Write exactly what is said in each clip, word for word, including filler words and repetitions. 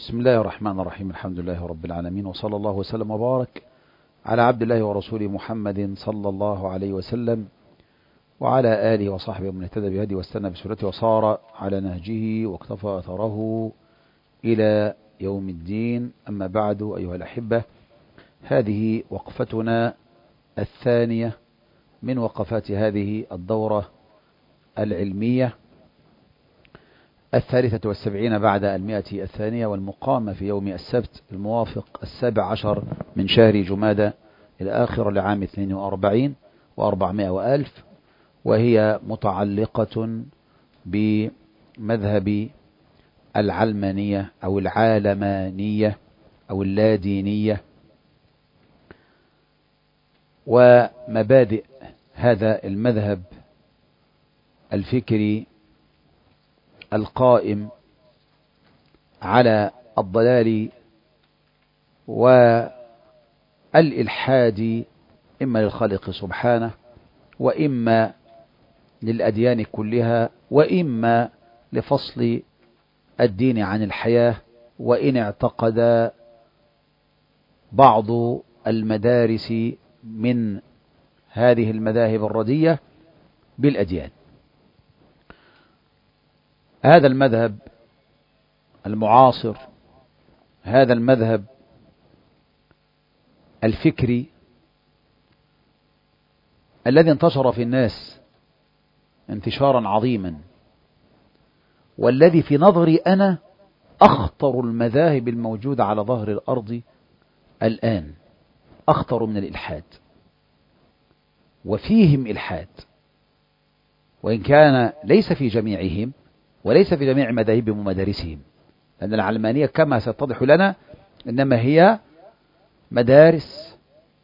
بسم الله الرحمن الرحيم. الحمد لله رب العالمين، وصلى الله وسلم وبارك على عبد الله ورسوله محمد صلى الله عليه وسلم وعلى آله وصحبه ومن اهتدى بهديه واستنى بسنته وصار على نهجه واقتفى أثره إلى يوم الدين. أما بعد، أيها الأحبة، هذه وقفتنا الثانية من وقفات هذه الدورة العلمية الثالثة والسبعين بعد المئة الثانية، والمقامة في يوم السبت الموافق السابع عشر من شهر جمادى الآخر لعام اثنين وأربعين وأربعمائة وألف، وهي متعلقة بمذهب العلمانية أو العالمانية أو اللادينية ومبادئ هذا المذهب الفكري القائم على الضلال والإلحاد، إما للخالق سبحانه وإما للأديان كلها وإما لفصل الدين عن الحياة، وإن اعتقد بعض المدارس من هذه المذاهب الردية بالأديان. هذا المذهب المعاصر، هذا المذهب الفكري الذي انتشر في الناس انتشارا عظيما، والذي في نظري أنا أخطر المذاهب الموجودة على ظهر الأرض الآن، أخطر من الإلحاد، وفيهم إلحاد، وإن كان ليس في جميعهم وليس في جميع مذاهبهم ومدارسهم، لأن العلمانية كما ستتضح لنا إنما هي مدارس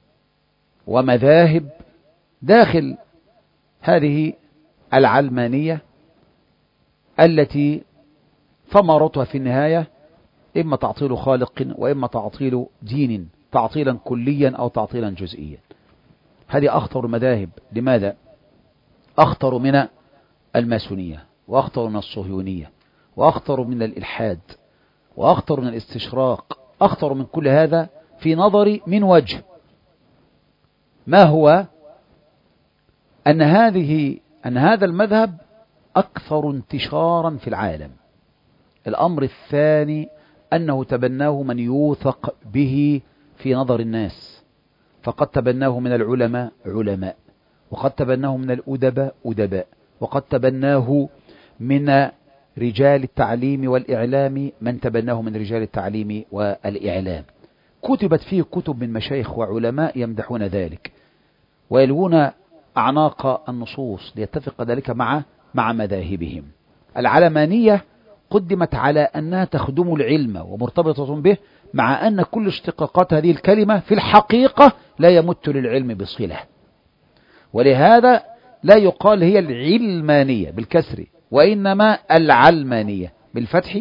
ومذاهب داخل هذه العلمانية التي ثمرتها في النهاية إما تعطيل خالق وإما تعطيل دين، تعطيلا كليا أو تعطيلا جزئيا. هذه أخطر المذاهب. لماذا؟ أخطر من الماسونية، وأخطر من الصهيونية، وأخطر من الإلحاد، وأخطر من الاستشراق، أخطر من كل هذا في نظري من وجه. ما هو؟ أن هذه أن هذا المذهب أكثر انتشارا في العالم. الأمر الثاني أنه تبناه من يوثق به في نظر الناس، فقد تبناه من العلماء علماء، وقد تبناه من الأدباء أدباء، وقد تبناه من رجال التعليم والإعلام من تبناه من رجال التعليم والإعلام. كتبت فيه كتب من مشايخ وعلماء يمدحون ذلك ويلوون أعناق النصوص ليتفق ذلك مع مع مذاهبهم. العلمانية قدمت على أنها تخدم العلم ومرتبطة به، مع أن كل اشتقاقات هذه الكلمة في الحقيقة لا يمت للعلم بصلة، ولهذا لا يقال هي العلمانية بالكسر، وإنما العلمانية بالفتح.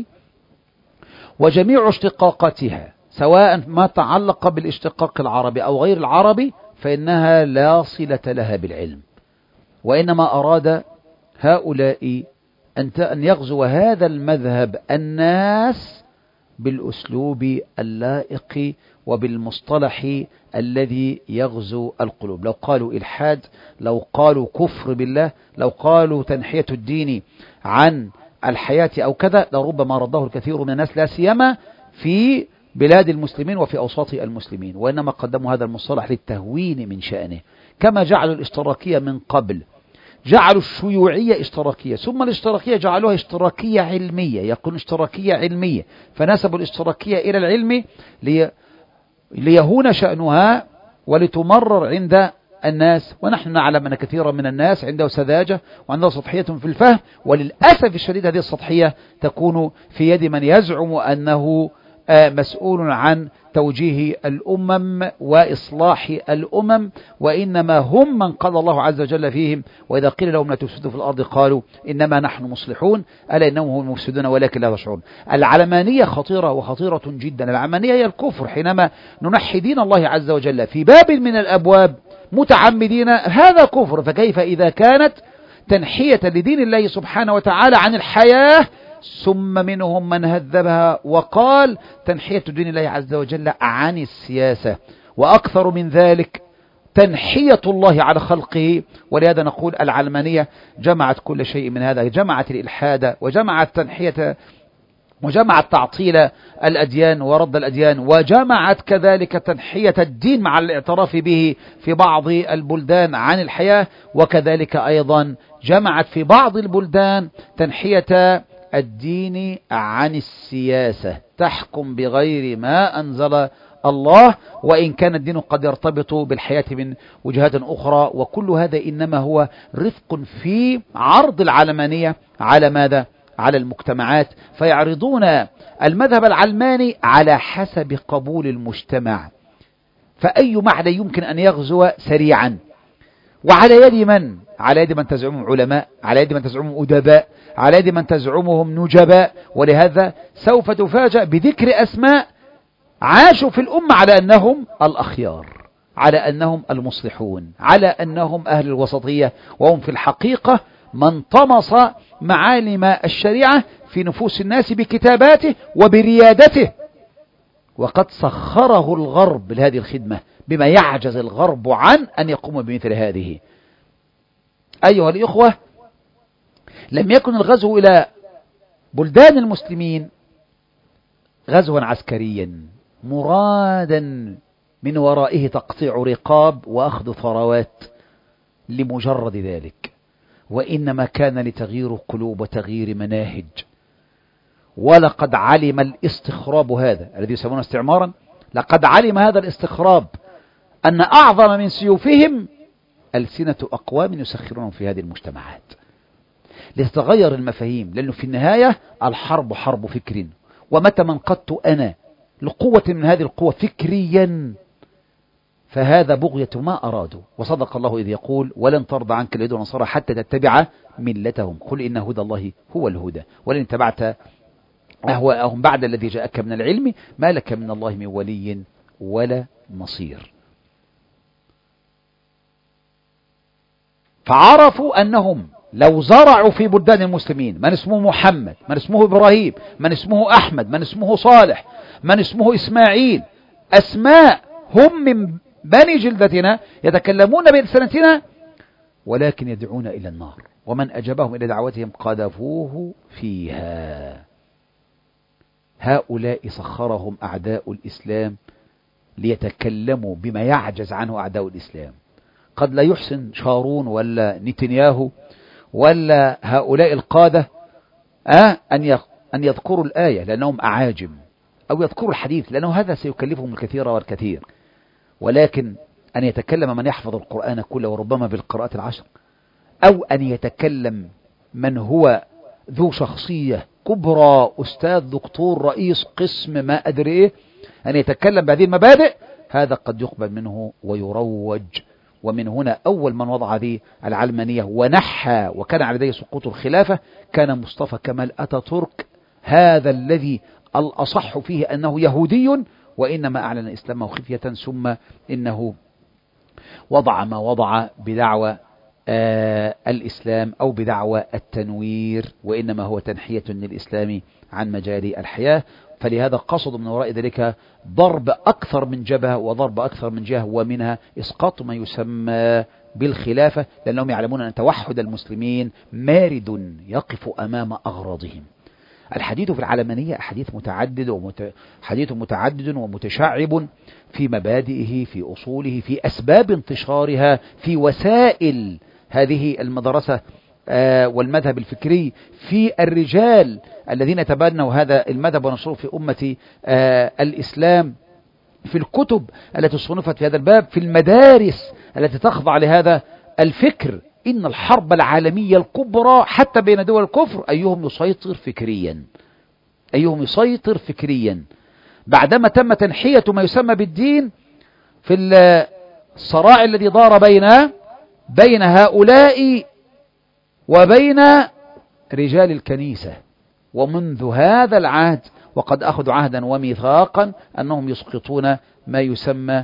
وجميع اشتقاقاتها سواء ما تعلق بالاشتقاق العربي أو غير العربي فإنها لا صلة لها بالعلم، وإنما أراد هؤلاء أن يغزو هذا المذهب الناس بالأسلوب اللائق وبالمصطلح الذي يغزو القلوب. لو قالوا إلحاد، لو قالوا كفر بالله، لو قالوا تنحية الدين عن الحياة أو كذا، لربما رده الكثير من الناس، لا سيما في بلاد المسلمين وفي أوساط المسلمين، وإنما قدموا هذا المصطلح للتهوين من شأنه، كما جعلوا الاشتراكية من قبل، جعلوا الشيوعية اشتراكية، ثم الاشتراكية جعلوها اشتراكية علمية، يقولون اشتراكية علمية، فنسبوا الاشتراكية إلى العلم لي ليهون شأنها ولتمرر عند الناس. ونحن نعلم أن كثيرا من الناس عنده سذاجة وعنده سطحية في الفهم، وللأسف الشديد هذه السطحية تكون في يد من يزعم أنه مسؤول عن توجيه الأمم وإصلاح الأمم، وإنما هم من قال الله عز وجل فيهم: وإذا قيل لهم لا تفسدوا في الأرض قالوا إنما نحن مصلحون ألا إنهم هم المفسدون ولكن لا تشعرون. العلمانية خطيرة وخطيرة جدا. العلمانية هي الكفر، حينما ننحي دين الله عز وجل في باب من الأبواب متعمدين هذا كفر، فكيف إذا كانت تنحية لدين الله سبحانه وتعالى عن الحياة ثم منهم من هذبها وقال تنحية دين الله عز وجل عن السياسة، وأكثر من ذلك تنحية الله على خلقه. ولهذا نقول العلمانية جمعت كل شيء من هذا، جمعت الإلحاد وجمعت تنحية وجمعت تعطيل الأديان ورد الأديان، وجمعت كذلك تنحية الدين مع الاعتراف به في بعض البلدان عن الحياة، وكذلك أيضا جمعت في بعض البلدان تنحية الدين عن السياسة، تحكم بغير ما أنزل الله، وإن كان الدين قد يرتبط بالحياة من وجهات أخرى. وكل هذا إنما هو رفق في عرض العلمانية على ماذا؟ على المجتمعات، فيعرضون المذهب العلماني على حسب قبول المجتمع، فأي معنى يمكن أن يغزو سريعا، وعلى يد من؟ على يد من تزعمهم علماء، على يد من تزعمهم أدباء، على يد من تزعمهم نجباء. ولهذا سوف تفاجأ بذكر أسماء عاشوا في الأمة على أنهم الأخيار، على أنهم المصلحون، على أنهم أهل الوسطية، وهم في الحقيقة من طمس معالم الشريعة في نفوس الناس بكتاباته وبريادته، وقد سخره الغرب لهذه الخدمة بما يعجز الغرب عن أن يقوم بمثل هذه. أيها الإخوة، لم يكن الغزو إلى بلدان المسلمين غزوا عسكريا مرادا من ورائه تقطيع رقاب وأخذ ثروات لمجرد ذلك، وإنما كان لتغيير قلوب وتغيير مناهج. ولقد علم الاستخراب هذا الذي يسمونه استعمارا، لقد علم هذا الاستخراب أن أعظم من سيوفهم ألسنة أقوام يسخرونهم في هذه المجتمعات، لتتغير المفاهيم، لأنه في النهاية الحرب حرب فكر، ومتى من قدت أنا لقوة من هذه القوة فكريا فهذا بغية ما أرادوا. وصدق الله إذ يقول ولن ترضى عنك اليهود والنصارى حتى تتبع ملتهم، قل إن هدى الله هو الهدى ولن اتبعت أهواءهم بعد الذي جاءك من العلم ما لك من الله من ولي ولا نصير. فعرفوا أنهم لو زرعوا في بلدان المسلمين من اسمه محمد، من اسمه إبراهيم، من اسمه أحمد، من اسمه صالح، من اسمه إسماعيل، أسماء هم من بني جلدتنا يتكلمون بلسانتنا ولكن يدعون إلى النار، ومن أجابهم إلى دعوتهم قذفوه فيها. هؤلاء سخرهم أعداء الإسلام ليتكلموا بما يعجز عنه أعداء الإسلام. قد لا يحسن شارون ولا نتنياهو ولا هؤلاء القادة أه أن أن يذكروا الآية لأنهم أعاجم، أو يذكروا الحديث لأنه هذا سيكلفهم الكثير والكثير، ولكن أن يتكلم من يحفظ القرآن كله وربما بالقراءة العشر، أو أن يتكلم من هو ذو شخصية كبرى، أستاذ دكتور رئيس قسم ما أدري إيه، أن يتكلم بهذه المبادئ، هذا قد يقبل منه ويروج. ومن هنا أول من وضع هذه العلمانية ونحى وكان على يديه سقوط الخلافة كان مصطفى كمال أتاتورك، هذا الذي الأصح فيه أنه يهودي وإنما أعلن إسلامه خفية، ثم إنه وضع ما وضع بدعوى آه الإسلام أو بدعوى التنوير، وإنما هو تنحية للإسلام عن مجال الحياة. فلهذا قصد من وراء ذلك ضرب أكثر من جبهة وضرب أكثر من جهة، ومنها إسقاط ما يسمى بالخلافة، لأنهم يعلمون أن توحد المسلمين مارد يقف أمام أغراضهم. الحديث في العلمانية حديث متعدد ومت... حديث متعدد ومتشعب في مبادئه، في أصوله، في أسباب انتشارها، في وسائل هذه المدرسة آه والمذهب الفكري، في الرجال الذين تبنوا هذا المذهب ونشروه في أمة آه الإسلام، في الكتب التي صنفت في هذا الباب، في المدارس التي تخضع لهذا الفكر. إن الحرب العالمية الكبرى حتى بين دول الكفر أيهم يسيطر فكريا، أيهم يسيطر فكريا بعدما تم تنحية ما يسمى بالدين في الصراع الذي دار بين بين هؤلاء وبين رجال الكنيسة. ومنذ هذا العهد وقد أخذوا عهدا وميثاقا أنهم يسقطون ما يسمى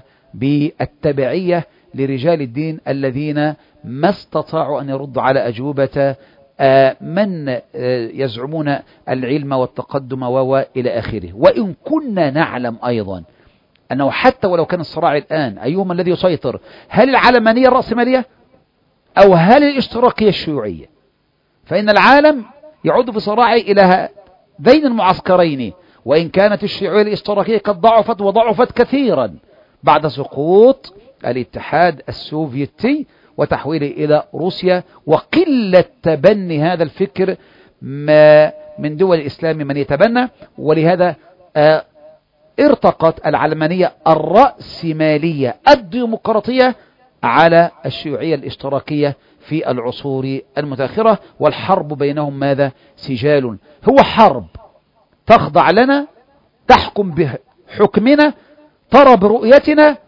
بالتبعية لرجال الدين الذين ما استطاعوا أن يردوا على أجوبة من يزعمون العلم والتقدم وإلى آخره. وإن كنا نعلم أيضا أنه حتى ولو كان الصراع الآن أيهما الذي يسيطر، هل العلمانية الرأسمالية أو هل الاشتراكية الشيوعية؟ فإن العالم يعود في صراع إلى بين المعسكرين، وإن كانت الشيوعية الاشتراكية قد ضعفت وضعفت كثيرا بعد سقوط الاتحاد السوفيتي وتحويله إلى روسيا وقلة تبني هذا الفكر ما من دول الإسلام من يتبنى. ولهذا آه ارتقت العلمانية الرأسمالية الديمقراطية على الشيوعية الاشتراكية في العصور المتأخرة، والحرب بينهم ماذا؟ سجال. هو حرب تخضع لنا، تحكم بحكمنا، ترى برؤيتنا،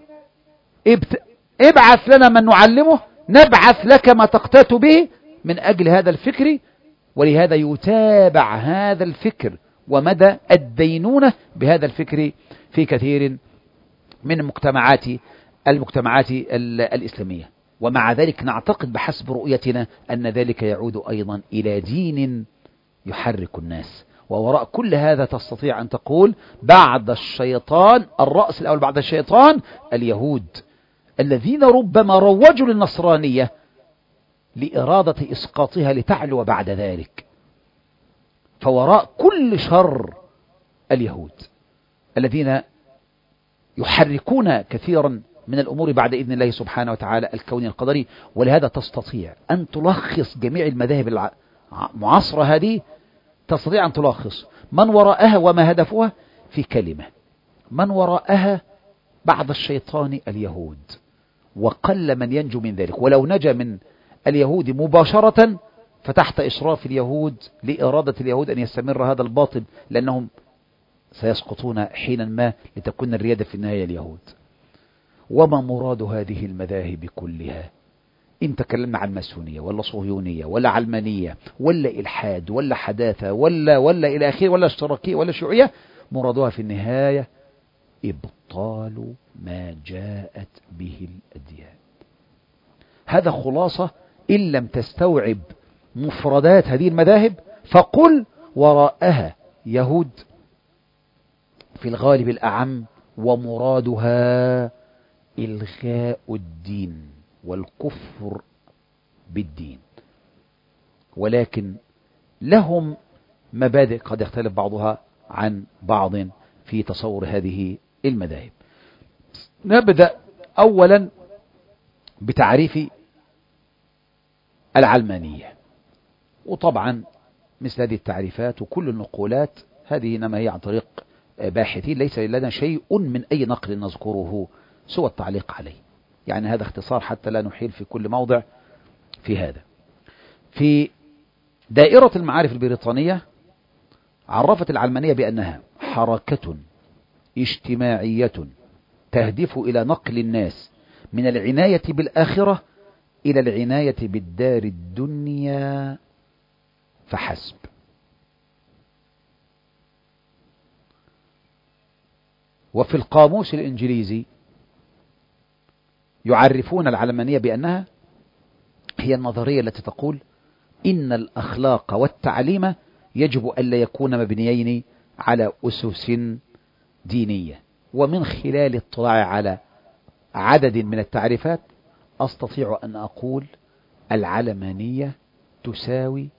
ابعث لنا من نعلمه، نبعث لك ما تقتات به من أجل هذا الفكر. ولهذا يتابع هذا الفكر ومدى الدينونة بهذا الفكر في كثير من المجتمعات المجتمعات الإسلامية. ومع ذلك نعتقد بحسب رؤيتنا أن ذلك يعود أيضا إلى دين يحرك الناس. ووراء كل هذا تستطيع أن تقول بعد الشيطان، الرأس الأول بعد الشيطان اليهود، الذين ربما روجوا للنصرانية لإرادة إسقاطها لتعلو بعد ذلك. فوراء كل شر اليهود الذين يحركون كثيرا من الأمور بعد إذن الله سبحانه وتعالى الكوني القدري. ولهذا تستطيع أن تلخص جميع المذاهب المعاصرة هذه، تستطيع أن تلخص من وراءها وما هدفها في كلمة: من وراءها بعد الشيطان اليهود. وقل من ينجو من ذلك، ولو نجا من اليهود مباشرة فتحت إشراف اليهود لإرادة اليهود أن يستمر هذا الباطل، لأنهم سيسقطون حينا ما لتكون الريادة في النهاية اليهود. وما مراد هذه المذاهب كلها؟ إن تكلمنا عن ماسونية ولا صهيونية ولا علمانية ولا إلحاد ولا حداثة ولا ولا إلى آخره ولا اشتراكية ولا شيوعية، مرادها في النهاية إبطال ما جاءت به الأديان. هذا خلاصة إن لم تستوعب مفردات هذه المذاهب فقل وراءها يهود في الغالب الأعم، ومرادها إلغاء الدين والكفر بالدين. ولكن لهم مبادئ قد يختلف بعضها عن بعض في تصور هذه المذاهب. نبدأ أولا بتعريف العلمانية. وطبعا مثل هذه التعريفات وكل النقولات هذه إنما هي عن طريق باحثين، ليس لنا شيء من أي نقل نذكره سوى التعليق عليه. يعني هذا اختصار حتى لا نحيل في كل موضع في هذا. في دائرة المعارف البريطانية عرفت العلمانية بأنها حركة اجتماعية تهدف إلى نقل الناس من العناية بالآخرة إلى العناية بالدار الدنيا فحسب. وفي القاموس الإنجليزي يعرفون العلمانية بأنها هي النظرية التي تقول إن الأخلاق والتعليم يجب ألا يكون مبنيين على أسس دينية. ومن خلال اطلاع على عدد من التعريفات أستطيع أن أقول العلمانية تساوي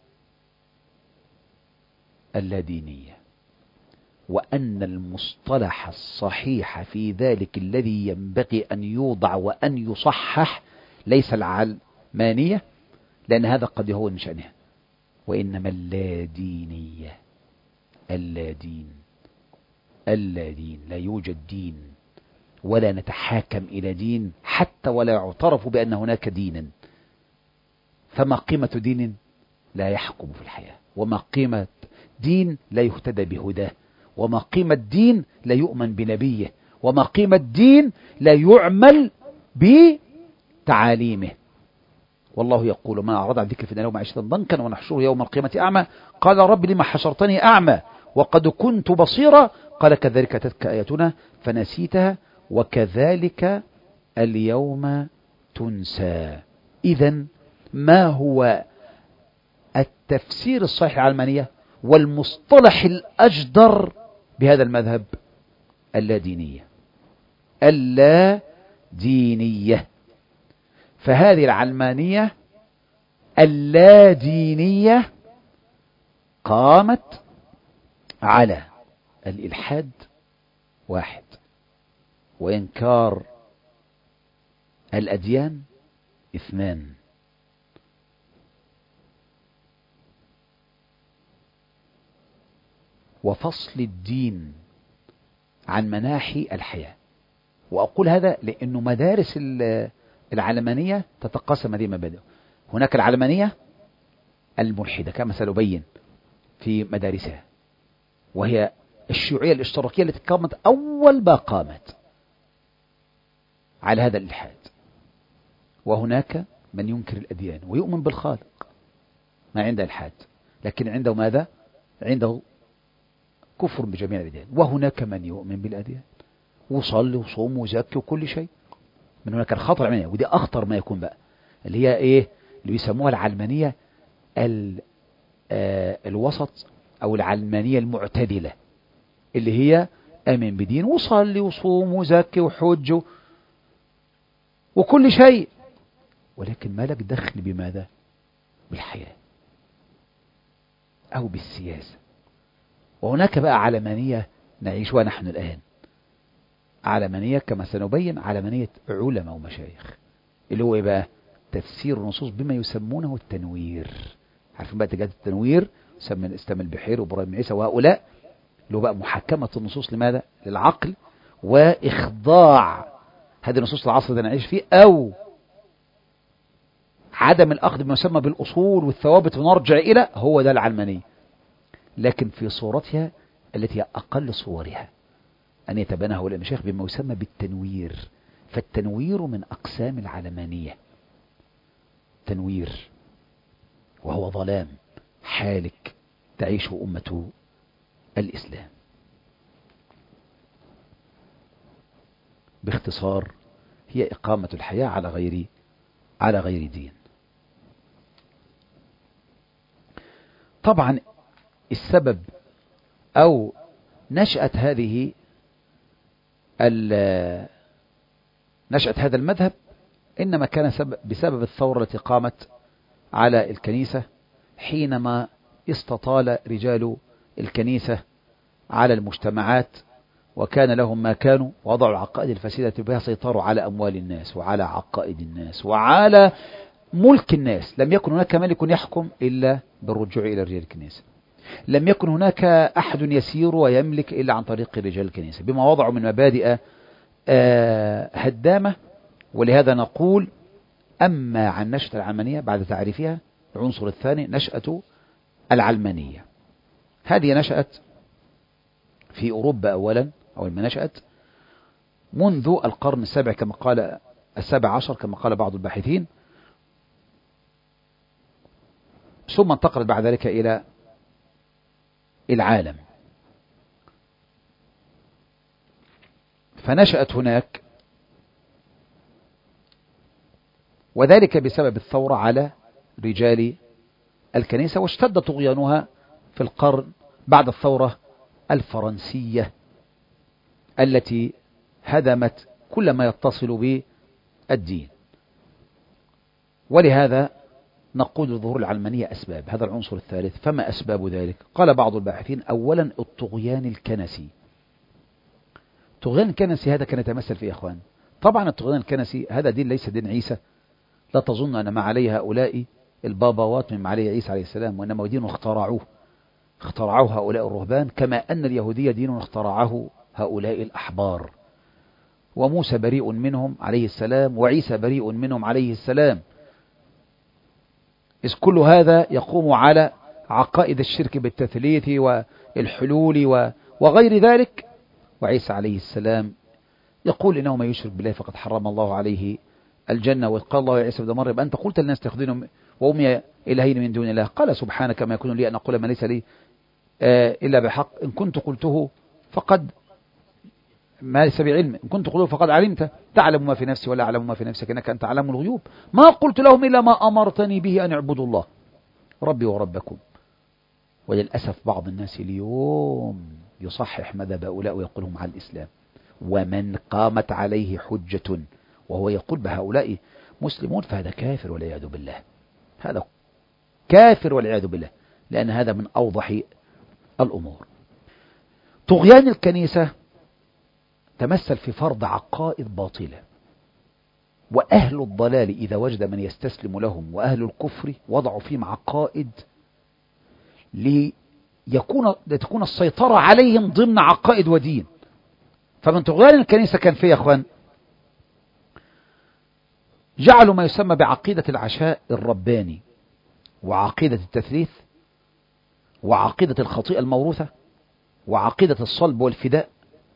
اللادينية، وأن المصطلح الصحيح في ذلك الذي ينبغي أن يوضع وأن يصحح ليس العلمانية، لأن هذا قد يهون من شأنها، وإنما اللادينية. اللادين اللادين لا يوجد دين ولا نتحاكم إلى دين حتى ولا يعترف بأن هناك دينا. فما قيمة دين لا يحكم في الحياة، وما قيمة دين لا يهتدى بهداه، وما قيمة دين لا يؤمن بنبيه، وما قيمة دين لا يعمل بتعاليمه. والله يقول ما أعرض عن ذكر فإن له معيشة ضنكا ونحشره يوم القيامة أعمى قال رب لما حشرتني أعمى وقد كنت بصيرا قال كذلك أتتك آياتنا فنسيتها وكذلك اليوم تنسى. إذن ما هو التفسير الصحيح للعلمانية والمصطلح الأجدر بهذا المذهب اللادينية اللادينية. فهذه العلمانية اللادينية قامت على الإلحاد واحد، وإنكار الأديان اثنان، وفصل الدين عن مناحي الحياة. وأقول هذا لأنه مدارس العلمانية تتقسم هذه المبادئ. هناك العلمانية الملحدة كما سنبين في مدارسها، وهي الشيوعية الاشتراكية التي قامت أول ما قامت على هذا الإلحاد. وهناك من ينكر الأديان ويؤمن بالخالق، ما عنده إلحاد، لكن عنده ماذا؟ عنده كفر بجميع الأديان. وهناك من يؤمن بالأديان وصلي وصوم وزكي وكل شيء. من هناك الخطر منها، ودي أخطر ما يكون بقى، اللي هي إيه؟ اللي بيسموها العلمانية آه الوسط أو العلمانية المعتدلة، اللي هي آمن بدين وصلي وصوم وزكي وحج وكل شيء، ولكن ما لك دخل بماذا؟ بالحياة أو بالسياسة. وهناك بقى علمانية نعيشها نحن الآن، علمانية كما سنبين علمانية علماء ومشايخ، اللي هو إيه بقى؟ تفسير النصوص بما يسمونه التنوير. عارفين بقى تجاد التنوير، سمى استعمل البحير وابراهيم عيسى وهؤلاء، اللي هو بقى محكمة النصوص لماذا؟ للعقل، وإخضاع هذه النصوص العصر اللي نعيش فيه، أو عدم الأخذ بما يسمى بالأصول والثوابت ونرجع إلى، هو ده العلمانية، لكن في صورتها التي أقل صورها، أن يتبنى هؤلاء المشايخ بما يسمى بالتنوير. فالتنوير من أقسام العلمانية، تنوير وهو ظلام حالك تعيشه أمة الإسلام. باختصار هي إقامة الحياة على غير على غير دين. طبعا السبب أو نشأة هذه نشأة هذا المذهب إنما كان بسبب الثورة التي قامت على الكنيسة حينما استطال رجال الكنيسة على المجتمعات، وكان لهم ما كانوا، وضعوا العقائد الفاسدة بها، سيطروا على أموال الناس وعلى عقائد الناس وعلى ملك الناس. لم يكن هناك ملك يحكم إلا بالرجوع إلى رجال الكنيسة، لم يكن هناك أحد يسير ويملك إلا عن طريق رجال الكنيسة، بما وضعوا من مبادئ هدامة. ولهذا نقول أما عن نشأة العلمانية بعد تعريفها، العنصر الثاني نشأة العلمانية. هذه نشأت في أوروبا أولا، أول ما نشأت منذ القرن السابع كما قال السابع عشر كما قال بعض الباحثين، ثم انتقلت بعد ذلك إلى العالم. فنشأت هناك، وذلك بسبب الثورة على رجال الكنيسة، واشتد طغيانها في القرن بعد الثورة الفرنسية التي هدمت كل ما يتصل بالدين. ولهذا نقول لظهور العلمانية أسباب، هذا العنصر الثالث. فما أسباب ذلك؟ قال بعض الباحثين أولا الطغيان الكنسي. الطغيان الكنسي هذا كان يتمثل في إخوان. طبعا الطغيان الكنسي هذا دين ليس دين عيسى، لا تظن أن ما عليه هؤلاء الباباوات من عليه عيسى عليه السلام، وإنما دين اخترعوه اخترعوه هؤلاء الرهبان، كما أن اليهودية دين اخترعه هؤلاء الأحبار. وموسى بريء منهم عليه السلام، وعيسى بريء منهم عليه السلام، إذ كل هذا يقوم على عقائد الشرك بالتثليث والحلول وغير ذلك. وعيسى عليه السلام يقول إنه من يشرك بالله فقد حرم الله عليه الجنة. وإذ قال الله يا عيسى ابن مريم أنت قلت للناس تأخذون وأمي إلهين من دون الله، قال سبحانك ما يكون لي أن أقول ما ليس لي إلا بحق، إن كنت قلته فقد ما ليس بعلم، إن كنت قلته فقد علمت، تعلم ما في نفسي ولا أعلم ما في نفسك إنك أنت علام الغيوب، ما قلت لهم إلا ما أمرتني به أن يعبدوا الله. ربي وربكم. وللأسف بعض الناس اليوم يصحح مذهب هؤلاء ويقولهم على الإسلام، ومن قامت عليه حجة وهو يقول بهؤلاء مسلمون فهذا كافر والعياذ بالله، هذا كافر والعياذ بالله، لأن هذا من أوضح الأمور. طغيان الكنيسة تمثل في فرض عقائد باطلة، وأهل الضلال إذا وجد من يستسلم لهم وأهل الكفر وضعوا فيهم عقائد ليكون لتكون السيطرة عليهم ضمن عقائد ودين. فمن طغيان الكنيسة كان فيه يا أخوان جعلوا ما يسمى بعقيدة العشاء الرباني، وعقيدة التثليث، وعقيدة الخطيئة الموروثة، وعقيدة الصلب والفداء،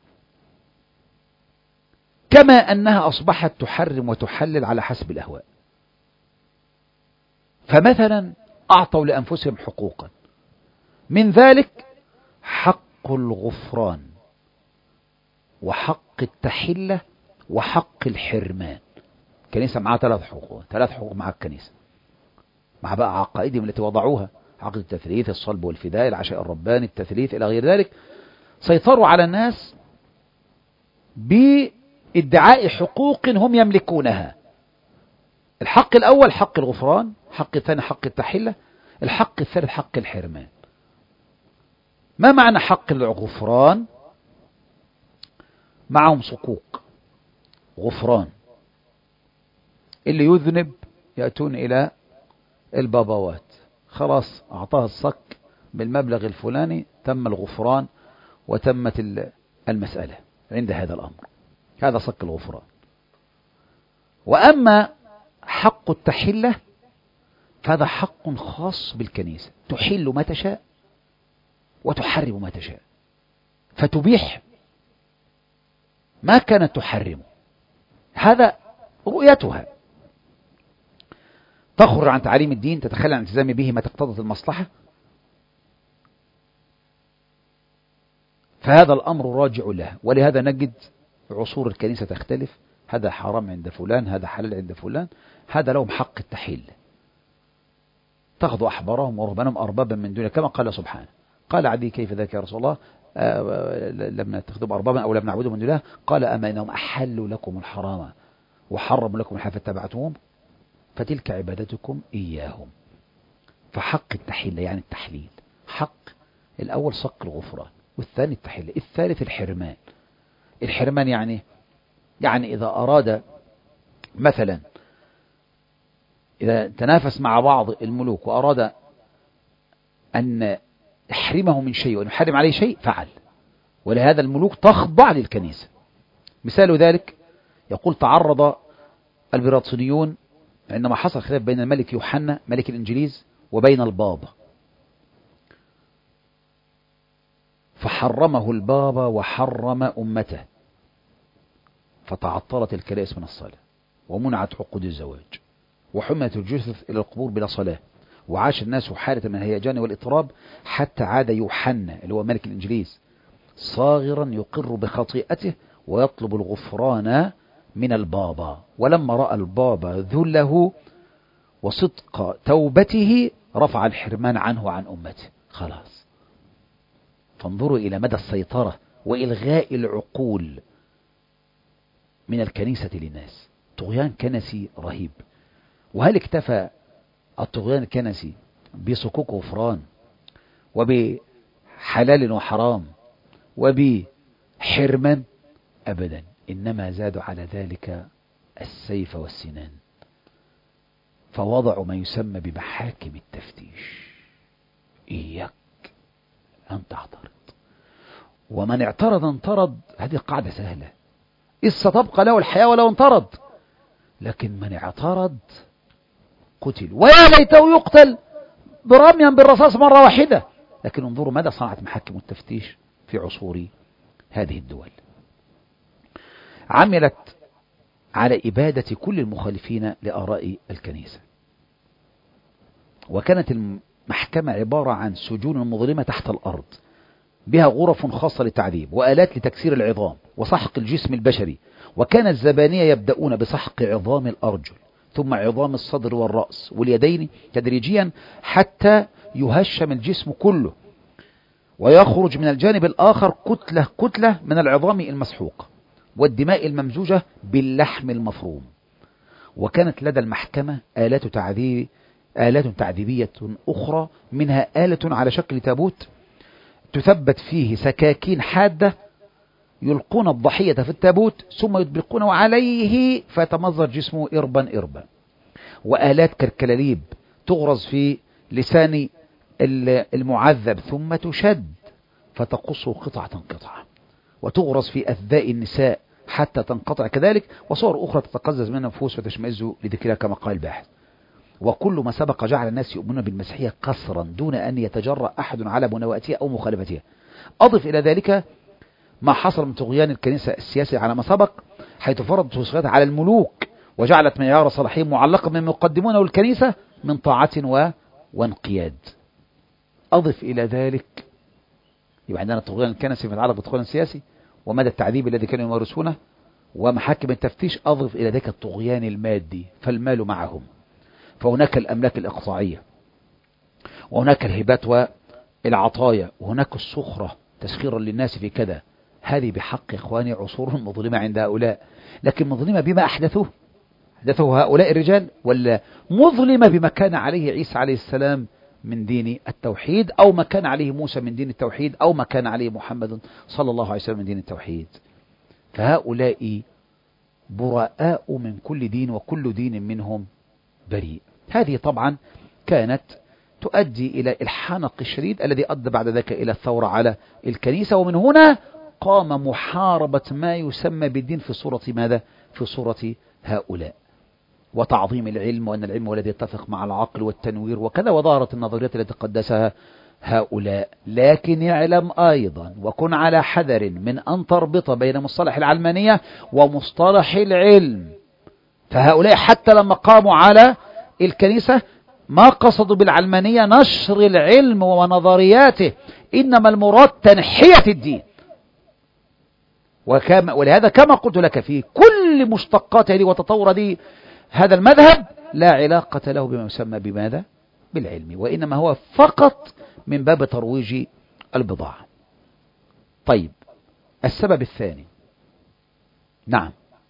كما أنها أصبحت تحرم وتحلل على حسب الأهواء. فمثلا أعطوا لأنفسهم حقوقا، من ذلك حق الغفران وحق التحلة وحق الحرمان. الكنيسة معها ثلاث حقوق، ثلاث حقوق مع الكنيسة، مع بقى عقائدهم التي وضعوها، عقد التثليث، الصلب والفداء، العشاء الرباني، التثليث إلى غير ذلك. سيطروا على الناس بادعاء حقوق هم يملكونها. الحق الأول حق الغفران، الحق الثاني حق التحلة، الحق الثالث حق الحرمان. ما معنى حق الغفران؟ معهم صكوك غفران، اللي يذنب يأتون إلى البابوات، خلاص أعطاه الصك بالمبلغ الفلاني، تم الغفران وتمت المسألة عند هذا الأمر. هذا صك الغفران. وأما حق التحلة فهذا حق خاص بالكنيسة، تحل ما تشاء وتحرم ما تشاء، فتبيح ما كانت تحرمه. هذا رؤيتها، تخرج عن تعاليم الدين، تتخلى عن الالتزام به ما تقتضت المصلحة. فهذا الأمر راجع له. ولهذا نجد عصور الكنيسة تختلف، هذا حرام عند فلان، هذا حلال عند فلان. هذا لهم حق التحل، تأخذوا أحبارهم ورهبانهم أربابا من دونه، كما قال سبحانه. قال عدي كيف ذاك يا رسول الله؟ آه لم نتخذوا أربابا أو لم نعبدوا من دونه؟ قال أما إنهم أحلوا لكم الحرام وحرموا لكم الحلال فاتبعتموهم فتلك عبادتكم إياهم. فحق التحلة يعني التحليل. حق الأول صك الغفران، والثاني التحلة، الثالث الحرمان. الحرمان يعني يعني إذا أراد مثلا، إذا تنافس مع بعض الملوك وأراد أن يحرمه من شيء وأن يحرم عليه شيء فعل، ولهذا الملوك تخضع للكنيسة. مثال ذلك يقول تعرض البيراطينيون عندما حصل خلاف بين الملك يوحنا ملك الإنجليز وبين البابا، فحرمه البابا وحرم أمته، فتعطلت الكنائس من الصلاة، ومنعت عقود الزواج، وحملت الجثث إلى القبور بلا صلاة، وعاش الناس حالة من الهيجان والاضطراب، حتى عاد يوحنا اللي هو ملك الإنجليز صاغرا يقر بخطيئته ويطلب الغفران من البابا. ولما رأى البابا ذله وصدق توبته رفع الحرمان عنه وعن أمته. خلاص. فانظروا إلى مدى السيطرة وإلغاء العقول من الكنيسة للناس. طغيان كنسي رهيب. وهل اكتفى الطغيان الكنسي بصكوك غفران وبحلال وحرام وبحرمان؟ أبدا، إنما زادوا على ذلك السيف والسنان، فوضعوا ما يسمى بمحاكم التفتيش. إياك أن تعترض، ومن اعترض انطرد. هذه قاعدة سهلة، إذ ستبقى له الحياة ولو انطرد. لكن من اعترض قتل، ويا ليته يقتل برميا بالرصاص مرة واحدة. لكن انظروا ماذا صنعت محاكم التفتيش في عصور هذه الدول. عملت على إبادة كل المخالفين لآراء الكنيسة، وكانت المحكمة عبارة عن سجون مظلمة تحت الأرض، بها غرف خاصة للتعذيب وآلات لتكسير العظام وسحق الجسم البشري. وكان الزبانية يبدأون بسحق عظام الأرجل، ثم عظام الصدر والرأس واليدين تدريجيا حتى يهشم الجسم كله، ويخرج من الجانب الآخر كتلة كتلة من العظام المسحوق والدماء الممزوجة باللحم المفروم. وكانت لدى المحكمة آلات تعذيب آلات تعذيبية أخرى، منها آلة على شكل تابوت تثبت فيه سكاكين حادة، يلقون الضحية في التابوت ثم يطبقونه عليه فيتمزر جسمه إربا إربا. وآلات كالكلاليب تغرز في لسان المعذب ثم تشد فتقصه قطعة قطعة، وتغرز في أثداء النساء حتى تنقطع كذلك، وصور أخرى تتقزز من النفوس وتشمئز لذكرها كما قال الباحث. وكل ما سبق جعل الناس يؤمنون بالمسيحية قصرا دون أن يتجرأ أحد على مناوئتها أو مخالفتها. أضف إلى ذلك ما حصل من طغيان الكنيسة السياسي على ما سبق، حيث فرضت وصيتها على الملوك وجعلت معيار صلاحهم معلقا من يقدمونه الكنيسة من طاعة و... وانقياد. أضف إلى ذلك، يبقى عندنا الطغيان الكنسي في العالم بالطغيان السياسي ومدى التعذيب الذي كانوا يمارسونه ومحاكم التفتيش. أضف إلى ذلك الطغيان المادي، فالمال معهم، فهناك الأملاك الإقطاعية، وهناك الهبات والعطايا، وهناك السخرة تسخيرا للناس في كذا. هذه بحق إخواني عصور مظلمة عند هؤلاء، لكن مظلمة بما أحدثوه أحدثه هؤلاء الرجال، ولا مظلمة بما كان عليه عيسى عليه السلام من دين التوحيد، أو ما كان عليه موسى من دين التوحيد، أو ما كان عليه محمد صلى الله عليه وسلم من دين التوحيد. فهؤلاء براء من كل دين وكل دين منهم بريء. هذه طبعا كانت تؤدي إلى الحنق الشديد الذي أدى بعد ذلك إلى الثورة على الكنيسة، ومن هنا قام محاربة ما يسمى بالدين في صورة ماذا؟ في صورة هؤلاء، وتعظيم العلم، وأن العلم هو الذي يتفق مع العقل والتنوير وكذا، وظهرت النظريات التي قدسها هؤلاء. لكن يعلم أيضا وكن على حذر من أن تربط بين مصطلح العلمانية ومصطلح العلم. فهؤلاء حتى لما قاموا على الكنيسة ما قصدوا بالعلمانية نشر العلم ونظرياته، إنما المراد تنحية الدين. وكما ولهذا كما قلت لك في كل مشتقات هذه وتطور دي هذا المذهب لا علاقة له بما يسمى بماذا؟ بالعلم، وإنما هو فقط من باب ترويج البضاعة. طيب، السبب الثاني، نعم،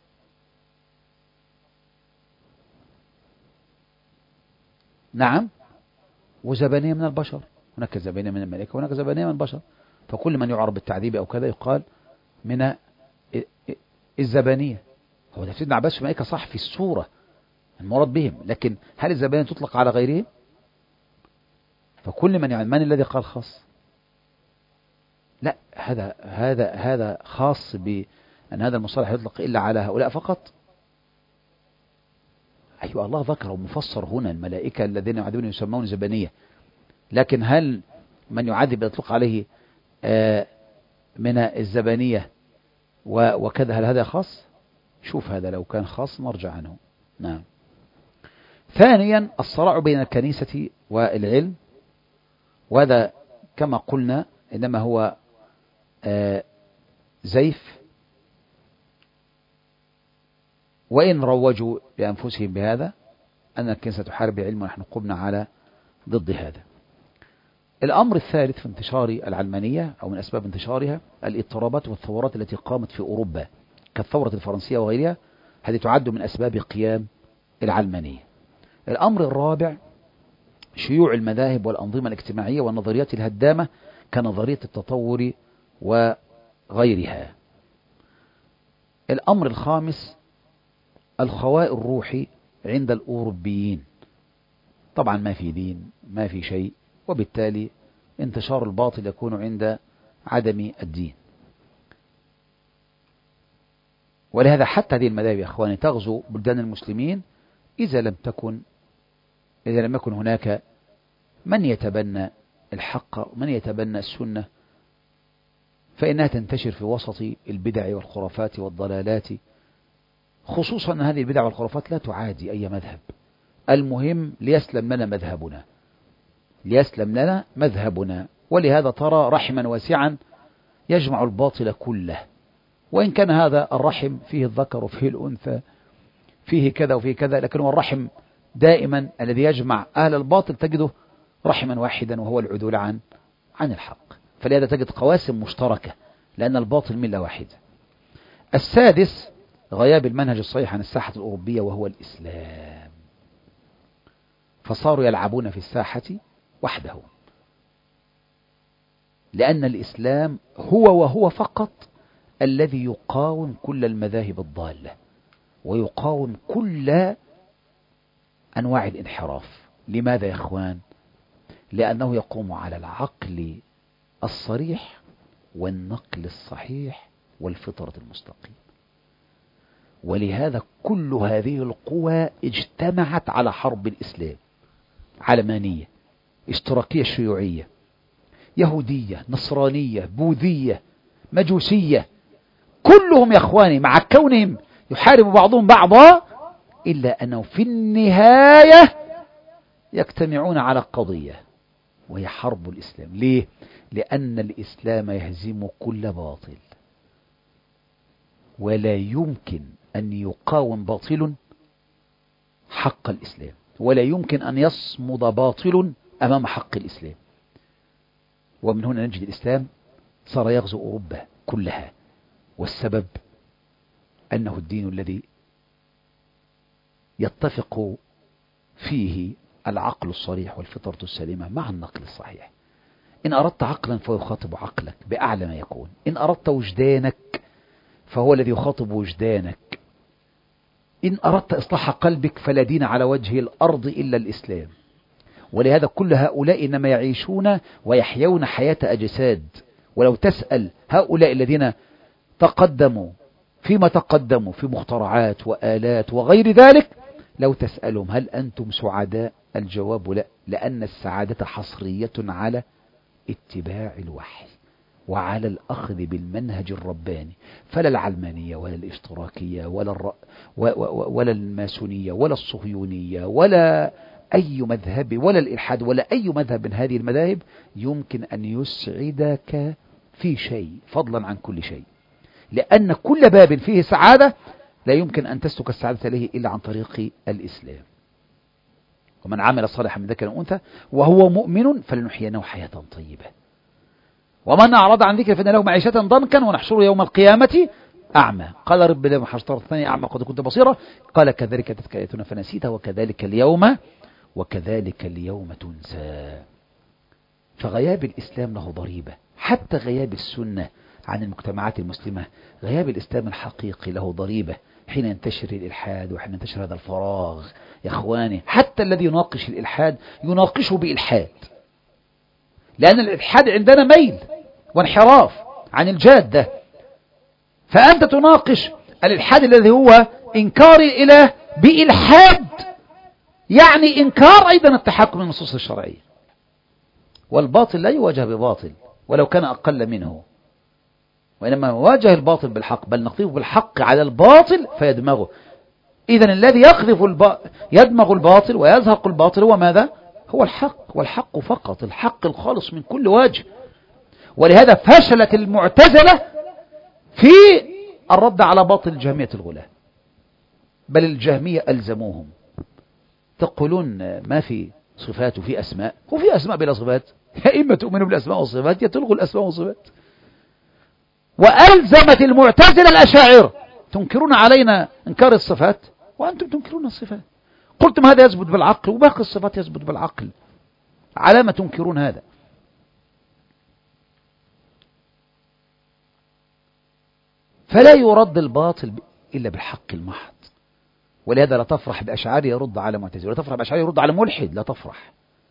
نعم، وزبانية من البشر. هناك زبانية من الملائكة وهناك زبانية من البشر، فكل من يعرض بالتعذيب أو كذا يقال من الزبانية. هو تفسير ابن عباس في الملائكة صح في السورة المراد بهم، لكن هل الزبانية تطلق على غيرهم؟ فكل من يعني من الذي قال خاص؟ لا، هذا هذا هذا خاص بأن هذا المصطلح يطلق إلا على هؤلاء فقط. أيوة، الله ذكر مفسر هنا الملائكة الذين يعذبون يسمون زبانية، لكن هل من يعذب يطلق عليه آه من الزبانية وكذا؟ هل هذا خاص؟ شوف، هذا لو كان خاص نرجع عنه. نعم. ثانيا، الصراع بين الكنيسة والعلم، وهذا كما قلنا إنما هو آه زيف، وإن روجوا لأنفسهم بهذا أن الكنيسة تحارب العلم ونحن قمنا على ضد هذا. الأمر الثالث في انتشار العلمانية أو من أسباب انتشارها الاضطرابات والثورات التي قامت في أوروبا كالثورة الفرنسية وغيرها، هذه تعد من أسباب قيام العلمانية. الأمر الرابع شيوع المذاهب والأنظمة الاجتماعية والنظريات الهدامة كنظرية التطور وغيرها. الأمر الخامس الخواء الروحي عند الأوروبيين، طبعا ما في دين ما في شيء، وبالتالي انتشار الباطل يكون عند عدم الدين. ولهذا حتى هذه المذاهب يا أخواني تغزو بلدان المسلمين إذا لم تكن إذا لم يكن هناك من يتبنى الحق ومن يتبنى السنة، فإنها تنتشر في وسط البدع والخرافات والضلالات، خصوصا أن هذه البدع والخرافات لا تعادي أي مذهب. المهم ليسلم لنا مذهبنا ليسلم لنا مذهبنا ولهذا ترى رحما واسعا يجمع الباطل كله، وإن كان هذا الرحم فيه الذكر وفيه الأنثى فيه كذا وفيه كذا، لكن هو الرحم دائما الذي يجمع أهل الباطل تجده رحما واحدا، وهو العدول عن عن الحق. فلهذا تجد قواسم مشتركة، لأن الباطل ملة واحدة. السادس غياب المنهج الصحيح عن الساحة الأوروبية، وهو الإسلام. فصاروا يلعبون في الساحة وحده، لأن الإسلام هو وهو فقط الذي يقاوم كل المذاهب الضالة، ويقاوم كل أنواع الانحراف. لماذا يا إخوان؟ لأنه يقوم على العقل الصريح والنقل الصحيح والفطرة المستقيم. ولهذا كل هذه القوى اجتمعت على حرب الإسلام: علمانية، اشتراكية شيوعية، يهودية، نصرانية، بوذية، مجوسية، كلهم يا إخواني مع كونهم يحارب بعضهم بعضا، إلا أنه في النهاية يجتمعون على قضية، وهي حرب الإسلام. ليه؟ لأن الإسلام يهزم كل باطل، ولا يمكن أن يقاوم باطل حق الإسلام، ولا يمكن أن يصمد باطل أمام حق الإسلام. ومن هنا نجد الإسلام صار يغزو أوروبا كلها، والسبب أنه الدين الذي يتفق فيه العقل الصريح والفطرة السليمة مع النقل الصحيح. إن أردت عقلا فيخاطب عقلك بأعلى ما يكون، إن أردت وجدانك فهو الذي يخاطب وجدانك، إن أردت إصلاح قلبك فلا دين على وجه الأرض إلا الإسلام. ولهذا كل هؤلاء إنما يعيشون ويحيون حياة أجساد. ولو تسأل هؤلاء الذين تقدموا فيما تقدموا في مخترعات وآلات وغير ذلك، لو تسألهم هل أنتم سعداء؟ الجواب لا، لأن السعادة حصرية على اتباع الوحي وعلى الأخذ بالمنهج الرباني. فلا العلمانية ولا الاشتراكية ولا الر... ولا الماسونية ولا الصهيونية ولا أي مذهب ولا الإلحاد ولا أي مذهب من هذه المذاهب يمكن أن يسعدك في شيء فضلا عن كل شيء، لأن كل باب فيه سعادة لا يمكن أن تسلك السعادة إليه إلا عن طريق الإسلام. ومن عمل صالحا من ذكر وأنثى وهو مؤمن فلنحيينه حياة طيبة، ومن أعرض عن ذكر فإن له معيشة ضنكا ونحشره يوم القيامة أعمى. قال رب لما حشرتني أعمى قد كنت بصيرا، قال كذلك أتتك آياتنا فنسيتها وكذلك اليوم وكذلك اليوم تنسى. فغياب الإسلام له ضريبة، حتى غياب السنة عن المجتمعات المسلمة، غياب الإسلام الحقيقي له ضريبة حين ينتشر الإلحاد وحين ينتشر هذا الفراغ. يا إخواني حتى الذي يناقش الإلحاد يناقشه بإلحاد، لأن الإلحاد عندنا ميل وانحراف عن الجادة. فأنت تناقش الإلحاد الذي هو إنكار الإله بإلحاد، يعني إنكار أيضا التحكم من النصوص الشرعية. والباطل لا يواجه بباطل ولو كان أقل منه، وإنما يواجه الباطل بالحق، بل نقذف بالحق على الباطل فيدمغه. إذن الذي يقذف الب... يدمغ الباطل ويزهق الباطل هو ماذا؟ هو الحق، والحق فقط، الحق الخالص من كل وجه. ولهذا فشلت المعتزلة في الرد على باطل جهمية الغلاة، بل الجهمية ألزموهم. تقولون ما في صفات وفي أسماء، وفي أسماء بلا صفات، يا إما تؤمنوا بالأسماء والصفات يا تلغوا الأسماء والصفات. وألزمت المعتزلة الأشاعرة تنكرون علينا إنكار الصفات وأنتم تنكرون الصفات. قلتم هذا يثبت بالعقل وباقي الصفات يثبت بالعقل، على ما تنكرون هذا؟ فلا يرد الباطل إلا بالحق المحض. ولهذا لا تفرح بأشعار يرد على معتزلة، ولا تفرح بأشعار يرد على ملحد، لا تفرح.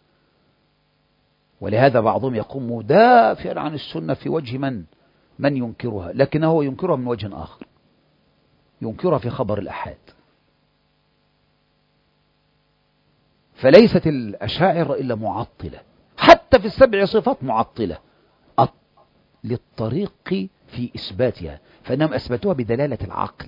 ولهذا بعضهم يقوم مدافعا عن السنة في وجه من من ينكرها، لكنه ينكرها من وجه آخر، ينكرها في خبر الأحاد. فليست الأشاعرة إلا معطلة، حتى في السبع صفات معطلة للطريق في إثباتها، فإنهم أثبتوها بدلالة العقل.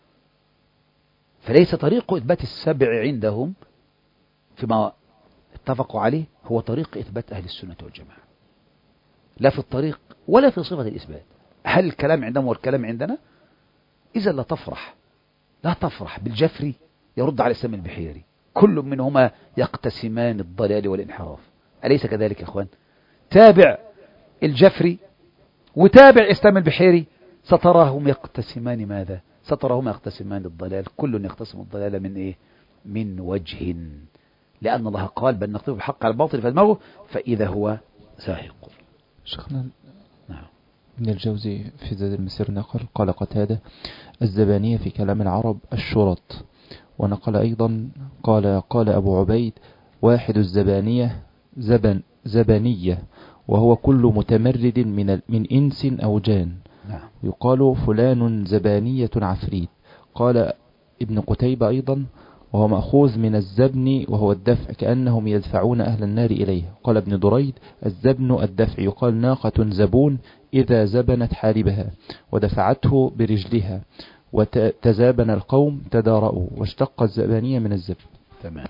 فليس طريق إثبات السبع عندهم فيما اتفقوا عليه هو طريق إثبات أهل السنة والجماعة، لا في الطريق ولا في صفة الإثبات. هل الكلام عندهم والكلام عندنا؟ إذا لا تفرح، لا تفرح بالجفري يرد على الإسلام البحيري، كل منهما يقتسمان الضلال والانحراف. أليس كذلك يا أخوان؟ تابع الجفري وتابع إسلام البحيري، ستراهم يقتسمان ماذا؟ ستراهم يقتسمان الضلال، كل يقتسم الضلال من إيه؟ من وجه، لأن الله قال بل نقذف الحق على الباطل فيدمغه فإذا هو زاهق. شيخنا نعم. ابن الجوزي في زاد المسير نقل قال قتادة الزبانية في كلام العرب الشرط، ونقل أيضا قال قال أبو عبيد واحد الزبانية زبن زبانية، وهو كل متمرد من من إنس أو جان. نعم. يقال فلان زبانية عفريت. قال ابن قتيبة أيضا وهو مأخوذ من الزبن وهو الدفع، كأنهم يدفعون أهل النار إليه. قال ابن دريد الزبن الدفع، يقال ناقة زبون إذا زبنت حالبها ودفعته برجلها، وتزابن القوم تدارأوا، واشتق الزبانية من الزبن. تمام.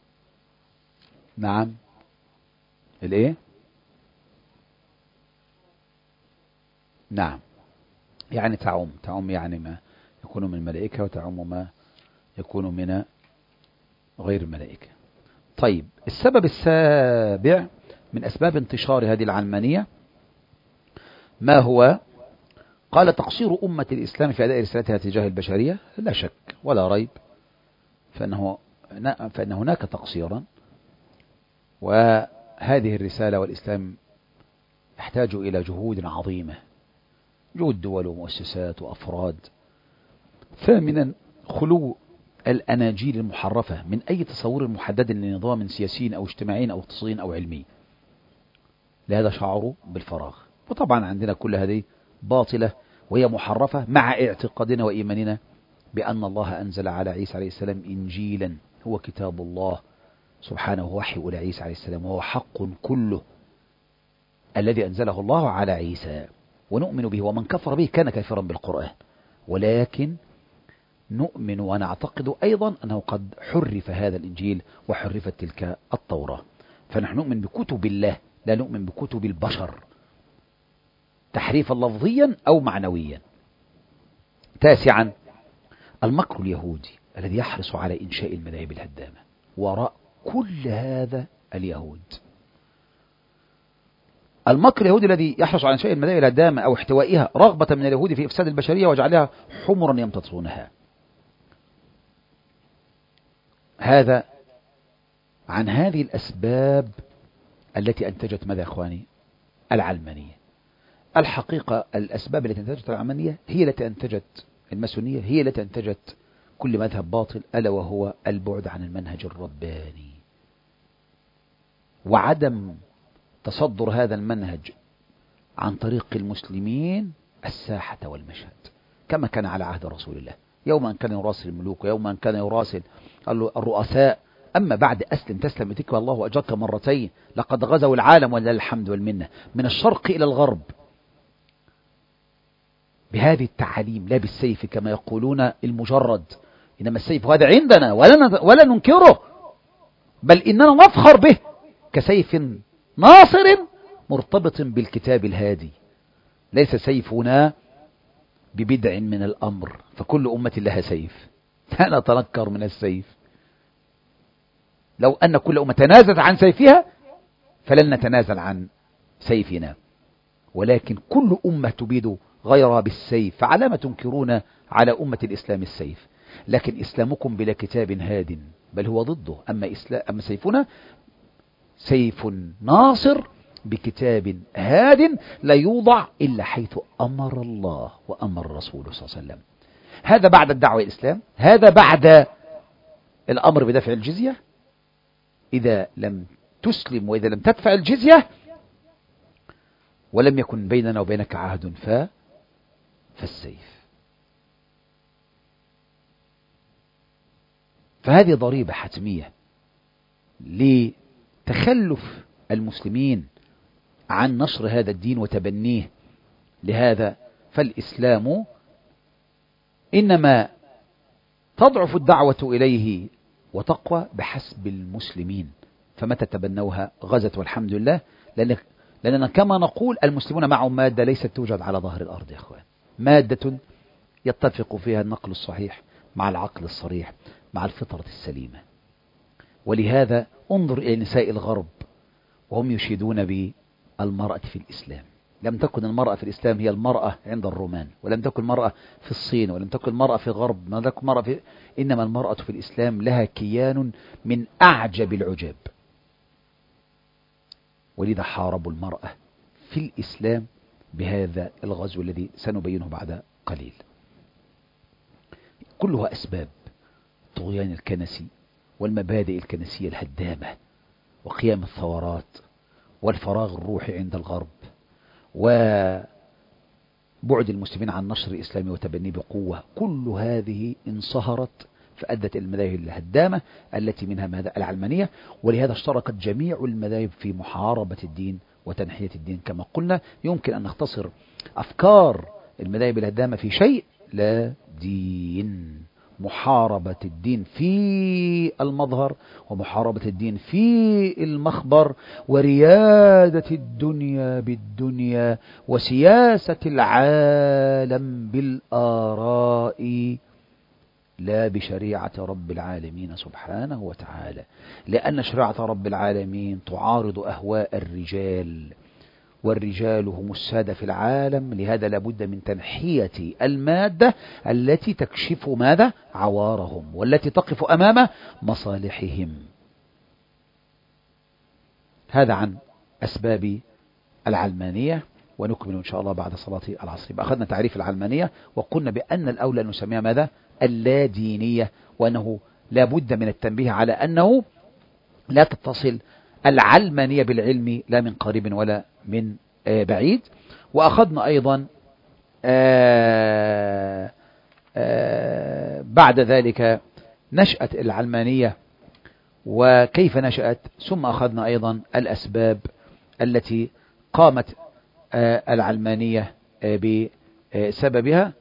نعم. الايه؟ نعم، يعني تعم تعم يعني ما يكون من الملائكة، وتعم ما يكون من غير الملائكة. طيب، السبب السابع من أسباب انتشار هذه العلمانية ما هو؟ قال تقصير أمة الإسلام في أداء رسالتها تجاه البشرية. لا شك ولا ريب فإنه, فإن هناك تقصيرا، وهذه الرسالة والإسلام يحتاج إلى جهود عظيمة، جهود دول ومؤسسات وأفراد. ثامنا خلو الأناجيل المحرفة من أي تصور محدد لنظام سياسي أو اجتماعي أو اقتصادي أو علمي، لهذا شعروا بالفراغ. وطبعا عندنا كل هذه باطلة وهي محرفة، مع اعتقادنا وإيماننا بأن الله أنزل على عيسى عليه السلام إنجيلا هو كتاب الله سبحانه وحي إلى عيسى عليه السلام، وهو حق كله الذي أنزله الله على عيسى، ونؤمن به، ومن كفر به كان كافرا بالقرآن. ولكن نؤمن ونعتقد أيضا أنه قد حرف هذا الإنجيل وحرفت تلك التوراة، فنحن نؤمن بكتب الله لا نؤمن بكتب البشر تحريفا لفظيا أو معنويا. تاسعا المكر اليهودي الذي يحرص على إنشاء المذاهب الهدامة، وراء كل هذا اليهود. المكر اليهودي الذي يحرص على إنشاء المذاهب الهدامة أو احتوائها رغبة من اليهود في إفساد البشرية وجعلها حمرا يمتصونها. هذا عن هذه الأسباب التي أنتجت ماذا يا إخواني؟ العلمانية. الحقيقة الأسباب التي أنتجت العلمانية هي التي أنتجت الماسونية، هي التي أنتجت كل مذهب باطل، ألا وهو البعد عن المنهج الرباني وعدم تصدر هذا المنهج عن طريق المسلمين الساحة والمشهد، كما كان على عهد رسول الله، يوما كان يراسل الملوك ويوما كان يراسل الرؤساء. أما بعد أسلم تسلم يتك الله أجرك مرتين، لقد غزوا العالم ولله الحمد والمنة من الشرق إلى الغرب بهذه التعاليم، لا بالسيف كما يقولون المجرد، إنما السيف هذا عندنا ولا ولا ننكره، بل إننا نفخر به كسيف ناصر مرتبط بالكتاب الهادي. ليس سيفنا ببدع من الأمر، فكل أمة لها سيف، لا نتنكر من السيف. لو أن كل أمة تنازلت عن سيفها فلن نتنازل عن سيفنا، ولكن كل أمة تبيد غيرها بالسيف، فعلى ما تنكرون على أمة الإسلام السيف؟ لكن إسلامكم بلا كتاب هاد بل هو ضده. أما, إسلام أما سيفنا سيف ناصر بكتاب هاد لا يوضع إلا حيث أمر الله وأمر رسوله صلى الله عليه وسلم. هذا بعد الدعوة إلى الإسلام، هذا بعد الأمر بدفع الجزية. إذا لم تسلم وإذا لم تدفع الجزية ولم يكن بيننا وبينك عهد ف فالسيف. فهذه ضريبة حتمية لتخلف المسلمين عن نشر هذا الدين وتبنيه. لهذا فالإسلام إنما تضعف الدعوة إليه وتقوى بحسب المسلمين، فمتى تبنوها غزت والحمد لله. لأننا كما نقول المسلمون معهم مادة ليست توجد على ظهر الأرض يا أخوان، مادة يتفق فيها النقل الصحيح، مع العقل الصريح، مع الفطرة السليمة. ولهذا انظر إلى نساء الغرب وهم يشيدون بالمرأة في الإسلام. لم تكن المرأة في الإسلام هي المرأة عند الرومان، ولم تكن المرأة في الصين، ولم تكن المرأة في الغرب، ما تكن المرأة في... إنما المرأة في الإسلام لها كيان من أعجب العجاب. ولذا حاربوا المرأة في الإسلام بهذا الغزو الذي سنبينه بعد قليل. كلها أسباب طغيان الكنسي والمبادئ الكنسية الهدامة وقيام الثورات والفراغ الروحي عند الغرب وبعد المسلمين عن نشر الإسلام وتبنيه بقوة. كل هذه انصهرت فأدت إلى المذاهب الهدامة التي منها ماذا؟ العلمانية. ولهذا اشتركت جميع المذاهب في محاربة الدين وتنحية الدين. كما قلنا يمكن أن نختصر أفكار المذاهب الهدامة في شيء: لا دين، محاربة الدين في المظهر ومحاربة الدين في المخبر، وريادة الدنيا بالدنيا، وسياسة العالم بالآراء لا بشريعة رب العالمين سبحانه وتعالى، لأن شريعة رب العالمين تعارض أهواء الرجال، والرجال هم السادة في العالم. لهذا لابد من تنحية المادة التي تكشف ماذا؟ عوارهم، والتي تقف أمام مصالحهم. هذا عن أسباب العلمانية، ونكمل إن شاء الله بعد صلاة العصر. أخذنا تعريف العلمانية وقلنا بأن الأولى أن نسميها ماذا؟ اللادينية، وأنه لابد من التنبيه على أنه لا تتصل العلمانية بالعلم لا من قريب ولا من بعيد. وأخذنا أيضا آآ آآ بعد ذلك نشأة العلمانية وكيف نشأت، ثم أخذنا أيضا الأسباب التي قامت العلمانية بسببها.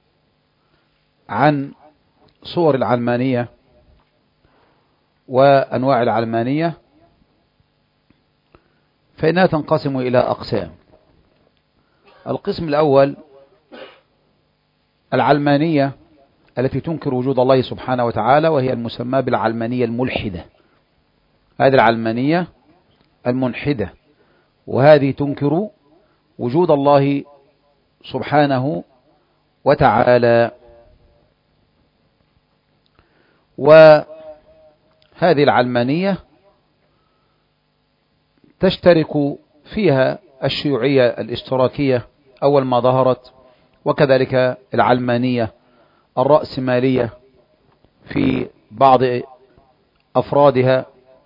عن صور العلمانية وأنواع العلمانية، فإنها تنقسم إلى أقسام. القسم الأول العلمانية التي تنكر وجود الله سبحانه وتعالى، وهي المسمى بالعلمانية الملحدة. هذه العلمانية الملحدة، وهذه تنكر وجود الله سبحانه وتعالى. وهذه العلمانية تشترك فيها الشيوعية الاشتراكية أول ما ظهرت، وكذلك العلمانية الرأسمالية في بعض أفرادها.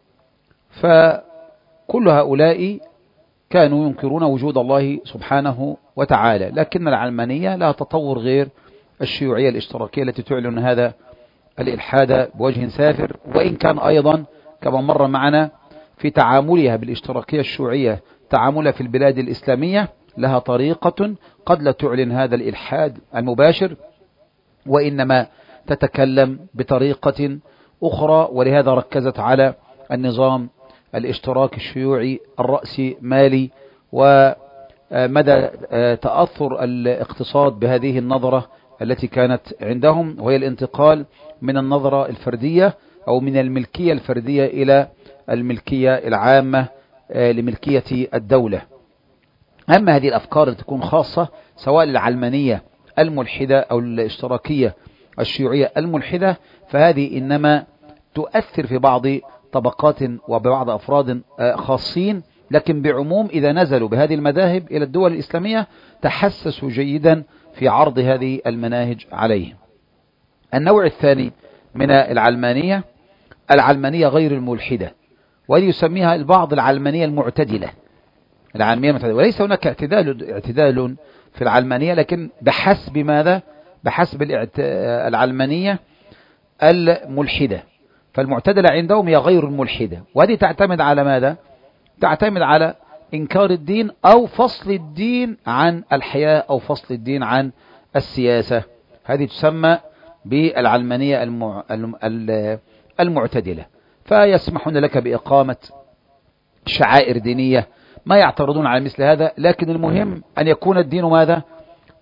فكل هؤلاء كانوا ينكرون وجود الله سبحانه وتعالى، لكن العلمانية لا تطور غير الشيوعية الاشتراكية التي تعلن هذا الإلحاد بوجه سافر، وإن كان أيضا كما مر معنا في تعاملها بالاشتراكية الشيوعية تعاملها في البلاد الإسلامية لها طريقة قد لا تعلن هذا الإلحاد المباشر، وإنما تتكلم بطريقة أخرى. ولهذا ركزت على النظام الاشتراكي الشيوعي الرأسمالي ومدى تأثر الاقتصاد بهذه النظرة التي كانت عندهم، وهي الانتقال من النظرة الفردية أو من الملكية الفردية إلى الملكية العامة لملكية الدولة. أما هذه الأفكار التي تكون خاصة سواء العلمانية الملحدة أو الاشتراكية الشيوعية الملحدة، فهذه إنما تؤثر في بعض طبقات وببعض أفراد خاصين، لكن بعموم إذا نزلوا بهذه المذاهب إلى الدول الإسلامية تحسسوا جيدا في عرض هذه المناهج عليهم. النوع الثاني من العلمانية العلمانية غير الملحدة، وهذه يسميها البعض العلمانية المعتدلة. العلمانية المعتدلة، وليس هناك اعتدال اعتدال في العلمانية، لكن بحسب ماذا؟ بحسب العلمانية الملحدة. فالمعتدلة عندهم هي غير الملحدة، وهذه تعتمد على ماذا؟ تعتمد على إنكار الدين أو فصل الدين عن الحياة أو فصل الدين عن السياسة. هذه تسمى بالعلمانية المع... المعتدلة. فيسمحون لك بإقامة شعائر دينية، ما يعترضون على مثل هذا، لكن المهم أن يكون الدين ماذا؟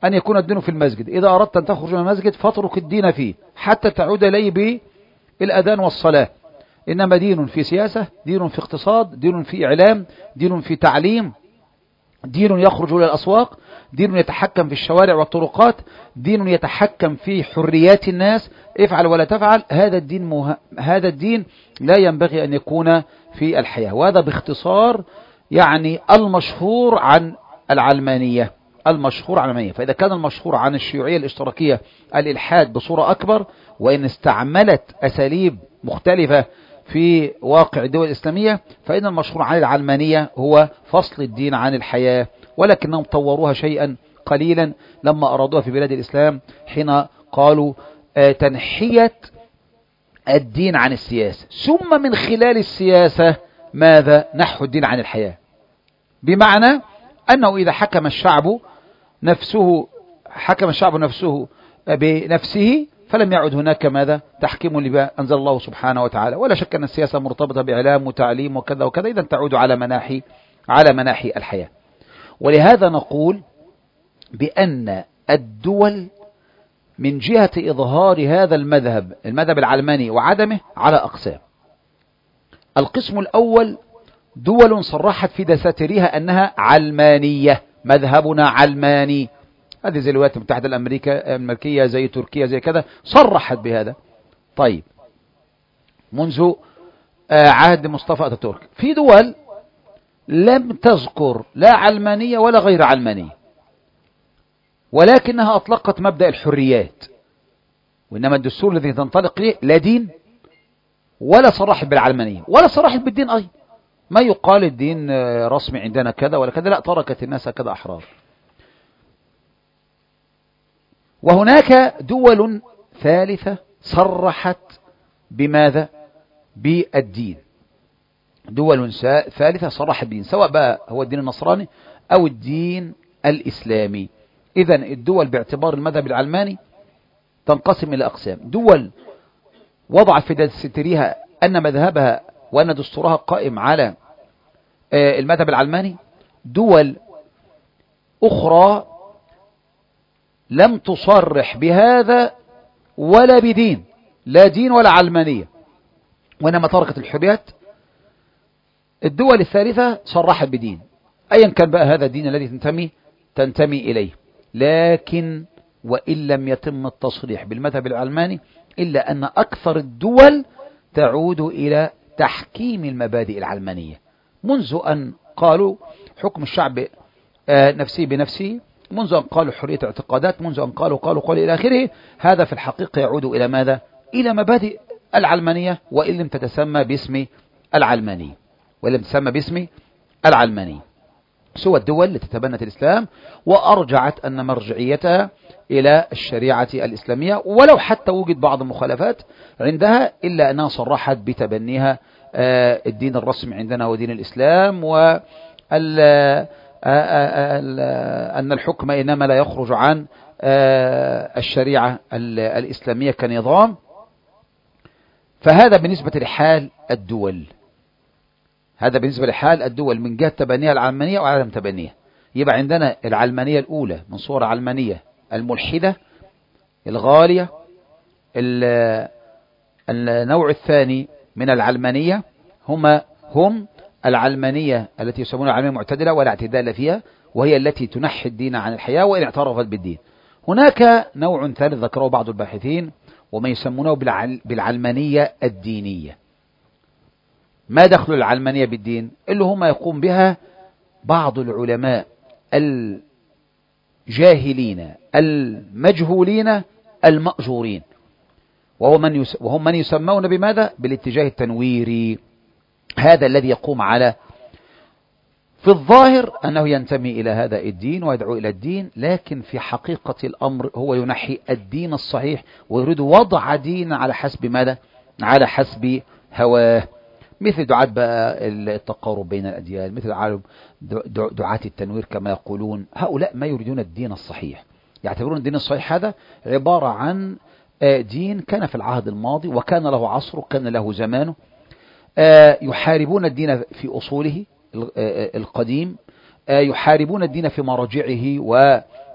أن يكون الدين في المسجد. إذا أردت أن تخرج من المسجد فاترك الدين فيه حتى تعود إليه بالأذان والصلاة. إنما دين في سياسة، دين في اقتصاد، دين في إعلام، دين في تعليم، دين يخرج إلى الأسواق، دين يتحكم في الشوارع والطرقات، دين يتحكم في حريات الناس، افعل ولا تفعل. هذا الدين مه... هذا الدين لا ينبغي أن يكون في الحياة. وهذا باختصار يعني المشهور عن العلمانية، المشهور عن العلمانية. فإذا كان المشهور عن الشيوعية الاشتراكية الإلحاد بصورة أكبر، وإن استعملت أساليب مختلفة في واقع الدول الإسلامية، فإن المشهور عن العلمانية هو فصل الدين عن الحياة، ولكنهم طوروها شيئا قليلا لما أرادوها في بلاد الإسلام حين قالوا آه تنحية الدين عن السياسة، ثم من خلال السياسة ماذا؟ نحو الدين عن الحياة. بمعنى أنه إذا حكم الشعب نفسه حكم الشعب نفسه بنفسه فلم يعد هناك ماذا؟ تحكيم لما أنزل الله سبحانه وتعالى. ولا شك أن السياسة مرتبطة بإعلام وتعليم وكذا وكذا، إذا تعود على مناحي على مناحي الحياة. ولهذا نقول بأن الدول من جهة إظهار هذا المذهب المذهب العلماني وعدمه على أقسام. القسم الأول دول صرحت في دساتيرها أنها علمانية، مذهبنا علماني. هذه زي الولايات المتحدة الأمريكية، زي تركيا، زي كذا، صرحت بهذا. طيب، منذ عهد مصطفى أتاتورك في دول لم تذكر لا علمانية ولا غير علمانية، ولكنها أطلقت مبدأ الحريات، وإنما الدستور الذي تنطلق له لا دين ولا صرحت بالعلمانية ولا صرحت بالدين أيضا. ما يقال الدين رسمي عندنا كذا ولا كذا، لا، تركت الناس كذا أحرار. وهناك دول ثالثة صرحت بماذا؟ بالدين. دول ثالثة صرحت بالدين، سواء بقى هو الدين النصراني أو الدين الإسلامي. إذن الدول باعتبار المذهب العلماني تنقسم إلى أقسام: دول وضعت في دستورها أن مذهبها وأن دستورها قائم على المذهب العلماني، دول أخرى لم تصرح بهذا ولا بدين، لا دين ولا علمانية، وإنما تركت الحريات. الدول الثالثة صرحت بدين، أيا كان بقى هذا الدين الذي تنتمي تنتمي إليه، لكن وإن لم يتم التصريح بالمذهب العلماني إلا أن أكثر الدول تعود إلى تحكيم المبادئ العلمانية، منذ أن قالوا حكم الشعب نفسي بنفسه، منذ أن قالوا حرية اعتقادات، منذ أن قالوا قالوا قالوا إلى آخره. هذا في الحقيقة يعود إلى ماذا؟ إلى مبادئ العلمانية، وإن لم تتسمى باسم العلماني وإن لم تتسمى باسم العلماني. سوى الدول التي تبنت الإسلام وأرجعت أن مرجعيتها إلى الشريعة الإسلامية، ولو حتى وجد بعض المخالفات عندها، إلا أنها صرحت بتبنيها الدين الرسمي عندنا ودين الإسلام، و أن الحكم إنما لا يخرج عن الشريعة الإسلامية كنظام. فهذا بالنسبة لحال الدول، هذا بالنسبة لحال الدول من جهة تبنيها العلمانية وعدم تبنيها. يبقى عندنا العلمانية الأولى من صور علمانية الملحدة الغالية. النوع الثاني من العلمانية هم هم العلمانية التي يسمونها العلمانية المعتدلة ولا اعتدال فيها، وهي التي تنحي الدين عن الحياة وإن اعترفت بالدين. هناك نوع ثالث ذكره بعض الباحثين وما يسمونه بالعلمانية الدينية. ما دخل العلمانية بالدين؟ اللي هم يقوم بها بعض العلماء الجاهلين المجهولين المأجورين، وهو من يس... وهم من يسمون بماذا؟ بالاتجاه التنويري. هذا الذي يقوم على في الظاهر أنه ينتمي إلى هذا الدين ويدعو إلى الدين، لكن في حقيقة الأمر هو ينحي الدين الصحيح ويريد وضع دين على حسب ماذا؟ على حسب هواه، مثل دعاة بقى التقارب بين الأديان، مثل دعاة التنوير كما يقولون. هؤلاء ما يريدون الدين الصحيح، يعتبرون الدين الصحيح هذا عبارة عن دين كان في العهد الماضي وكان له عصره وكان له زمانه، يحاربون الدين في أصوله القديم، يحاربون الدين في مراجعه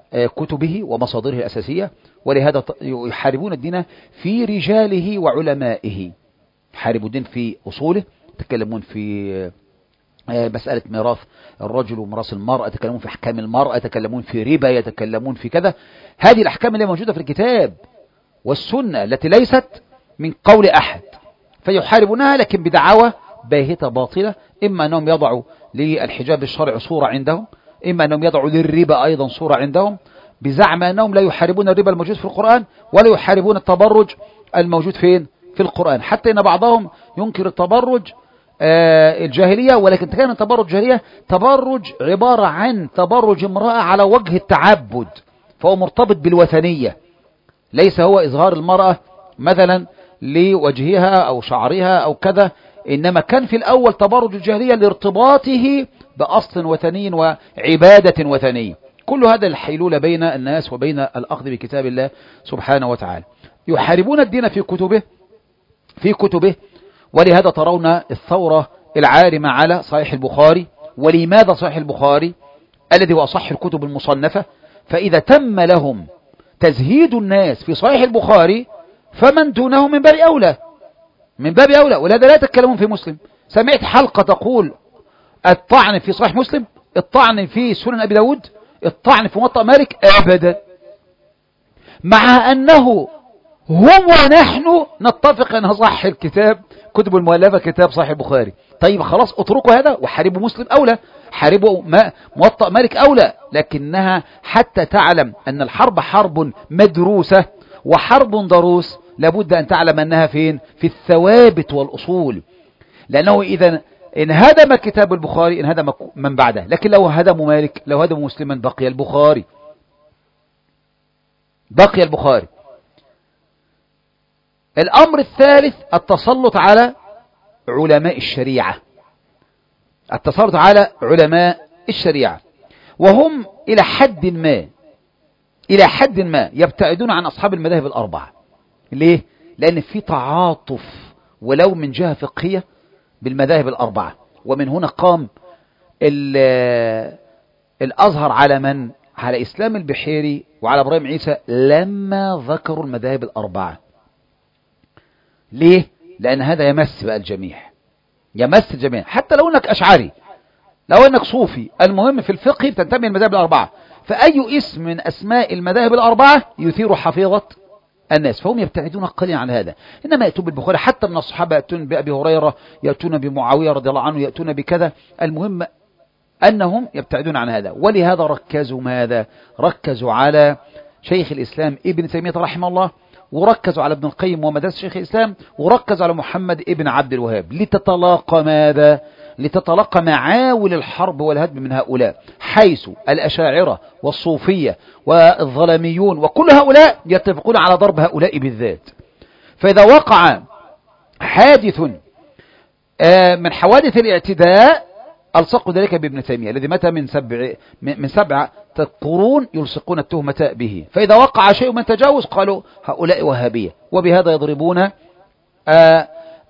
كتبه ومصادره الأساسية، ولهذا يحاربون الدين في رجاله وعلمائه. يحاربوا الدين في أصوله، يتكلمون في مسألة ميراث الرجل وميراث المرأة، يتكلمون في أحكام المرأة، يتكلمون في ربا، يتكلمون في كذا. هذه الأحكام اللي موجودة في الكتاب والسنة التي ليست من قول أحد، فيحاربونها لكن بدعاوى باهتة باطلة. إما أنهم يضعوا للحجاب الشرعي صورة عندهم، إما أنهم يضعوا للربا أيضا صورة عندهم، بزعم أنهم لا يحاربون الربا الموجود في القرآن ولا يحاربون التبرج الموجود فين في القرآن. حتى إن بعضهم ينكر التبرج آه الجاهلية، ولكن كان التبرج الجاهلية تبرج عبارة عن تبرج امرأة على وجه التعبد، فهو مرتبط بالوثنية، ليس هو إظهار المرأة مثلا لوجهها أو شعرها أو كذا، إنما كان في الأول تبرج الجاهلية لارتباطه بأصل وثني وعبادة وثنية. كل هذا الحيلولة بين الناس وبين الأخذ بكتاب الله سبحانه وتعالى. يحاربون الدين في كتبه في كتبه ولهذا ترون الثورة العارمة على صحيح البخاري. ولماذا صحيح البخاري الذي هو أصح الكتب المصنفة؟ فإذا تم لهم تزهيد الناس في صحيح البخاري فمن دونه من باب أولى من باب أولى. ولهذا لا يتكلمون في مسلم. سمعت حلقة تقول الطعن في صحيح مسلم، الطعن في سنن أبي داود، الطعن في موطأ مالك؟ أبدا. مع أنه هم ونحن نتفق أن صح الكتاب كتب المؤلفة كتاب صحيح البخاري. طيب خلاص اتركوا هذا وحاربوا مسلم أولى، حاربوا ما موطأ مالك أولى. لكنها حتى تعلم أن الحرب حرب مدروسة وحرب ضروس، لابد أن تعلم أنها فين؟ في الثوابت والأصول. لأنه إذا انهدم كتاب البخاري انهدم من بعده، لكن لو هدموا مالك لو هدموا مسلما بقي البخاري بقي البخاري. الأمر الثالث التسلط على علماء الشريعة التسلط على علماء الشريعة وهم إلى حد ما إلى حد ما يبتعدون عن أصحاب المذاهب الأربعة. ليه؟ لأن في تعاطف ولو من جهة فقهية بالمذاهب الأربعة. ومن هنا قام الأزهر على من؟ على إسلام البحيري وعلى إبراهيم عيسى لما ذكروا المذاهب الأربعة. ليه؟ لأن هذا يمس بقى الجميع يمس الجميع، حتى لو أنك أشعري لو أنك صوفي، المهم في الفقه بتنتمي المذاهب الأربعة، فأي اسم من أسماء المذاهب الأربعة يثير حفيظة الناس، فهم يبتعدون قليلا عن هذا. إنما يأتون بالبخاري، حتى من الصحابة يأتون بأبي هريرة، يأتون بمعاوية رضي الله عنه، يأتون بكذا. المهم أنهم يبتعدون عن هذا. ولهذا ركزوا ماذا؟ ركزوا على شيخ الإسلام ابن تيمية رحمه الله، وركزوا على ابن القيم ومدرسة شيخ الإسلام، وركزوا على محمد ابن عبد الوهاب، لتتلاقى ماذا؟ لتتلقى معاول الحرب والهدم من هؤلاء، حيث الأشاعرة والصوفية والظلاميون وكل هؤلاء يتفقون على ضرب هؤلاء بالذات. فإذا وقع حادث من حوادث الاعتداء ألصقوا ذلك بابن تيمية الذي مات من سبع من سبع قرون يلصقون التهمة به. فإذا وقع شيء من تجاوز قالوا هؤلاء وهابية، وبهذا يضربون آآ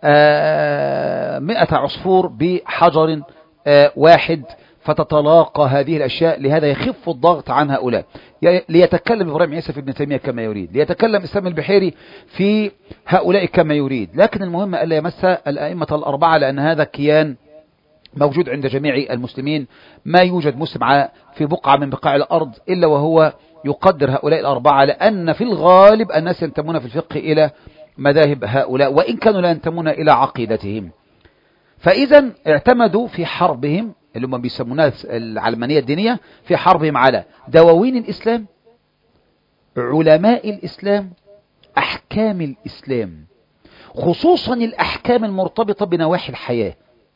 آآ مئة عصفور بحجر واحد، فتتلاقى هذه الأشياء. لهذا يخف الضغط عن هؤلاء، ليتكلم إبراهيم عيسى في ابن تيمية كما يريد، ليتكلم إسلام البحيري في هؤلاء كما يريد. لكن المهم ألا يمس الأئمة الأربعة، لأن هذا كيان موجود عند جميع المسلمين. ما يوجد مسلم في بقعة من بقاع الأرض إلا وهو يقدر هؤلاء الأربعة، لأن في الغالب الناس ينتمون في الفقه إلى مذاهب هؤلاء وإن كانوا لا ينتمون إلى عقيدتهم. فإذا اعتمدوا في حربهم اللي هم بيسمونها العلمانية الدينية، في حربهم على دواوين الإسلام، علماء الإسلام، أحكام الإسلام، خصوصا الأحكام المرتبطة بنواحي الحياة.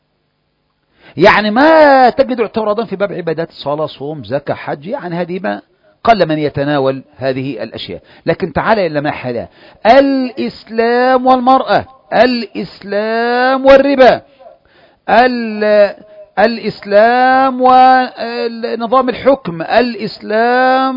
يعني ما تجد اعتراضا في باب عبادات صلاة صوم زكاة حج، يعني هذه ما قل من يتناول هذه الأشياء. لكن تعالى إلى ما حلا الإسلام والمرأة، الإسلام والربا، الإسلام ونظام الحكم، الإسلام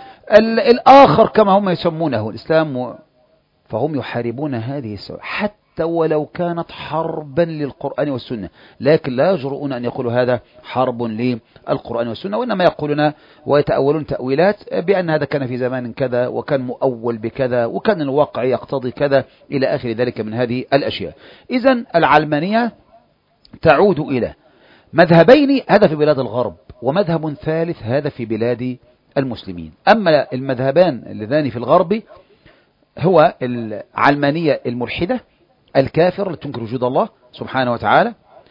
والآخر كما هم يسمونه الإسلام، فهم يحاربون هذه السواء. حتى حتى ولو كانت حربا للقرآن والسنة، لكن لا يجرؤون أن يقولوا هذا حرب للقرآن والسنة، وإنما يقولون ويتأولون تأويلات بأن هذا كان في زمان كذا وكان مؤول بكذا وكان الواقع يقتضي كذا إلى آخر ذلك من هذه الأشياء. إذن العلمانية تعود إلى مذهبين، هذا في بلاد الغرب، ومذهب ثالث هذا في بلاد المسلمين. أما المذهبان اللذان في الغرب هو العلمانية الملحدة الكافر التي تنكر وجود الله سبحانه وتعالى،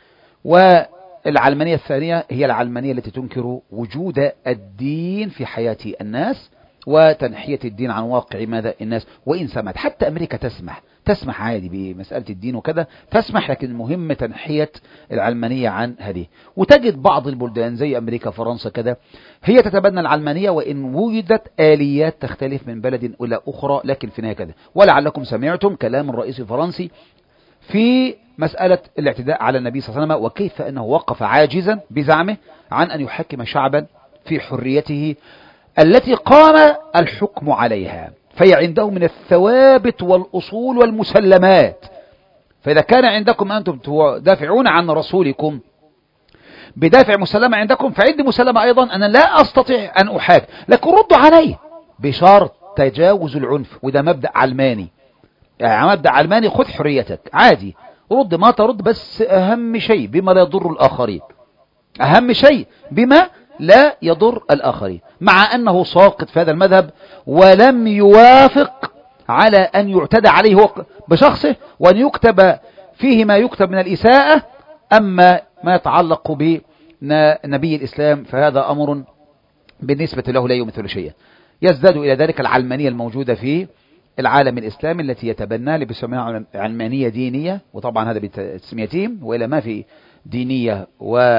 والعلمانية الثانية هي العلمانية التي تنكر وجود الدين في حياة الناس وتنحية الدين عن واقع ماذا الناس. وإن سمحت حتى أمريكا تسمح تسمح عادي بمسألة الدين وكذا تسمح، لكن المهم تنحية العلمانية عن هذه. وتجد بعض البلدان زي أمريكا فرنسا كذا هي تتبنى العلمانية، وإن وجدت آليات تختلف من بلد إلى أخرى، لكن في النهاية كذا. ولعلكم سمعتم كلام الرئيس الفرنسي في مسألة الاعتداء على النبي صلى الله عليه وسلم، وكيف أنه وقف عاجزا بزعمه عن أن يحكم شعبا في حريته التي قام الحكم عليها، فهي عنده من الثوابت والأصول والمسلمات. فإذا كان عندكم أنتم تدافعون عن رسولكم بدافع مسلمة عندكم، فعندي مسلمة أيضا أنا لا أستطيع أن أحاكم، لكن ردوا عليه بشرط تجاوز العنف، وده مبدأ علماني. يعني مبدأ علماني، خذ حريتك عادي، رد ما ترد، بس أهم شيء بما لا يضر الآخرين، أهم شيء بما لا يضر الآخرين، مع أنه ساقط في هذا المذهب ولم يوافق على أن يعتدى عليه هو بشخصه وأن يكتب فيه ما يكتب من الإساءة. أما ما يتعلق بنبي الإسلام فهذا أمر بالنسبة له لا يمثل شيئا. يزداد إلى ذلك العلمانية الموجودة في العالم الإسلامي التي يتبنى اللي بيسمونها علمانية دينية، وطبعا هذا بتسميتهم، وإلا ما في دينية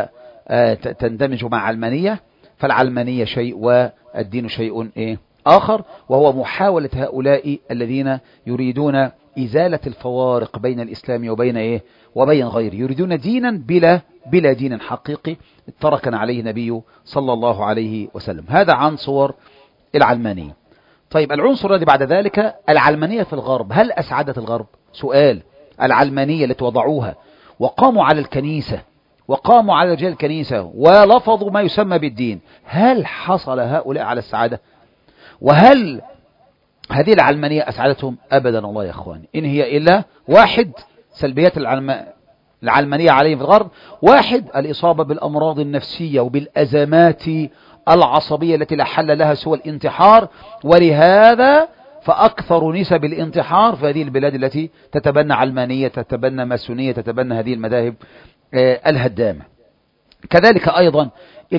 وتندمج مع علمانية، فالعلمانية شيء والدين شيء إيه آخر، وهو محاولة هؤلاء الذين يريدون إزالة الفوارق بين الإسلام وبين إيه وبين غيره، يريدون دينا بلا بلا دين حقيقي تركنا عليه النبي صلى الله عليه وسلم. هذا عن صور العلمانية. طيب العنصر الذي بعد ذلك العلمانية في الغرب، هل أسعدت الغرب؟ سؤال. العلمانية التي وضعوها وقاموا على الكنيسة وقاموا على رجال الكنيسة ولفظوا ما يسمى بالدين، هل حصل هؤلاء على السعادة؟ وهل هذه العلمانية أسعدتهم؟ أبدا والله يا أخواني، إن هي إلا واحد سلبيات العلم... العلمانية عليه في الغرب، واحد الإصابة بالأمراض النفسية وبالأزمات العصبية التي لا حل لها سوى الانتحار، ولهذا فأكثر نسب الانتحار في هذه البلاد التي تتبنى علمانية، تتبنى ماسونية، تتبنى هذه المذاهب الهدامة. كذلك أيضا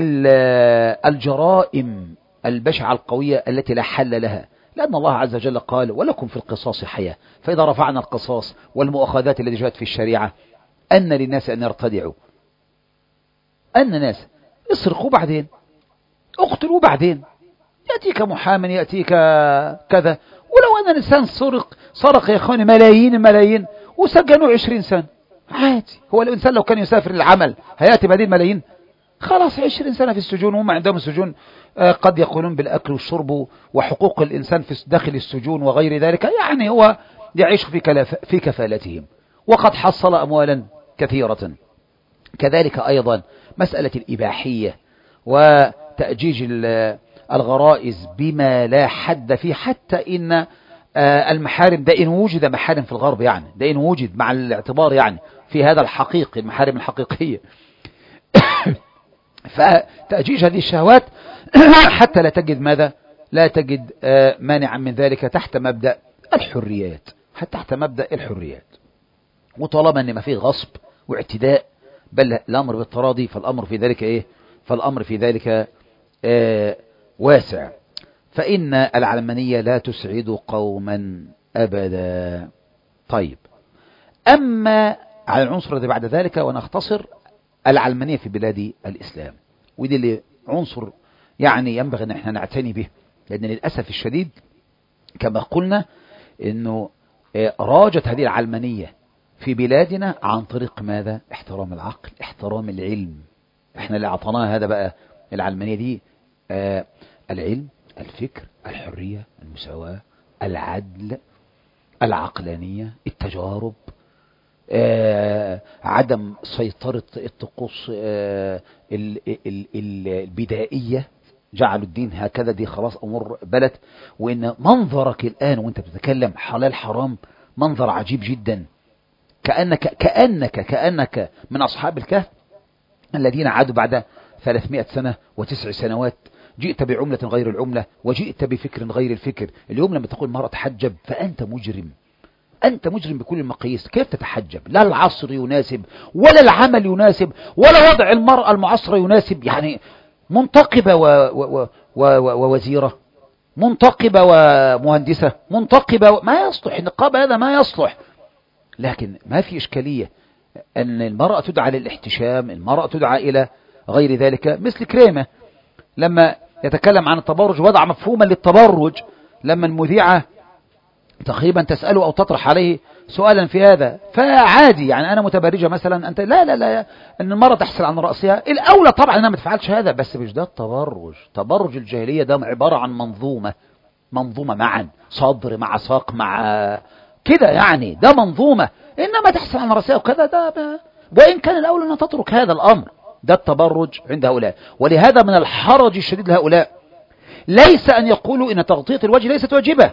الجرائم البشعة القوية التي لا حل لها، لأن الله عز وجل قال ولكم في القصاص حياة، فإذا رفعنا القصاص والمؤاخذات التي جاءت في الشريعة أن للناس أن يرتدعوا، أن الناس اسرقوا بعدين، اقتلوا بعدين، يأتيك محامي يأتيك كذا. ولو أن الإنسان سرق سرق يا أخواني ملايين الملايين وسجنوا عشرين سنة عادي. هو الإنسان لو كان يسافر العمل هيأتي بعدين ملايين؟ خلاص عشرين سنة في السجون، وهم عندهم السجون قد يقولون بالأكل والشرب وحقوق الإنسان في داخل السجون وغير ذلك، يعني هو يعيش في في كفالتهم وقد حصل أموالا كثيرة. كذلك أيضا مسألة الإباحية وتأجيج الغرائز بما لا حد فيه، حتى إن المحارم ده إن وجد محارم في الغرب، يعني ده إن وجد مع الاعتبار يعني في هذا الحقيقي المحارم الحقيقية فتأجيج هذه الشهوات حتى لا تجد ماذا لا تجد مانعا من ذلك تحت مبدأ الحريات، حتى تحت مبدأ الحريات. وطالما أن ما فيه غصب واعتداء بل الأمر بالتراضي فالأمر في ذلك إيه فالأمر في ذلك آه واسع. فإن العلمانية لا تسعد قوما أبدا. طيب أما على العنصر الذي بعد ذلك ونختصر العلمانية في بلاد الإسلام، ودي اللي عنصر يعني ينبغي أن احنا نعتني به، لأن للأسف الشديد كما قلنا أنه راجت هذه العلمانية في بلادنا عن طريق ماذا؟ احترام العقل، احترام العلم. احنا اللي اعطيناها هذا بقى العلمانية دي آه العلم، الفكر، الحرية، المساواة، العدل، العقلانية، التجارب، آه عدم سيطرة الطقوس آه ال ال ال البدائية، جعلوا الدين هكذا، دي خلاص أمور بلد. وإن منظرك الآن وانت بتتكلم حلال حرام منظر عجيب جدا، كأنك كأنك كأنك من أصحاب الكهف الذين عادوا بعد ثلاثمائة سنة وتسع سنوات، جئت بعملة غير العملة وجئت بفكر غير الفكر. اليوم لما تقول المرأة تحجب فأنت مجرم، أنت مجرم بكل المقاييس. كيف تتحجب؟ لا العصر يناسب ولا العمل يناسب ولا وضع المرأة المعاصرة يناسب. يعني منتقبة و... و... و... و... ووزيرة، منتقبة ومهندسة، منتقبة و... ما يصلح النقاب هذا، ما يصلح. لكن ما في إشكالية أن المرأة تدعى للاحتشام، المرأة تدعى إلى غير ذلك. مثل كريمة لما يتكلم عن التبرج وضع مفهوما للتبرج، لما المذيعة تقريبا تسأله أو تطرح عليه سؤالا في هذا، فعادي يعني أنا متبرجة مثلا، أنت لا لا لا أن المرأة تحصل عن رأسها، الأولى طبعا أنها ما تفعلش هذا، بس مش ده التبرج. تبرج الجاهلية ده عبارة عن منظومة، منظومة معا، صدر مع ساق مع كده، يعني ده منظومة. إنما تحصل عن رأسها وكذا ده ب... وإن كان الأولى أن تترك هذا الأمر، ده التبرج عند هؤلاء. ولهذا من الحرج الشديد لهؤلاء ليس أن يقولوا إن تغطية الوجه ليست واجبة،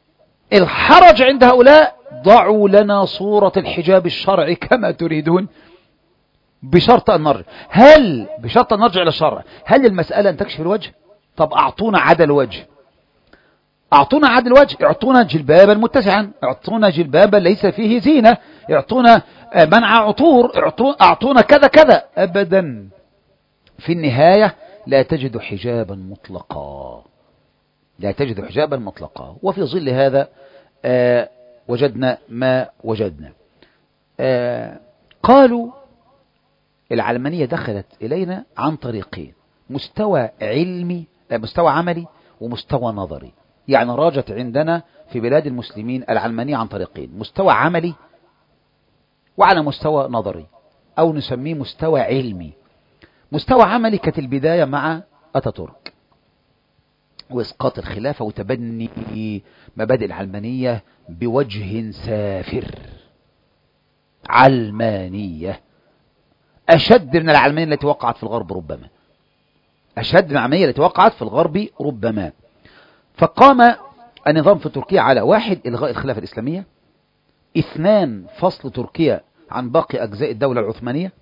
الحرج عند هؤلاء ضعوا لنا صورة الحجاب الشرعي كما تريدون بشرط أن نرجع. هل بشرط أن نرجع إلى الشرع؟ هل المسألة أن تكشف الوجه؟ طب أعطونا عدل الوجه، أعطونا عدل الوجه، اعطونا جلبابا متسعا، اعطونا جلبابا ليس فيه زينة، اعطونا منع عطور، اعطونا كذا كذا. أبدا، في النهاية لا تجد حجابا مطلقا، لا تجد حجابا مطلقا. وفي ظل هذا آه وجدنا ما وجدنا. آه قالوا العلمانية دخلت إلينا عن طريقين، مستوى علمي، مستوى عملي ومستوى نظري. يعني راجت عندنا في بلاد المسلمين العلمانية عن طريقين، مستوى عملي وعلى مستوى نظري، أو نسميه مستوى علمي. مستوى عملي كانت البداية مع أتاتورك وإسقاط الخلافة وتبني مبادئ العلمانية بوجه سافر. علمانية أشد من العلمانية التي وقعت في الغرب ربما، أشد من العلمانية التي وقعت في الغرب ربما. فقام النظام في تركيا على واحد إلغاء الخلافة الإسلامية، اثنان فصل تركيا عن باقي أجزاء الدولة العثمانية،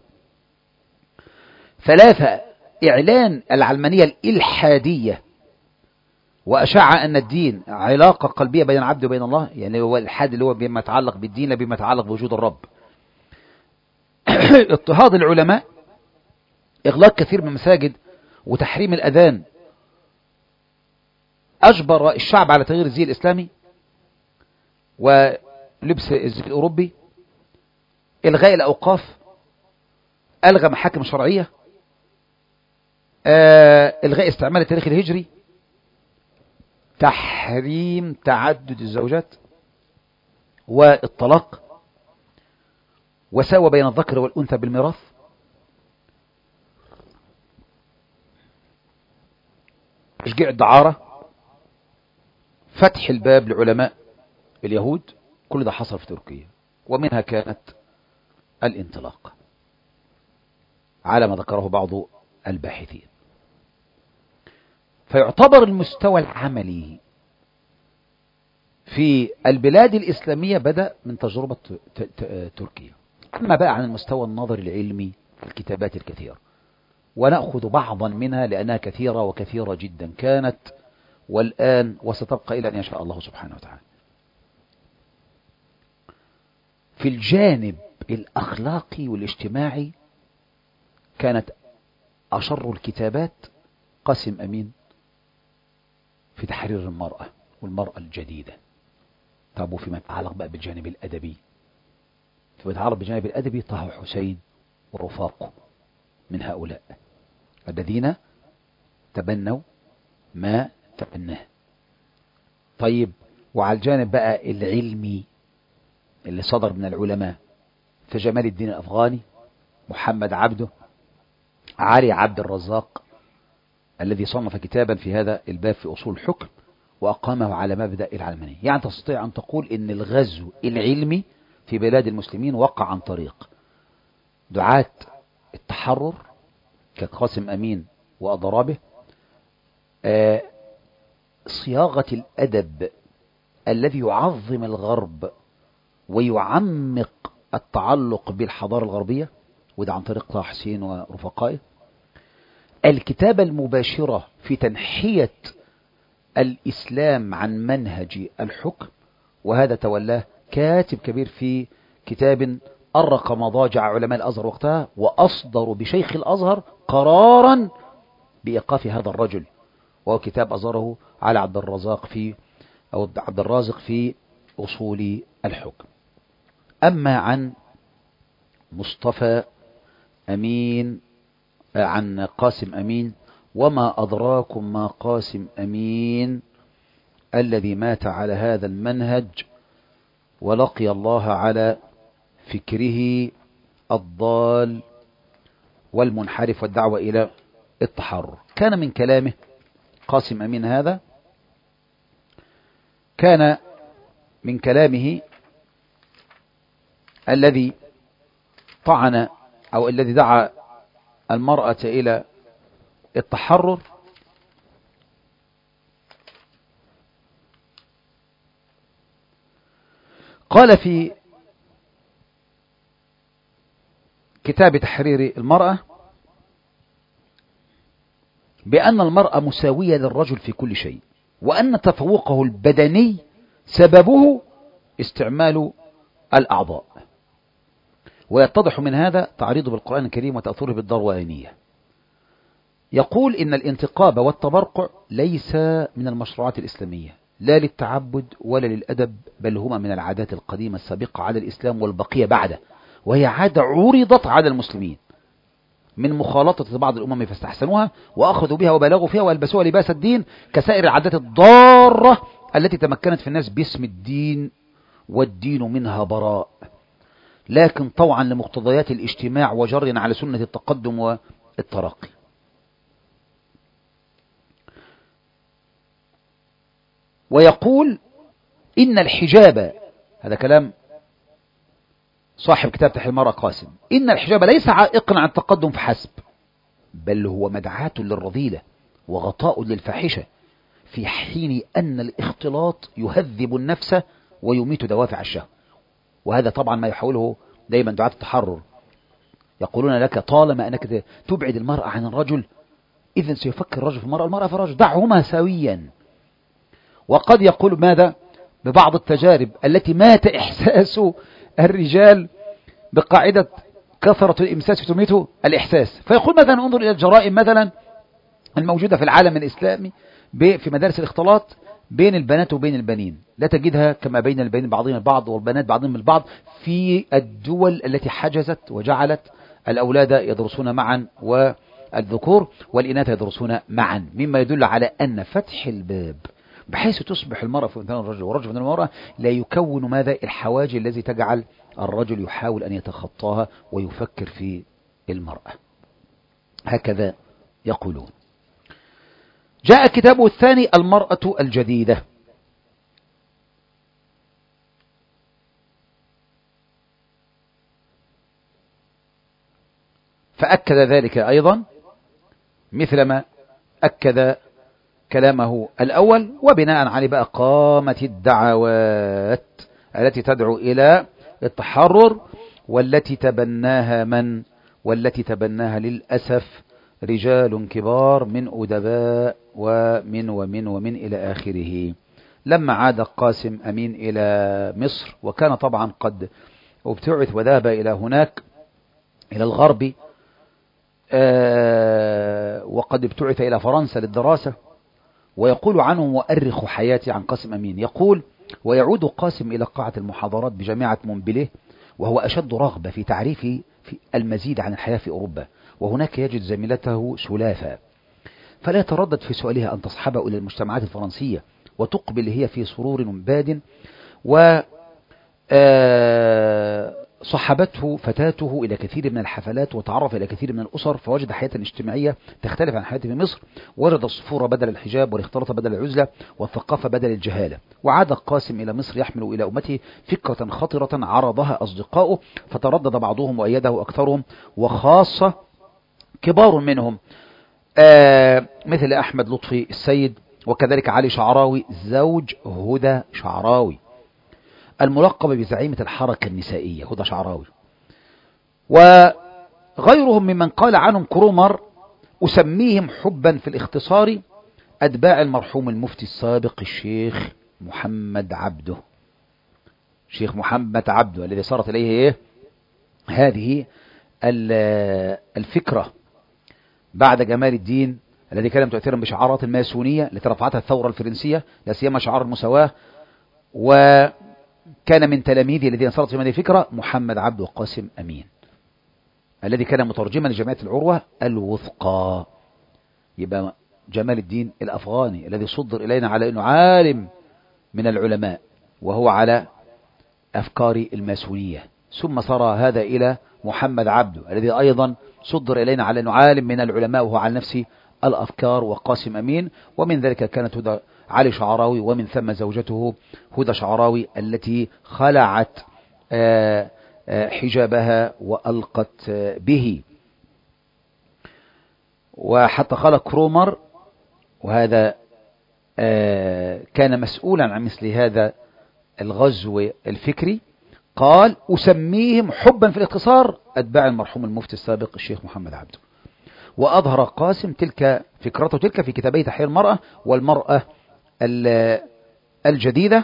ثلاثة إعلان العلمانية الإلحادية وأشاع أن الدين علاقة قلبية بين العبد وبين الله، يعني هو الحاد اللي هو بما يتعلق بالدين لا بما يتعلق بوجود الرب. اضطهاد العلماء، إغلاق كثير من المساجد وتحريم الأذان، أجبر الشعب على تغيير الزي الإسلامي ولبس الزي الأوروبي، إلغاء الأوقاف، ألغى محاكم شرعية، آه، إلغاء استعمال التاريخ الهجري، تحريم تعدد الزوجات والطلاق، وساوى بين الذكر والأنثى بالميراث، تشجيع الدعارة، فتح الباب لعلماء اليهود. كل ده حصل في تركيا، ومنها كانت الانطلاق على ما ذكره بعض الباحثين. فيعتبر المستوى العملي في البلاد الإسلامية بدأ من تجربة تركيا. أما بقى عن المستوى النظري العلمي الكتابات الكثيرة، ونأخذ بعضا منها لأنها كثيرة وكثيرة جدا كانت والآن وستبقى إلى أن يشاء الله سبحانه وتعالى. في الجانب الأخلاقي والاجتماعي كانت أشر الكتابات قاسم أمين في تحرير المرأة والمرأة الجديدة. طب وفيما يتعلق بقى بالجانب الأدبي، فيما يتعلق بالجانب الأدبي طه حسين ورفاقه من هؤلاء الذين تبنوا ما تبناه. طيب وعلى الجانب بقى العلمي اللي صدر من العلماء، فجمال الدين الأفغاني، محمد عبده، علي عبد الرزاق الذي صنف كتابا في هذا الباب في أصول الحكم وأقامه على مبدأ العلمانية. يعني تستطيع أن تقول إن الغزو العلمي في بلاد المسلمين وقع عن طريق دعاة التحرر كقاسم أمين وأضرابه، آه صياغة الأدب الذي يعظم الغرب ويعمق التعلق بالحضارة الغربية، وده عن طريق طه حسين ورفقائه. الكتابة المباشرة في تنحية الإسلام عن منهج الحكم، وهذا تولاه كاتب كبير في كتاب أرق مضاجع علماء الأزهر وقتها، وأصدروا بشيخ الأزهر قرارا بإيقاف هذا الرجل، وهو كتاب أصدره على عبد الرزاق في أو عبد الرازق في أصول الحكم. أما عن مصطفى أمين، عن قاسم أمين، وما أدراكم ما قاسم أمين الذي مات على هذا المنهج ولقي الله على فكره الضال والمنحرف والدعوة إلى التحرر. كان من كلامه قاسم أمين هذا، كان من كلامه الذي طعن أو الذي دعا المرأة إلى التحرر، قال في كتاب تحرير المرأة بأن المرأة مساوية للرجل في كل شيء، وأن تفوقه البدني سببه استعمال الأعضاء، ويتضح من هذا تعريضه بالقرآن الكريم وتأثره بالدروانية. يقول إن الانتقاب والتبرقع ليس من المشروعات الإسلامية، لا للتعبد ولا للأدب، بل هما من العادات القديمة السابقة على الإسلام والبقية بعده، وهي عادة عرضت على المسلمين من مخالطة بعض الأمم فاستحسنوها وأخذوا بها وبالغوا فيها وألبسوها لباس الدين كسائر العادات الضارة التي تمكنت في الناس باسم الدين والدين منها براء، لكن طوعا لمقتضيات الاجتماع وجرا على سنة التقدم والترقي. ويقول إن الحجاب، هذا كلام صاحب كتاب تحرير المرأة قاسم، إن الحجاب ليس عائقا عن التقدم فحسب، بل هو مدعاة للرذيلة وغطاء للفاحشة، في حين أن الاختلاط يهذب النفس ويميت دوافع الشهوة. وهذا طبعا ما يحاوله دايما دعاة التحرر، يقولون لك طالما أنك تبعد المرأة عن الرجل إذن سيفكر الرجل في المرأة، المرأة في الرجل، دعهما سويا. وقد يقول ماذا ببعض التجارب التي مات إحساس الرجال بقاعدة كثرة الإمساس تميته الإحساس، فيقول مثلا انظر إلى الجرائم مثلا الموجودة في العالم الإسلامي في مدارس الاختلاط بين البنات وبين البنين، لا تجدها كما بين البنين بعضهم البعض والبنات بعضهم البعض في الدول التي حجزت وجعلت الأولاد يدرسون معا والذكور والإناث يدرسون معا، مما يدل على أن فتح الباب بحيث تصبح المرأة في مكان الرجل والرجل في مكان المرأة لا يكون ماذا الحواجز الذي تجعل الرجل يحاول أن يتخطاها ويفكر في المرأة. هكذا يقولون. جاء كتابه الثاني المرأة الجديدة، فأكد ذلك أيضا مثلما أكد كلامه الأول، وبناء عليه بقى قامت الدعوات التي تدعو إلى التحرر، والتي تبناها من والتي تبناها للأسف رجال كبار من أدباء ومن ومن ومن إلى آخره. لما عاد قاسم أمين إلى مصر، وكان طبعا قد ابتعث وذهب إلى هناك إلى الغرب، آه وقد ابتعث إلى فرنسا للدراسة. ويقول عنه مؤرخ حياتي عن قاسم أمين، يقول: ويعود قاسم إلى قاعة المحاضرات بجامعة مونبليه وهو أشد رغبة في تعريف في المزيد عن الحياة في أوروبا، وهناك يجد زميلته سلافة، فلا يتردد في سؤالها أن تصحبه إلى المجتمعات الفرنسية وتقبل هي في سرور باد. و صحبته فتاته إلى كثير من الحفلات وتعرف إلى كثير من الأسر، فوجد حياة اجتماعية تختلف عن حياته في مصر، وجد الصفور بدل الحجاب والاختلاط بدل العزلة والثقافة بدل الجهالة. وعاد القاسم إلى مصر يحمل إلى أمته فكرة خطرة عرضها أصدقاؤه، فتردد بعضهم وأيده أكثرهم، وخاصة كبار منهم آه مثل أحمد لطفي السيد، وكذلك علي شعراوي زوج هدى شعراوي الملقب بزعيمة الحركة النسائية هدى شعراوي، وغيرهم ممن قال عنهم كرومر: أسميهم حبا في الاختصار أتباع المرحوم المفتي السابق الشيخ محمد عبده. شيخ محمد عبده الذي صارت إليه إيه؟ هذه الفكرة بعد جمال الدين الذي كان متأثرا بشعارات الماسونية التي رفعتها الثورة الفرنسية، لا سيما شعار المساواة، وكان من تلاميذه الذين صارت في هذه الفكرة محمد عبده وقاسم أمين الذي كان مترجما لجمعية العروة الوثقى. يبقى جمال الدين الأفغاني الذي صدر إلينا على أنه عالم من العلماء وهو على أفكار الماسونية، ثم صار هذا إلى محمد عبده الذي أيضا صدر إلينا على أنه عالم من العلماء وهو على نفس الأفكار، وقاسم أمين، ومن ذلك كانت هدى علي شعراوي، ومن ثم زوجته هدى شعراوي التي خلعت حجابها وألقت به. وحتى قال كرومر، وهذا كان مسؤولا عن مثل هذا الغزو الفكري، قال: أسميهم حبا في الاختصار أتباع المرحوم المفتي السابق الشيخ محمد عبده. وأظهر قاسم تلك فكرته تلك في كتابي تحرير المرأة والمرأة الجديدة.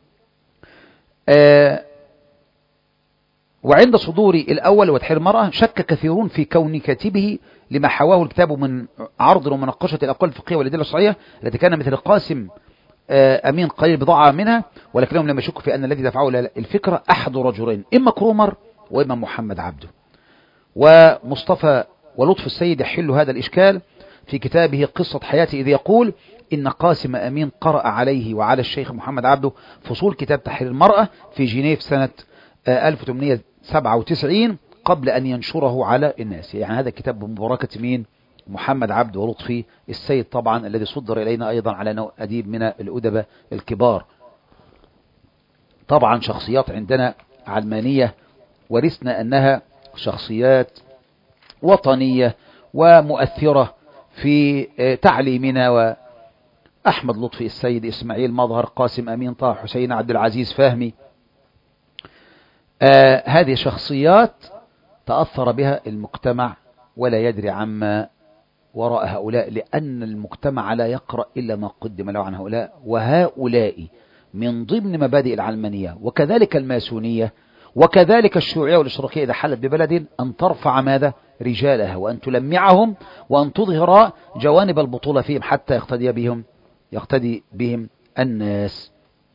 وعند صدور الأول وتحرير المرأة شك كثيرون في كون كاتبه لما حواه الكتاب من عرض ومناقشة الأقوال الفقهية والأدلة الشرعية التي كان مثل قاسم أمين قليل بضاعة منها، ولكنهم لم يشكوا في أن الذي دفعه الفكرة أحد رجلين، إما كرومر وإما محمد عبده. ومصطفى ولطف السيد يحل هذا الإشكال في كتابه قصة حياته، إذ يقول إن قاسم أمين قرأ عليه وعلى الشيخ محمد عبده فصول كتاب تحرير المرأة في جنيف سنة ألف وثمانمائة وسبعة وتسعين قبل أن ينشره على الناس. يعني هذا الكتاب بمباركة مين؟ محمد عبده ولطفي السيد طبعا، الذي صدر إلينا أيضا على نوع أديب من الأدباء الكبار. طبعا شخصيات عندنا علمانية ورثنا أنها شخصيات وطنية ومؤثرة في تعليمنا، وأحمد لطفي السيد، إسماعيل مظهر، قاسم أمين، طه حسين، عبد العزيز فهمي. آه هذه شخصيات تأثر بها المجتمع ولا يدري عما وراء هؤلاء، لأن المجتمع لا يقرأ إلا ما قدم له عن هؤلاء، وهؤلاء من ضمن مبادئ العلمانية وكذلك الماسونية وكذلك الشيوعية والاشتراكية إذا حلت ببلد أن ترفع ماذا؟ رجالها، وأن تلمعهم، وأن تظهر جوانب البطولة فيهم حتى يقتدي بهم يقتدي بهم الناس.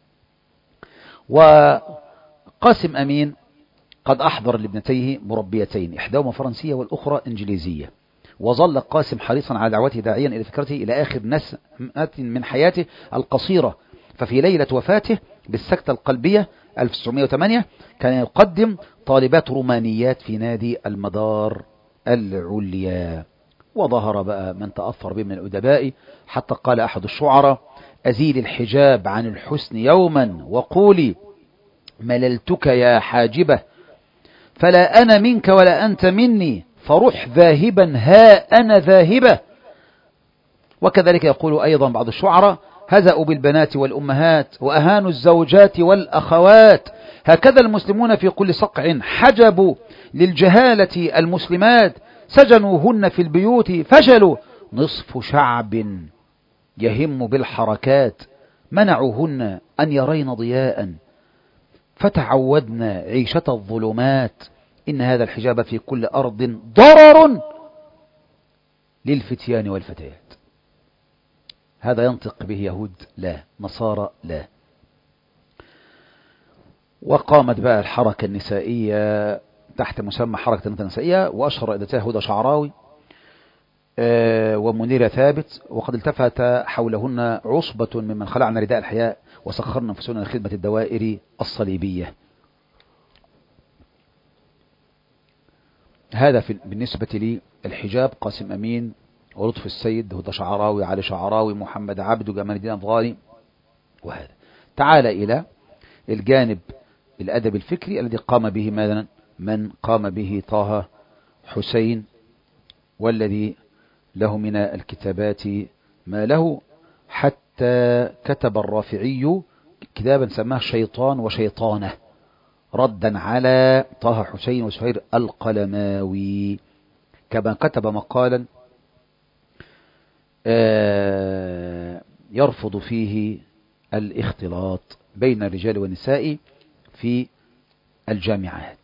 وقاسم أمين قد أحضر لابنتيه مربيتين، إحداهما فرنسية والأخرى إنجليزية، وظل قاسم حريصا على دعوته داعيا إلى فكرته إلى آخر نسمة من حياته القصيرة. ففي ليلة وفاته بالسكتة القلبية ألف وتسعمائة وثمانية كان يقدم طالبات رومانيات في نادي المدار العليا. وظهر بقى من تأثر به من الأدباء، حتى قال أحد الشعراء: أزيل الحجاب عن الحسن يوما وقولي مللتك يا حاجبة، فلا أنا منك ولا أنت مني، فروح ذاهبا ها أنا ذاهبة. وكذلك يقول أيضا بعض الشعراء: هزأوا بالبنات والأمهات وأهانوا الزوجات والأخوات، هكذا المسلمون في كل صقع حجبوا للجهالة المسلمات، سجنوهن في البيوت فشلوا، نصف شعب يهم بالحركات، منعوهن أن يرين ضياء، فتعودنا عيشة الظلمات، إن هذا الحجاب في كل أرض ضرر للفتيان والفتيات. هذا ينطق به يهود لا، نصارى لا. وقامت بقى الحركة النسائية تحت مسمى حركة النسائية، وأشهر رائدتها هدى شعراوي ومنيرة ثابت، وقد التفت حولهن عصبة ممن خلعنا رداء الحياء وسخرنا أنفسنا لخدمة الدوائر الصليبية. هذا في بالنسبة للحجاب. قاسم أمين ولطف السيد، هدى شعراوي، علي شعراوي، محمد عبده، جمال الدين أفغاني، وهذا. تعال إلى الجانب الأدب الفكري الذي قام به مثلا من قام به طه حسين، والذي له من الكتابات ما له، حتى كتب الرافعي كتابا سماه شيطان وشيطانة ردا على طه حسين وسهير القلماوي، كما كتب مقالا يرفض فيه الاختلاط بين الرجال والنساء في الجامعات.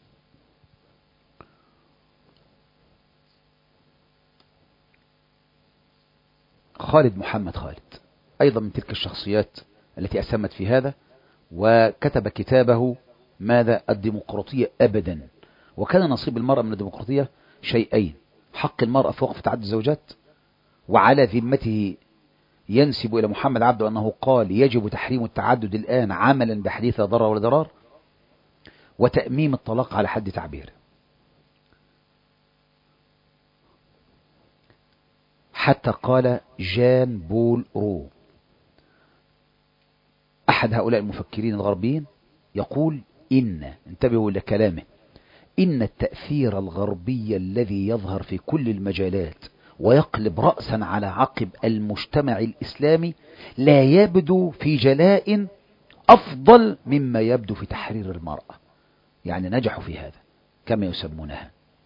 خالد محمد خالد أيضا من تلك الشخصيات التي أسهمت في هذا، وكتب كتابه ماذا؟ الديمقراطية أبدا. وكان نصيب المرأة من الديمقراطية شيئين: حق المرأة في وقف تعدد الزوجات، وعلى ذمته ينسب إلى محمد عبده أنه قال يجب تحريم التعدد الآن عملا بحديث لا ضرر ولا ضرار، وتأميم الطلاق على حد تعبيره. حتى قال جان بول رو أحد هؤلاء المفكرين الغربيين يقول إن، انتبهوا إلى كلامه، إن التأثير الغربي الذي يظهر في كل المجالات ويقلب رأسا على عقب المجتمع الإسلامي لا يبدو في جلاء أفضل مما يبدو في تحرير المرأة. يعني نجحوا في هذا كما يسمونها.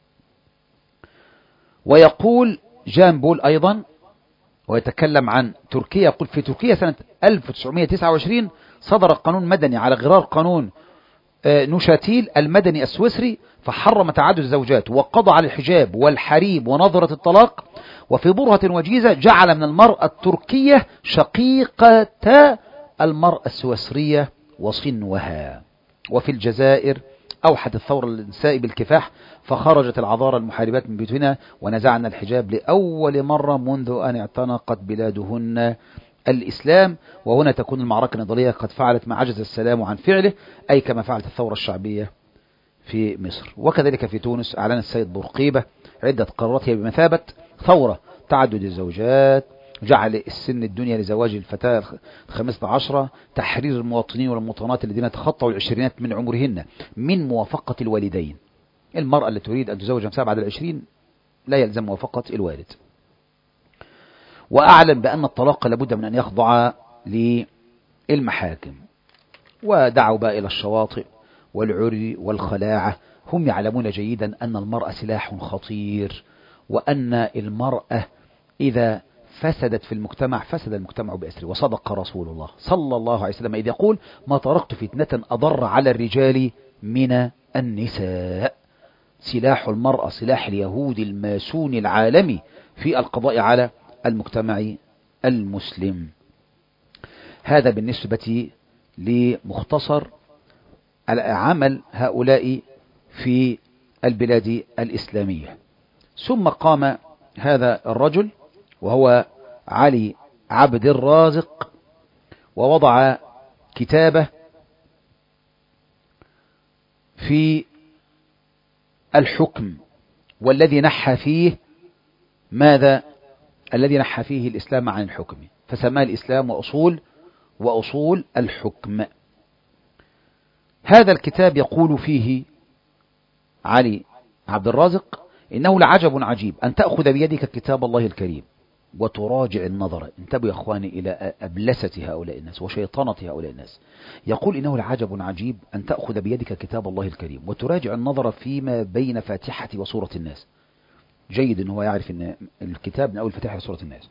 ويقول جان بول أيضا ويتكلم عن تركيا، يقول في تركيا سنة ألف وتسعمائة وتسعة وعشرين صدر قانون مدني على غرار قانون نوشاتيل المدني السويسري، فحرم تعدد الزوجات وقضى على الحجاب والحريم ونظرة الطلاق. وفي برهة وجيزة جعل من المرأة التركية شقيقة المرأة السويسرية وصنوها. وفي الجزائر أوحت الثورة النسائي بالكفاح، فخرجت العذارى المحاربات من بيوتنا ونزعنا الحجاب لأول مرة منذ أن اعتنقت بلادهن الإسلام. وهنا تكون المعركة النضالية قد فعلت ما عجز السلام عن فعله، أي كما فعلت الثورة الشعبية في مصر. وكذلك في تونس أعلن السيد بورقيبة عدة قرارات هي بمثابة ثورة: تعدد الزوجات، جعل السن الدنيا لزواج الفتاة الخامسة عشرة، تحرير المواطنين والمواطنات الذين تخطوا العشرينات من عمرهن من موافقة الوالدين. المرأة التي تريد أن تزوج نفسها بعد العشرين لا يلزم موافقة الوالد. وأعلن بأن الطلاق لابد من أن يخضع للمحاكم. ودعوا بقى إلى الشواطئ والعري والخلاعة. هم يعلمون جيدا أن المرأة سلاح خطير، وأن المرأة إذا فسدت في المجتمع فسد المجتمع بأسره. وصدق رسول الله صلى الله عليه وسلم إذ يقول: ما تركت فتنة أضر على الرجال من النساء. سلاح المرأة سلاح اليهود الماسون العالمي في القضاء على المجتمع المسلم. هذا بالنسبة لمختصر عمل هؤلاء في البلاد الإسلامية. ثم قام هذا الرجل وهو علي عبد الرازق ووضع كتابه في الحكم، والذي نحى فيه ماذا؟ الذي نحى فيه الإسلام عن الحكم، فسماه الإسلام وأصول وأصول الحكم. هذا الكتاب يقول فيه علي عبد الرازق: إنه لعجب عجيب أن تأخذ بيدك كتاب الله الكريم وتراجع النظر. انتبهوا يا أخواني إلى أبلسة هؤلاء الناس وشيطنة هؤلاء الناس. يقول: إنه لعجب عجيب أن تأخذ بيدك كتاب الله الكريم وتراجع النظر فيما بين فاتحة وسورة الناس. جيد أنه يعرف أن الكتاب من أول فاتحة وسورة الناس،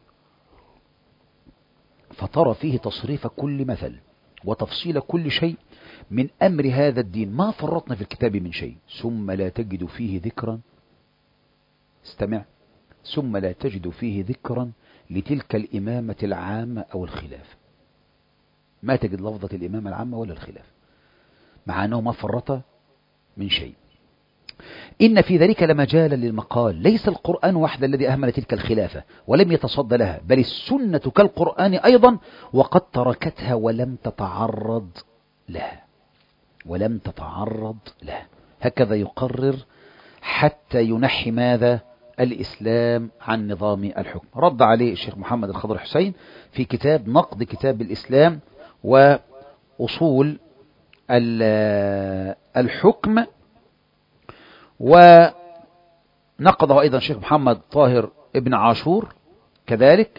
فترى فيه تصريف كل مثل وتفصيل كل شيء من أمر هذا الدين، ما فرطنا في الكتاب من شيء. ثم لا تجد فيه ذكرا، استمع، ثم لا تجد فيه ذكرا لتلك الإمامة العامة أو الخلاف. ما تجد لفظة الإمامة العامة ولا الخلاف، مع أنه ما فرط من شيء. إن في ذلك لمجالا للمقال. ليس القرآن وحده الذي أهمل تلك الخلافة ولم يتصد لها، بل السنة كالقرآن أيضا، وقد تركتها ولم تتعرض لها ولم تتعرض لها. هكذا يقرر حتى ينحي ماذا؟ الإسلام عن نظام الحكم. رد عليه الشيخ محمد الخضر حسين في كتاب نقد كتاب الإسلام وأصول الحكم، ونقضه أيضا الشيخ محمد طاهر ابن عاشور كذلك.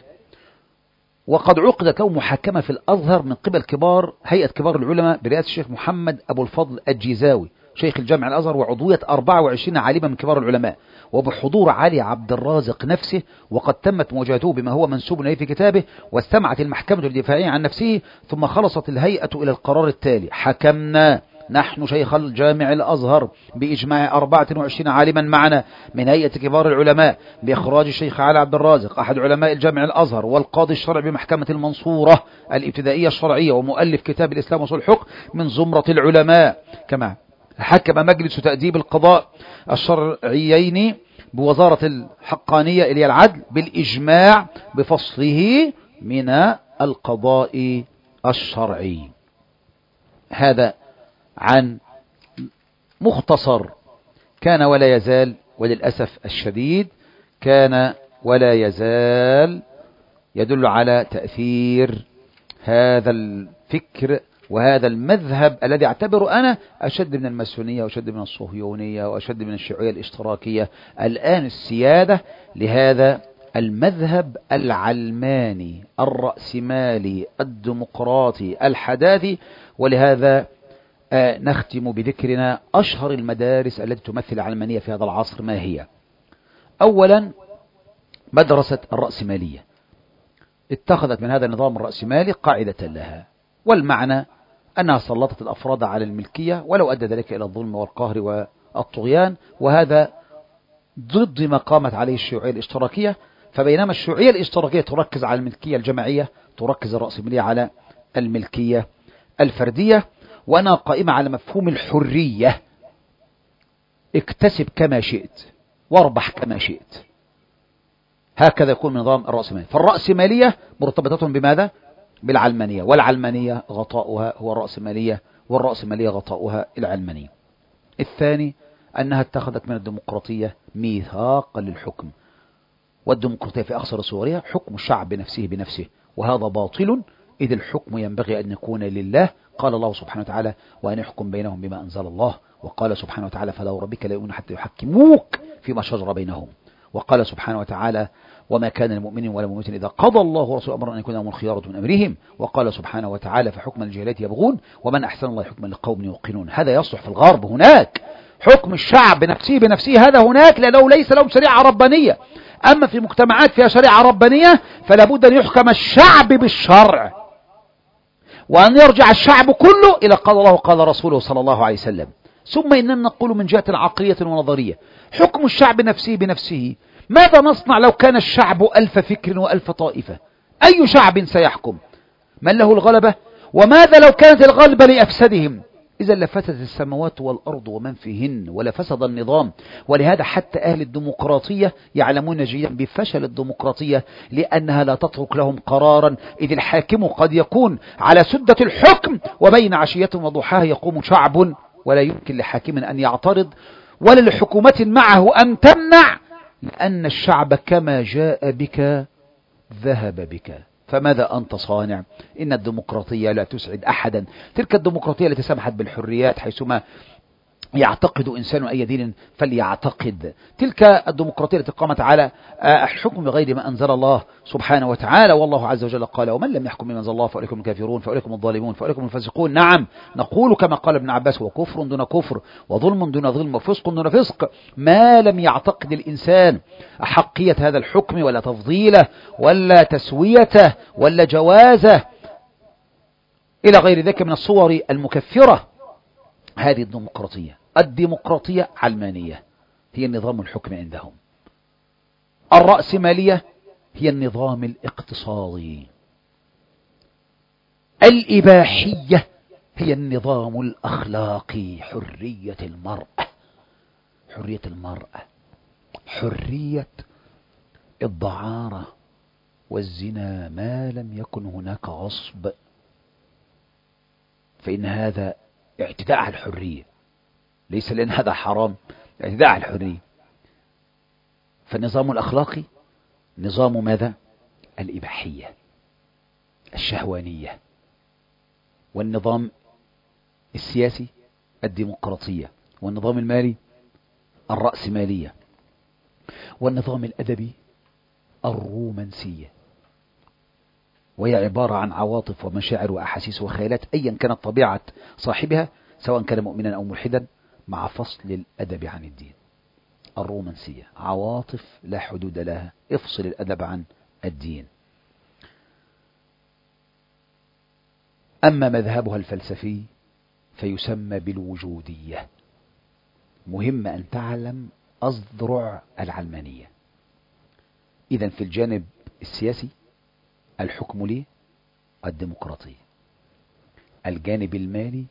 وقد عقدت له محاكمة في الأزهر من قبل كبار هيئة كبار العلماء برئاسة الشيخ محمد أبو الفضل الجيزاوي شيخ الجامع الأزهر وعضوية أربعة وعشرين عالما من كبار العلماء، وبحضور علي عبد الرازق نفسه، وقد تمت مواجهته بما هو منسوب إليه في كتابه. واستمعت المحكمة الدفاعية عن نفسه، ثم خلصت الهيئة إلى القرار التالي: حكمنا نحن شيخ الجامع الأزهر بإجماع أربعة وعشرين عالما معنا من هيئة كبار العلماء بإخراج الشيخ علي عبد الرازق أحد علماء الجامع الأزهر والقاضي الشرعي بمحكمة المنصورة الابتدائية الشرعية ومؤلف كتاب الإسلام وصول الحكم من زمرة العلماء. كما حكم مجلس تأديب القضاء الشرعيين بوزارة الحقانية إلى العدل بالإجماع بفصله من القضاء الشرعي. هذا عن مختصر كان ولا يزال، وللأسف الشديد كان ولا يزال يدل على تأثير هذا الفكر وهذا المذهب الذي اعتبره أنا أشد من الماسونية وأشد من الصهيونية وأشد من الشيوعية الاشتراكية الآن السيادة لهذا المذهب العلماني الرأسمالي الديمقراطي الحداثي. ولهذا آه نختم بذكرنا أشهر المدارس التي تمثل العلمانية في هذا العصر. ما هي؟ أولا مدرسة الرأسمالية اتخذت من هذا النظام الرأسمالي قاعدة لها، والمعنى أنها سلطت الأفراد على الملكية ولو أدى ذلك إلى الظلم والقهر والطغيان، وهذا ضد ما قامت عليه الشيوعية الاشتراكية. فبينما الشيوعية الاشتراكية تركز على الملكية الجماعية، تركز الرأسمالية على الملكية الفردية، وأنا قائمة على مفهوم الحرية: اكتسب كما شئت واربح كما شئت. هكذا يكون من نظام الرأسمالية. فالرأسمالية مرتبطة بماذا؟ بالعلمانية، والعلمانية غطاؤها هو الرأسمالية، والرأسمالية غطاؤها العلمانية. الثاني أنها اتخذت من الديمقراطية ميثاقا للحكم، والديمقراطية في أقصر صورها حكم الشعب بنفسه بنفسه، وهذا باطل إذ الحكم ينبغي أن يكون لله. قال الله سبحانه وتعالى: وأن يحكم بينهم بما أنزل الله. وقال سبحانه وتعالى: فلا وربك لا يؤمنون حتى يحكموك فيما شجر بينهم. وقال سبحانه وتعالى: وما كان للمؤمن ولا مؤمنة إذا قضى الله ورسوله أمرا أن يكون لهم الخيارة من أمرهم. وقال سبحانه وتعالى: فحكم الجاهلية يبغون ومن أحسن الله حكما لقوم يوقنون. هذا يصلح في الغرب، هناك حكم الشعب بنفسه بنفسه، هذا هناك لأنه ليس لهم شريعة ربانية. أما في مجتمعات فيها شريعة ربانية فلا بد أن يحكم الشعب بالشرع، وأن يرجع الشعب كله إلى قال الله وقال رسوله صلى الله عليه وسلم. ثم إننا نقول من جهة عقلية ونظرية: حكم الشعب نفسه بنفسه، ماذا نصنع لو كان الشعب ألف فكر وألف طائفة؟ أي شعب سيحكم؟ من له الغلبة؟ وماذا لو كانت الغلبة لأفسدهم؟ إذا لفسدت السماوات والأرض ومن فيهن ولفسد النظام. ولهذا حتى أهل الديمقراطية يعلمون جيدا بفشل الديمقراطية، لأنها لا تترك لهم قرارا، إذ الحاكم قد يكون على سدة الحكم وبين عشية وضحاها يقوم شعب، ولا يمكن لحاكم أن يعترض ولا لحكومة معه أن تمنع، لأن الشعب كما جاء بك ذهب بك. فماذا أنت صانع؟ إن الديمقراطية لا تسعد أحدا. تلك الديمقراطية التي سمحت بالحريات حيثما يعتقد إنسان أي دين فليعتقد. تلك الديمقراطية التي قامت على الحكم بغير ما أنزل الله سبحانه وتعالى. والله عز وجل قال: ومن لم يحكم بما أنزل الله فأولئك هم الكافرون فأولئك هم الظالمون فأولئك هم الفاسقون. نعم، نقول كما قال ابن عباس: وكفر دون كفر وظلم دون ظلم وفسق دون فسق، ما لم يعتقد الإنسان أحقية هذا الحكم ولا تفضيله ولا تسويته ولا جوازه إلى غير ذلك من الصور المكفرة. هذه الديمقراطية. الديمقراطية علمانية هي النظام الحكم عندهم. الرأسمالية هي النظام الاقتصادي. الإباحية هي النظام الأخلاقي. حرية المرأة، حرية المرأة، حرية الدعارة والزنا ما لم يكن هناك غصب، فإن هذا اعتداء على الحرية، ليس لأن هذا حرام، اعتداء على الحرية. فالنظام الأخلاقي نظام ماذا؟ الإباحية الشهوانية، والنظام السياسي الديمقراطية، والنظام المالي الرأسمالية، والنظام الأدبي الرومانسية، وهي عبارة عن عواطف ومشاعر وأحاسيس وخيالات أيا كانت طبيعة صاحبها سواء كان مؤمنا أو ملحدا، مع فصل الأدب عن الدين. الرومانسية عواطف لا حدود لها، افصل الأدب عن الدين. أما مذهبها الفلسفي فيسمى بالوجودية. مهم أن تعلم أذرع العلمانية. إذن في الجانب السياسي الحكم ليه الديمقراطية، الجانب المالي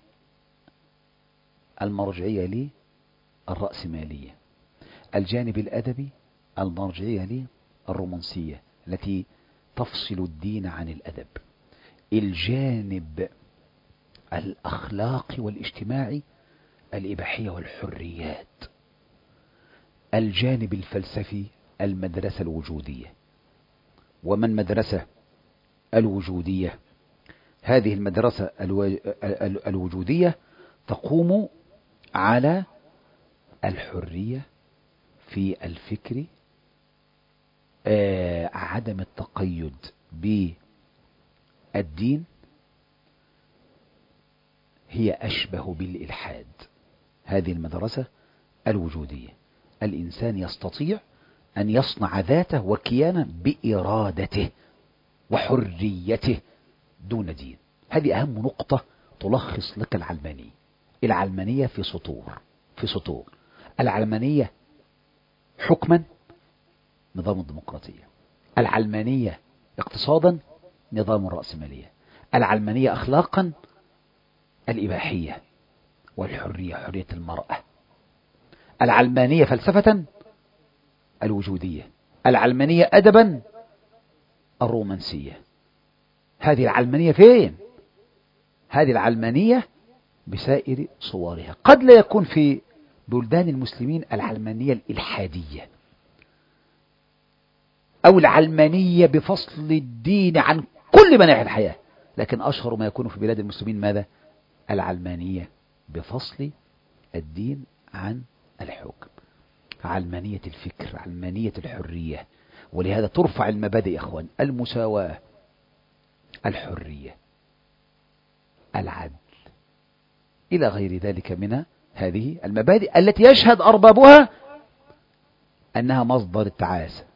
المرجعية ليه الرأسمالية، الجانب الأدبي المرجعية ليه الرومانسية التي تفصل الدين عن الأدب، الجانب الأخلاقي والاجتماعي الإباحية والحريات، الجانب الفلسفي المدرسة الوجودية. ومن مدرسة الوجودية؟ هذه المدرسة الوجودية تقوم على الحرية في الفكر، آه عدم التقيد بالدين، هي أشبه بالإلحاد. هذه المدرسة الوجودية، الإنسان يستطيع أن يصنع ذاته وكيانه بإرادته وحريته دون دين. هذه أهم نقطة تلخص لك العلمانية. العلمانية في سطور في سطور العلمانية حكما نظام الديمقراطية، العلمانية اقتصادا نظام الرأسمالية، العلمانية أخلاقا الإباحية والحرية حرية المرأة، العلمانية فلسفة الوجودية، العلمانية أدبا الرومانسية. هذه العلمانية فين؟ هذه العلمانية بسائر صورها. قد لا يكون في بلدان المسلمين العلمانية الإلحادية أو العلمانية بفصل الدين عن كل مناحي الحياة، لكن أشهر ما يكون في بلاد المسلمين ماذا؟ العلمانية بفصل الدين عن الحكم، علمانية الفكر، علمانية الحرية. ولهذا ترفع المبادئ يا أخوان: المساواة، الحرية، العدل، إلى غير ذلك من هذه المبادئ التي يشهد أربابها أنها مصدر التعاسة،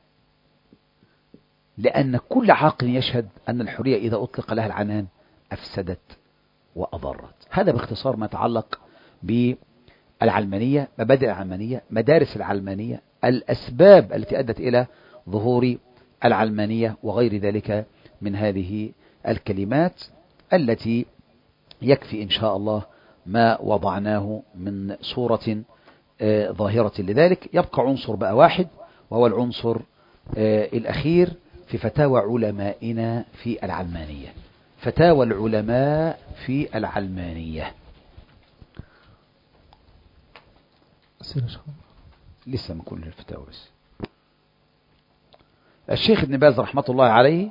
لأن كل عاقل يشهد أن الحرية إذا أطلق لها العنان أفسدت وأضرت. هذا باختصار ما يتعلق بالعلمانية، مبادئ العلمانية، مدارس العلمانية، الأسباب التي أدت إلى ظهور العلمانية، وغير ذلك من هذه الكلمات التي يكفي إن شاء الله ما وضعناه من صورة آه ظاهرة لذلك. يبقى عنصر بقى واحد، وهو العنصر آه الأخير في فتاوى علمائنا في العلمانية. فتاوى العلماء في العلمانية لسه من كل الفتاوى بس. الشيخ ابن باز رحمة الله عليه،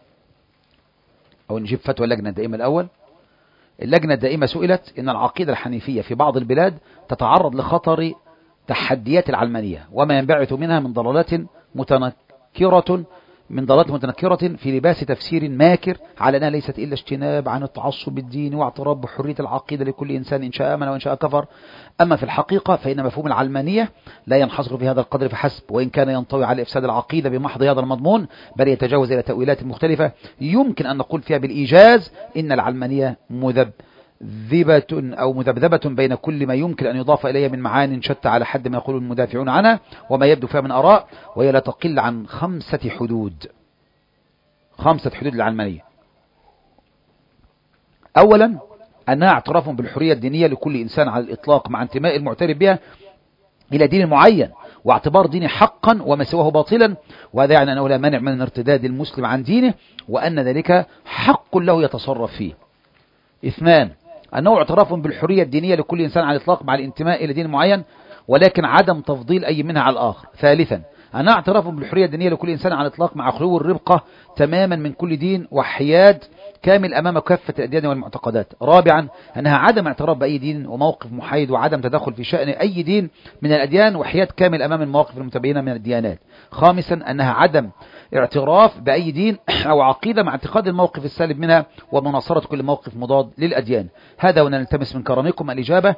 أو نجيب فتوى اللجنة الدائمة الأول. اللجنة الدائمة سئلت: إن العقيدة الحنيفية في بعض البلاد تتعرض لخطر تحديات العلمانية وما ينبعث منها من ضلالات متنكرة من ضلالات متنكرة في لباس تفسير ماكر على أنها ليست إلا اجتناب عن التعصب الديني واعتراف بحرية العقيدة لكل إنسان إن شاء آمن وإن شاء كفر. أما في الحقيقة فإن مفهوم العلمانية لا ينحصر في هذا القدر فحسب، وإن كان ينطوي على إفساد العقيدة بمحض هذا المضمون، بل يتجاوز إلى تأويلات مختلفة يمكن أن نقول فيها بالإيجاز إن العلمانية مذبذبة أو مذبذبة بين كل ما يمكن أن يضاف إليها من معان شتى على حد ما يقول المدافعون عنها وما يبدو فيها من آراء، وهي لا تقل عن خمسة حدود. خمسة حدود للعلمانية. أولا أنها اعتراف بالحرية الدينية لكل إنسان على الإطلاق مع انتماء المعترف بها إلى دين معين واعتبار دينه حقا وما سواه باطلا، وهذا يعني أنه لا مانع من ارتداد المسلم عن دينه وأن ذلك حق له يتصرف فيه. اثنان أنه اعتراف بالحرية الدينية لكل إنسان على الإطلاق مع الانتماء إلى دين معين ولكن عدم تفضيل أي منها على الآخر. ثالثا أنها اعتراف بالحرية الدينية لكل إنسان على الإطلاق مع خلو الربقة تماما من كل دين وحياد كامل أمام كافة الأديان والمعتقدات. رابعا أنها عدم اعتراف بأي دين وموقف محايد وعدم تدخل في شأن أي دين من الأديان وحياد كامل أمام المواقف المتبينة من الديانات. خامسا أنها عدم اعتراف بأي دين أو عقيدة مع اعتقاد الموقف السالب منها ومناصرة كل موقف مضاد للأديان. هذا ونلتمس من كرمكم الإجابة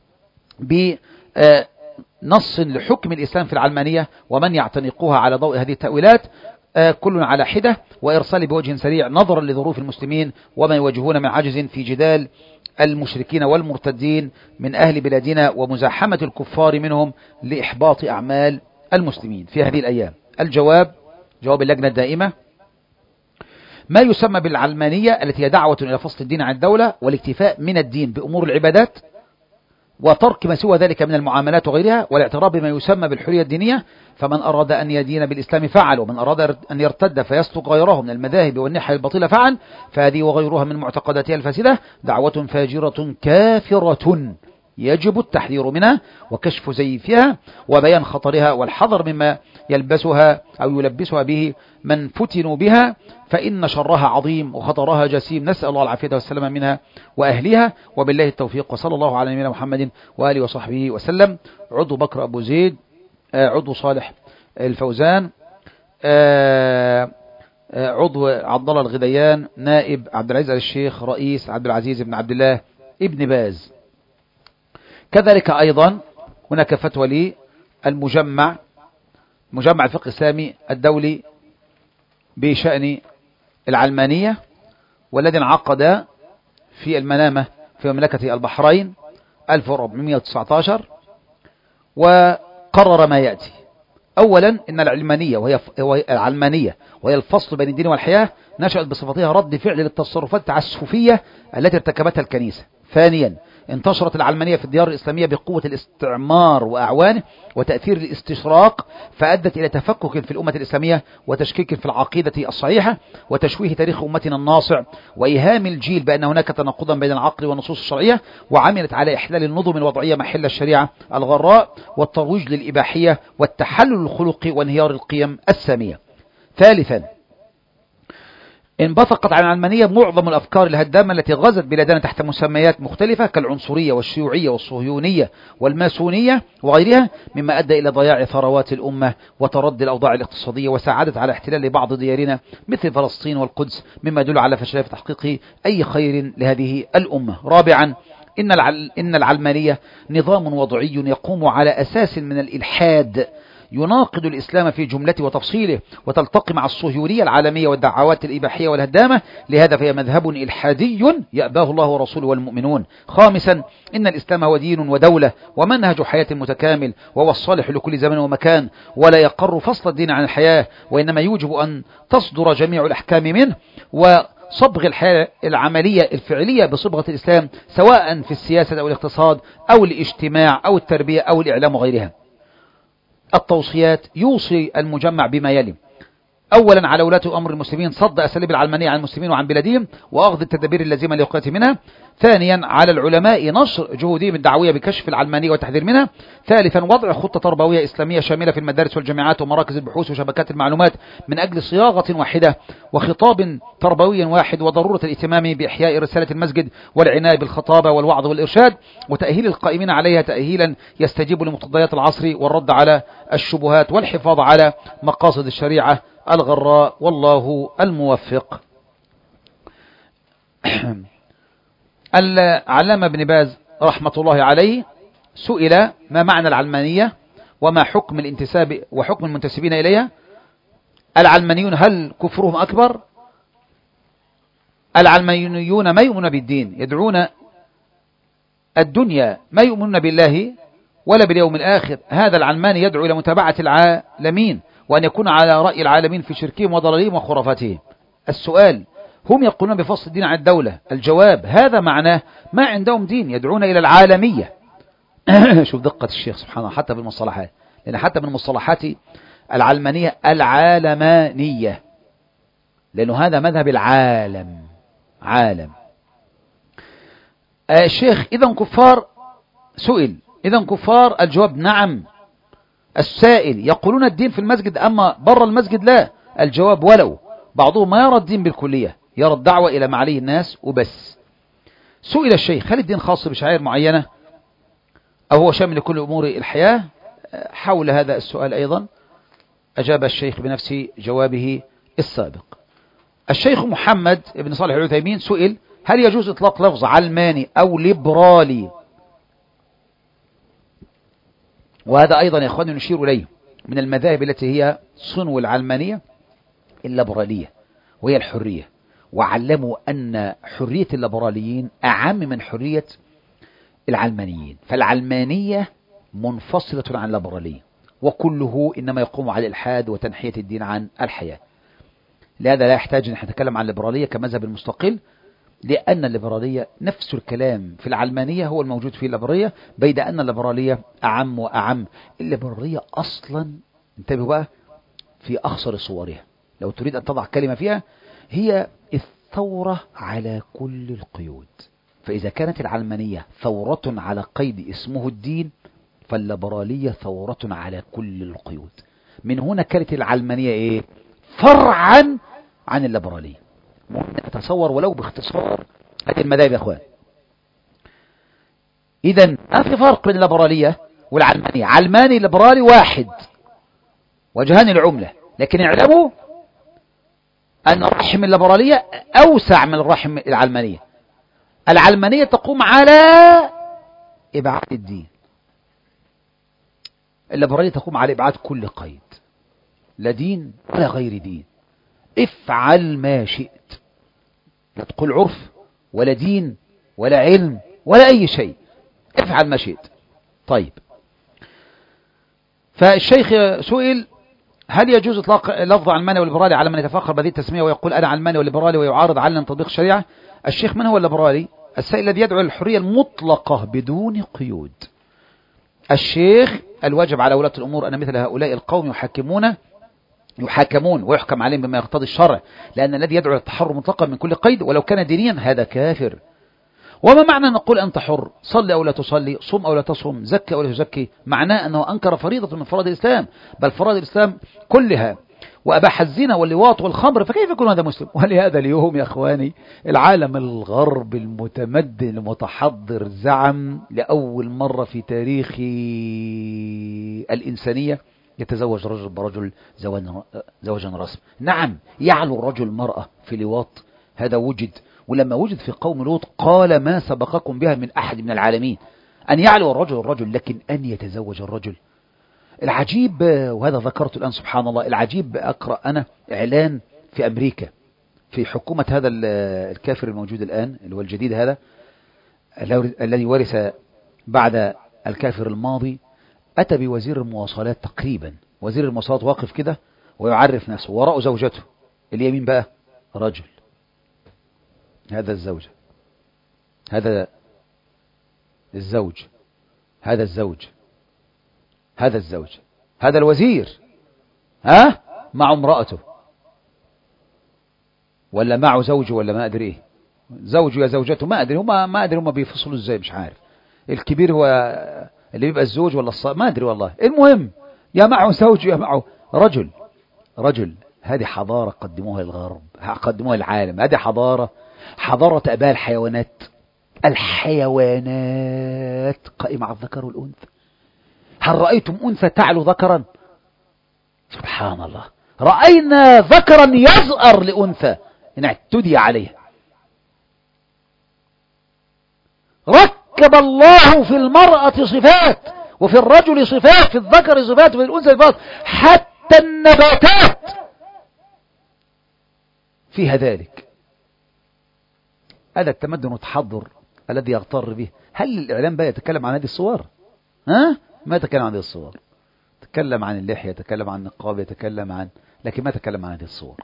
بنص لحكم الإسلام في العلمانية ومن يعتنقوها على ضوء هذه التأويلات كل على حدة، وإرسال بوجه سريع نظرا لظروف المسلمين وما يواجهون من عجز في جدال المشركين والمرتدين من أهل بلادنا ومزاحمة الكفار منهم لإحباط أعمال المسلمين في هذه الأيام. الجواب جواب اللجنة الدائمة: ما يسمى بالعلمانية التي هي دعوة إلى فصل الدين عن الدولة والاكتفاء من الدين بأمور العبادات وترك ما سوى ذلك من المعاملات وغيرها والاعتراف بما يسمى بالحرية الدينية، فمن أراد أن يدين بالإسلام فعل، ومن أراد أن يرتد فيسلك غيره من المذاهب والنحل الباطلة فعل، فهذه وغيرها من معتقداتها الفاسدة دعوة فاجرة كافرة يجب التحذير منها وكشف زيفها وبيان خطرها والحذر مما يلبسها أو يلبسها به من فتنوا بها، فإن شرها عظيم وخطرها جسيم. نسأل الله العافية والسلامة منها وأهلها، وبالله التوفيق، وصلى الله على نبينا محمد وآله وصحبه وسلم. عضو بكر أبو زيد، عضو صالح الفوزان، عضو عبد الله الغديان، نائب عبد العزيز آل الشيخ، رئيس عبد العزيز بن عبد الله ابن باز. كذلك أيضا هناك فتوى لي المجمع مجمع الفقه الإسلامي الدولي بشأن العلمانية، والذي انعقد في المنامة في مملكة البحرين ألف وأربعمائة وتسعة عشر، وقرر ما يأتي. أولا إن العلمانية وهي العلمانية وهي الفصل بين الدين والحياة نشأت بصفتها رد فعل للتصرفات التعسفية التي ارتكبتها الكنيسة. ثانيا انتشرت العلمانية في الديار الإسلامية بقوة الاستعمار وأعوانه وتأثير الاستشراق، فأدت إلى تفكك في الأمة الإسلامية وتشكيك في العقيدة الصحيحة وتشويه تاريخ أمتنا الناصع وإيهام الجيل بأن هناك تناقضا بين العقل والنصوص الشرعية، وعملت على إحلال النظم الوضعية محل الشريعة الغراء والترويج للإباحية والتحلل الخلقي وانهيار القيم السامية. ثالثا انبثقت عن العلمانية معظم الأفكار الهدامة التي غزت بلادنا تحت مسميات مختلفة كالعنصرية والشيوعية والصهيونية والماسونية وغيرها، مما أدى إلى ضياع ثروات الأمة وتردي الأوضاع الاقتصادية، وساعدت على احتلال بعض ديارنا مثل فلسطين والقدس، مما يدل على فشل في تحقيق أي خير لهذه الأمة. رابعا إن العل... إن العلمانية نظام وضعي يقوم على أساس من الإلحاد يناقض الإسلام في جملته وتفصيله، وتلتقي مع الصهيونية العالمية والدعوات الإباحية والهدامة، لهذا فهي مذهب إلحادي يأباه الله ورسوله والمؤمنون. خامسا إن الإسلام هو دين ودولة ومنهج حياة متكامل، وهو الصالح لكل زمن ومكان، ولا يقر فصل الدين عن الحياة، وإنما يوجب أن تصدر جميع الأحكام منه وصبغ الحياة العملية الفعلية بصبغة الإسلام، سواء في السياسة أو الاقتصاد أو الاجتماع أو التربية أو الإعلام وغيرها. التوصيات: يوصي المجمع بما يلي: أولا على ولاة أمر المسلمين صد أساليب العلمانية عن المسلمين وعن بلادهم وأخذ التدابير اللازمة لوقاية منها. ثانيا على العلماء نشر جهودهم الدعوية بكشف العلمانية والتحذير منها. ثالثا وضع خطة تربوية إسلامية شاملة في المدارس والجامعات ومراكز البحوث وشبكات المعلومات من أجل صياغة واحدة وخطاب تربوي واحد، وضرورة الاهتمام بإحياء رسالة المسجد والعناية بالخطابة والوعظ والإرشاد، وتأهيل القائمين عليها تأهيلا يستجيب لمقتضيات العصر، والرد على الشبهات، والحفاظ على مقاصد الشريعة الغراء، والله الموفق. العلامة ابن باز رحمة الله عليه سئل: ما معنى العلمانية وما حكم الانتساب وحكم المنتسبين إليها؟ العلمانيون هل كفرهم أكبر؟ العلمانيون ما يؤمنون بالدين، يدعون الدنيا، ما يؤمنون بالله ولا باليوم الآخر. هذا العلماني يدعو إلى متابعة العالمين وأن يكون على رأي العالمين في شركهم وضلالهم وخرافاتهم. السؤال: هم يقولون بفصل الدين عن الدولة. الجواب: هذا معناه ما عندهم دين، يدعون إلى العالمية. شوف دقة الشيخ سبحانه حتى بالمصطلحات، لأن حتى من مصطلحات العلمانية العالمانية، لأنه هذا مذهب العالم، عالم. الشيخ: إذن كفار؟ سئل: إذن كفار؟ الجواب: نعم، السائل يقولون الدين في المسجد أما بر المسجد لا. الجواب ولو. بعضهم ما يرى الدين بالكلية، يرى الدعوة إلى ما عليه الناس وبس. سئل الشيخ هل الدين خاص بشعائر معينة أو هو شامل لكل أمور الحياة؟ حول هذا السؤال أيضا أجاب الشيخ بنفس جوابه السابق. الشيخ محمد بن صالح العثيمين سئل هل يجوز إطلاق لفظ علماني أو ليبرالي؟ وهذا أيضا يا أخواني نشير إليه من المذاهب التي هي صنو العلمانية الليبرالية، وهي الحرية. وعلموا أن حرية الليبراليين أعم من حرية العلمانيين، فالعلمانية منفصلة عن الليبرالية، وكله إنما يقوم على الإلحاد وتنحية الدين عن الحياة. لهذا لا يحتاج أن نتكلم عن الليبرالية كمذهب المستقل، لأن الليبرالية نفس الكلام في العلمانية هو الموجود في الليبرالية، بيد أن الليبرالية أعم وأعم. الليبرالية أصلا انتبهوا بقى في أخصر صورها، لو تريد أن تضع كلمة فيها، هي الثورة على كل القيود. فإذا كانت العلمانية ثورة على قيد اسمه الدين، فالليبرالية ثورة على كل القيود. من هنا كانت العلمانية إيه؟ فرعا عن الليبرالية. نتصور ولو باختصار هذه المذاهب يا أخوان. إذن ما في فرق بين الليبرالية والعلمانية، علماني ليبرالي واحد، وجهان العملة. لكن اعلموا أن رحم الليبرالية أوسع من الرحم العلمانية. العلمانية تقوم على إبعاد الدين، الليبرالية تقوم على إبعاد كل قيد، لا دين ولا غير دين، افعل ما شئت، لا تقول عرف ولا دين ولا علم ولا أي شيء، افعل ما شئت. طيب، فالشيخ سئل هل يجوز إطلاق لفظ علماني والليبرالي على من يتفاخر بهذه التسمية ويقول أنا علماني والليبرالي ويعارض علنا تطبيق الشريعة؟ الشيخ من هو الليبرالي؟ السائل الذي يدعو للحرية المطلقة بدون قيود. الشيخ الواجب على ولاة الأمور أن مثل هؤلاء القوم يحكمون يحاكمون ويحكم عليهم بما يقتضي الشرع، لأن الذي يدعو للتحرر مطلقا من كل قيد ولو كان دينيا هذا كافر. وما معنى أن نقول أنت حر، صل أو لا تصلي، صم أو لا تصم، زكي أو لا تزكي؟ معناه أنه أنكر فريضة من فرائض الإسلام، بل فرائض الإسلام كلها، وأباح الزنا واللواط والخمر، فكيف يكون هذا مسلم؟ ولهذا اليوم يا أخواني العالم الغرب المتمدن المتحضر زعم لأول مرة في تاريخ الإنسانية يتزوج رجل برجل زواجا رسم. نعم، يعلو الرجل المرأة في لواط، هذا وجد، ولما وجد في قوم لوط قال ما سبقكم بها من أحد من العالمين، أن يعلو الرجل الرجل، لكن أن يتزوج الرجل. العجيب، وهذا ذكرت الآن سبحان الله، العجيب أقرأ أنا إعلان في أمريكا في حكومة هذا الكافر الموجود الآن اللي هو الجديد هذا الذي ورث بعد الكافر الماضي، أتى بوزير المواصلات تقريبا، وزير المواصلات واقف كده ويعرف نفسه، وراءه زوجته اليمين بقى رجل، هذا الزوجة، هذا الزوج، هذا الزوج، هذا الزوج، هذا الوزير، ها مع امرأته، ولا معه زوجه، ولا ما أدري إيه، زوجه يا زوجته، ما أدري هما ما أدري هما بيفصلوا إزاي، مش عارف. الكبير هو اللي بيبقى الزوج ولا الص... ما أدري والله. المهم يا معه زوج يا معه رجل رجل. هذه حضارة قدموها للغرب، قدموها للعالم، هذه حضارة حضارة أباء الحيوانات. الحيوانات قائمة على الذكر والأنثى. هل رأيتم أنثى تعلو ذكرا؟ سبحان الله. رأينا ذكرا يزأر لأنثى إن اعتدي عليه. ركب الله في المرأة صفات وفي الرجل صفات، في الذكر صفات وفي الأنثى صفات، حتى النباتات فيها ذلك. هذا التمدن والتحضر الذي يغتر به. هل الإعلام بقى يتكلم عن هذه الصور؟ ها؟ ما يتكلم عن هذه الصور. يتكلم عن اللحية، يتكلم عن النقاب، يتكلم عن، لكن ما يتكلم عن هذه الصور،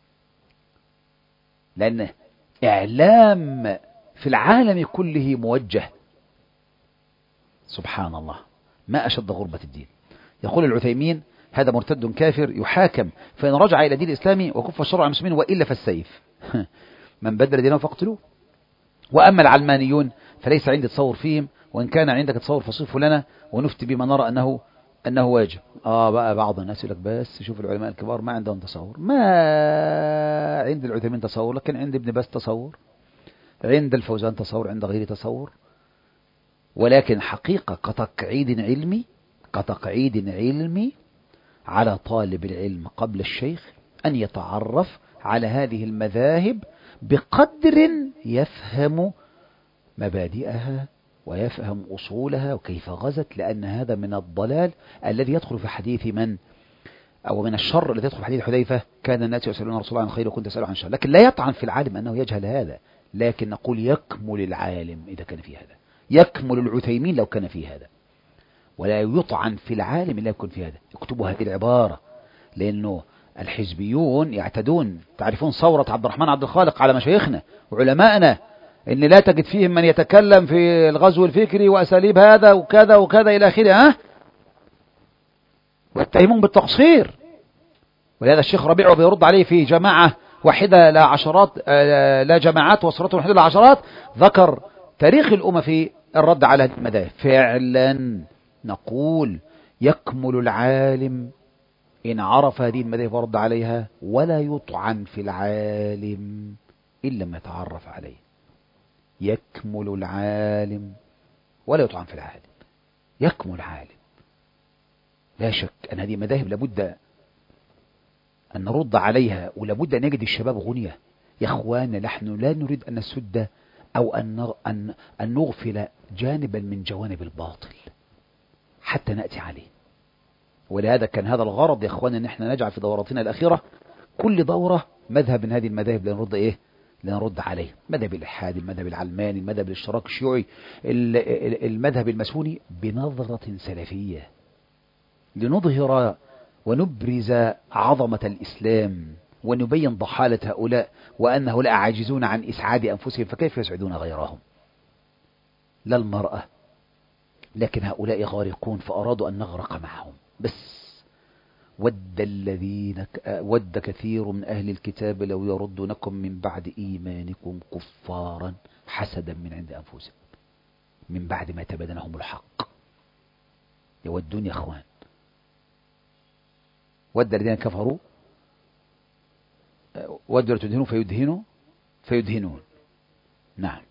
لأن إعلام في العالم كله موجه. سبحان الله، ما أشد غربة الدين. يقول العثيمين هذا مرتد كافر يحاكم، فإن رجع إلى دين الإسلامي وكف الشرع المسلمين وإلا فالسيف. من بدل دينه فاقتلوه. وأما العلمانيون فليس عندي تصور فيهم، وإن كان عندك تصور فصفه لنا ونفتي بما نرى أنه أنه واجب. اه بقى بعض الناس يقول لك بس شوف العلماء الكبار ما عندهم تصور. ما عند العثيمين تصور، لكن عند ابن باز تصور، عند الفوزان تصور، عند غيره تصور. ولكن حقيقة كتقعيد علمي، كتقعيد علمي على طالب العلم قبل الشيخ أن يتعرف على هذه المذاهب بقدر يفهم مبادئها ويفهم أصولها وكيف غزت، لأن هذا من الضلال الذي يدخل في حديث من أو من الشر الذي يدخل في حديث حذيفة كان الناس يسألون رسول الله عن خير وكنت أسأله عن شر. لكن لا يطعن في العالم أنه يجهل هذا، لكن نقول يكمل العالم إذا كان في هذا، يكمل العثيمين لو كان في هذا، ولا يطعن في العالم إلا يكون في هذا. يكتبوا هذه العبارة، لأنه الحزبيون يعتدون. تعرفون ثورة عبد الرحمن عبد الخالق على مشايخنا وعلمائنا إن لا تجد فيهم من يتكلم في الغزو الفكري وأساليب هذا وكذا وكذا إلى آخره، ها، ويتهمون بالتقصير. ولهذا الشيخ ربيع بيرد عليه في جماعة واحدة لا عشرات لا جماعات وصلته واحدة لا عشرات، ذكر تاريخ الأمة في الرد على هذه المذاهب. فعلا نقول يكمل العالم إن عرف هذه المذاهب ورد عليها، ولا يطعن في العالم إن لم يتعرف عليه. يكمل العالم ولا يطعن في العالم، يكمل العالم. لا شك أن هذه المذاهب لابد أن نرد عليها، ولابد أن يجد الشباب غنية. يا أخوانا نحن لا نريد أن نسد أو أن أن أن نغفل جانبا من جوانب الباطل حتى نأتي عليه. ولهذا كان هذا الغرض يا أخوانا أن احنا نجعل في دوراتنا الأخيرة كل دورة مذهب من هذه المذاهب لنرد إيه لنرد عليه. مذهب الإلحاد، المذهب العلماني، المذهب الاشتراك الشيوعي، المذهب الماسوني، بنظرة سلفية لنظهر ونبرز عظمة الإسلام ونبين ضحالة هؤلاء وأن هؤلاء عاجزون عن إسعاد أنفسهم، فكيف يسعدون غيرهم؟ لا المرأة، لكن هؤلاء غارقون فأرادوا أن نغرق معهم. بس ود الذين ود كثير من أهل الكتاب لو يردونكم من بعد إيمانكم كفارا حسدا من عند أنفسهم من بعد ما تبين لهم الحق. يودون يا أخوان. ود الذين كفروا ودوا لتدهنوا فيدهنوا فيدهنون. نعم.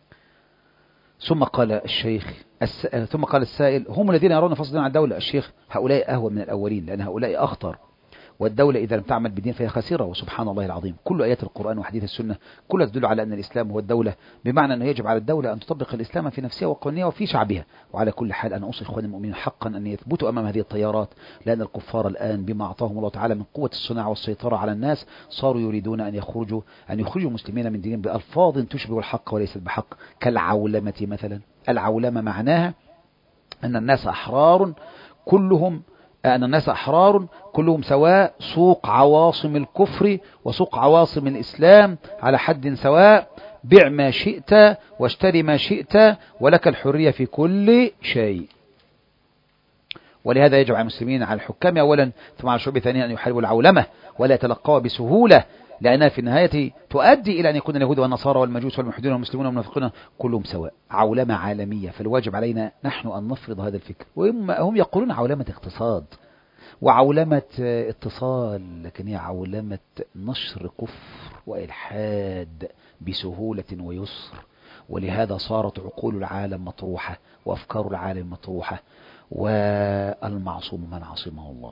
ثم قال الشيخ الس... ثم قال السائل: هم الذين يرون فصلا عن الدولة. الشيخ: هؤلاء أهون من الأولين، لأن هؤلاء أخطر، والدولة إذا لم تعمل بالدين فهي خاسرة. وسبحان الله العظيم، كل آيات القرآن وحديث السنة كلها تدل على أن الإسلام هو الدولة، بمعنى أنه يجب على الدولة أن تطبق الإسلام في نفسها وقوانينها وفي شعبها. وعلى كل حال أنا أوصي إخواني المؤمنين حقا أن يثبتوا أمام هذه التيارات، لأن الكفار الآن بما أعطاهم الله تعالى من قوة الصناعة والسيطرة على الناس صاروا يريدون أن يخرجوا أن يخرجوا المسلمين من دينهم بألفاظ تشبه الحق وليست بحق، كالعولمة مثلا. العولمة معناها أن الناس أحرار كلهم أن الناس أحرار كلهم سواء، سوق عواصم الكفر وسوق عواصم الإسلام على حد سواء، بع ما شئت واشتري ما شئت ولك الحرية في كل شيء. ولهذا يجب على المسلمين على الحكام أولا ثم على الشعوب ثانيا أن يحاربوا العولمة ولا يتلقوا بسهولة، لأنها في النهاية تؤدي إلى أن يكون اليهود والنصارى والمجوس والملحدون والمسلمون والمنافقون كلهم سواء. عولمة عالمية، فالواجب علينا نحن أن نفرض هذا الفكر. وهم يقولون عولمة اقتصاد وعولمة اتصال، لكن هي عولمة نشر كفر وإلحاد بسهولة ويسر. ولهذا صارت عقول العالم مطروحة وأفكار العالم مطروحة، والمعصوم من عصمه الله.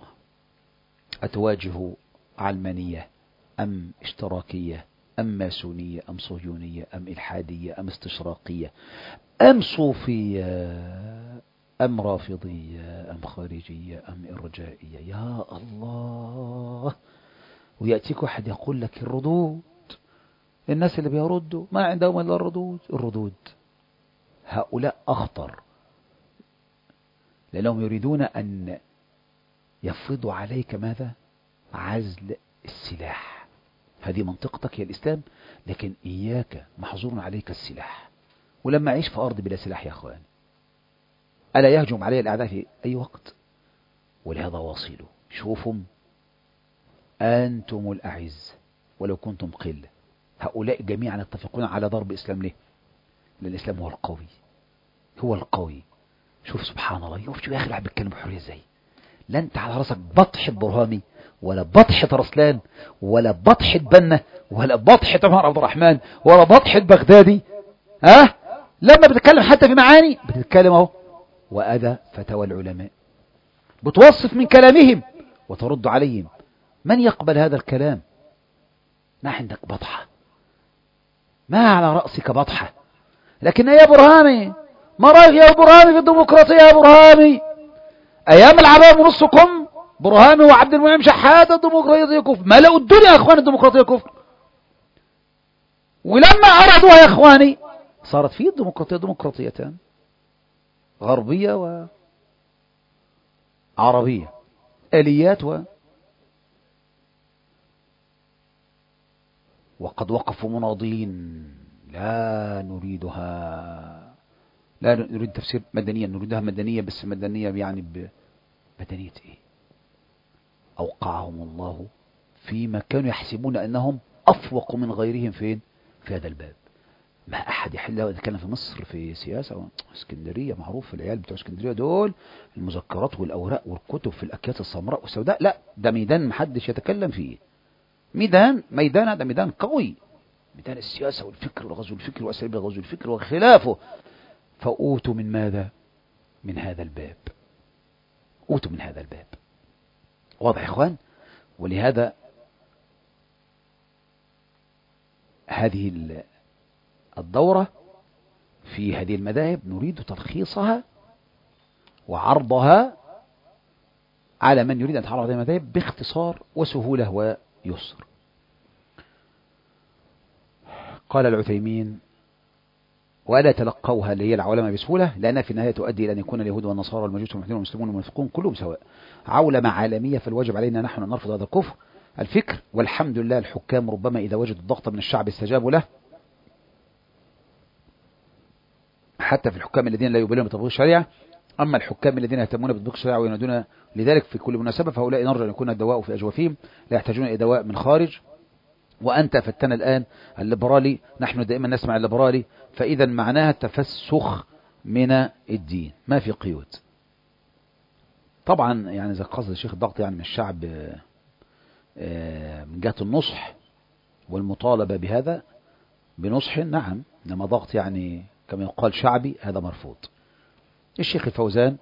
أتواجه علمانية أم اشتراكية أم ماسونية أم صهيونية أم إلحادية أم استشراقية أم صوفية أم رافضية أم خارجية أم إرجائية؟ يا الله. ويأتيك واحد يقول لك الردود، الناس اللي بيردوا ما عندهم إلا الردود. الردود هؤلاء أخطر، لأنهم يريدون أن يفرضوا عليك ماذا؟ عزل السلاح. هذه منطقتك هي الإسلام، لكن إياك محظور عليك السلاح. ولما أعيش في أرض بلا سلاح يا أخوان، ألا يهجم علي الأعداء في أي وقت؟ ولهذا واصلوا. شوفوا أنتم الأعز ولو كنتم قلة. هؤلاء جميعا يتفقون على ضرب إسلام. ليه؟ لأن الإسلام هو القوي، هو القوي. شوف سبحان الله، شوف يا أخي الواحد بيتكلم بحرية إزاي. لا انت على راسك بطحة برهامي ولا بطحة رسلان ولا بطحة بنة ولا بطحة عمر عبد الرحمن ولا بطحة بغدادي. ها أه؟ لما بتتكلم حتى في معاني بتتكلم اهو وأذى فتوى العلماء، بتوصف من كلامهم وترد عليهم. من يقبل هذا الكلام؟ ما عندك بطحة، ما على رأسك بطحة. لكن يا برهامي، ما رأيك يا برهامي في الديمقراطية يا برهامي؟ أيام العباء ونصكم برهامي وعبد المنعم شحات الديمقراطية كفر، ملأوا الدنيا يا أخوان الديمقراطية كفر. ولما أرادوها يا أخواني صارت فيه الديمقراطية ديمقراطيتان، غربية وعربية، آليات و وقد وقفوا مناضلين لا نريدها، لا نريد تفسير مدنيا، نريدها مدنية، بس مدنية يعني بمدنية ايه؟ أوقعهم الله فيما كانوا يحسبون أنهم أفوق من غيرهم فين؟ في هذا الباب. ما أحد يحلها. إذا كان في مصر في سياسة اسكندرية معروف، العيال بتوع اسكندرية دول المذكرات والأوراق والكتب في الأكياس السمراء والسوداء، لا ده ميدان محدش يتكلم فيه. ميدان ميدان هذا ميدان قوي، ميدان السياسة والفكر والغزو الفكر وأساليب الغزو الفكر وخلافه. فأوتوا من ماذا؟ من هذا الباب، أوتوا من هذا الباب. واضح يا إخوان؟ ولهذا هذه الدورة في هذه المذاهب نريد تلخيصها وعرضها على من يريد أن يتعرض على المذاهب باختصار وسهولة ويسر. قال العثيمين: ولا تلقوها اللي هي العولمة بسهولة، لأنها في النهاية تؤدي إلى أن يكون اليهود والنصارى والمجوس والملحدون والمسلمون والمنافقون كلهم سواء، عولمة عالمية، فالواجب علينا نحن أن نرفض هذا الكفر الفكر. والحمد لله الحكام ربما إذا وجدوا الضغط من الشعب استجابوا له، حتى في الحكام الذين لا يبالون بتطبيق الشريعة. أما الحكام الذين يهتمون بتطبيق الشريعة وينادون لذلك في كل مناسبة فهؤلاء نرجو أن يكون الدواء في أجوافهم، لا يحتاجون إلى دواء من خارج. وأنت فتنا الآن الليبرالي، نحن دائما نسمع الليبرالي، فإذا معناها التفسخ من الدين، ما في قيود. طبعا يعني إذا قصد الشيخ الضغط يعني من الشعب من جهة النصح والمطالبة بهذا بنصح، نعم، إنما ضغط يعني كما يقال شعبي هذا مرفوض. الشيخ الفوزان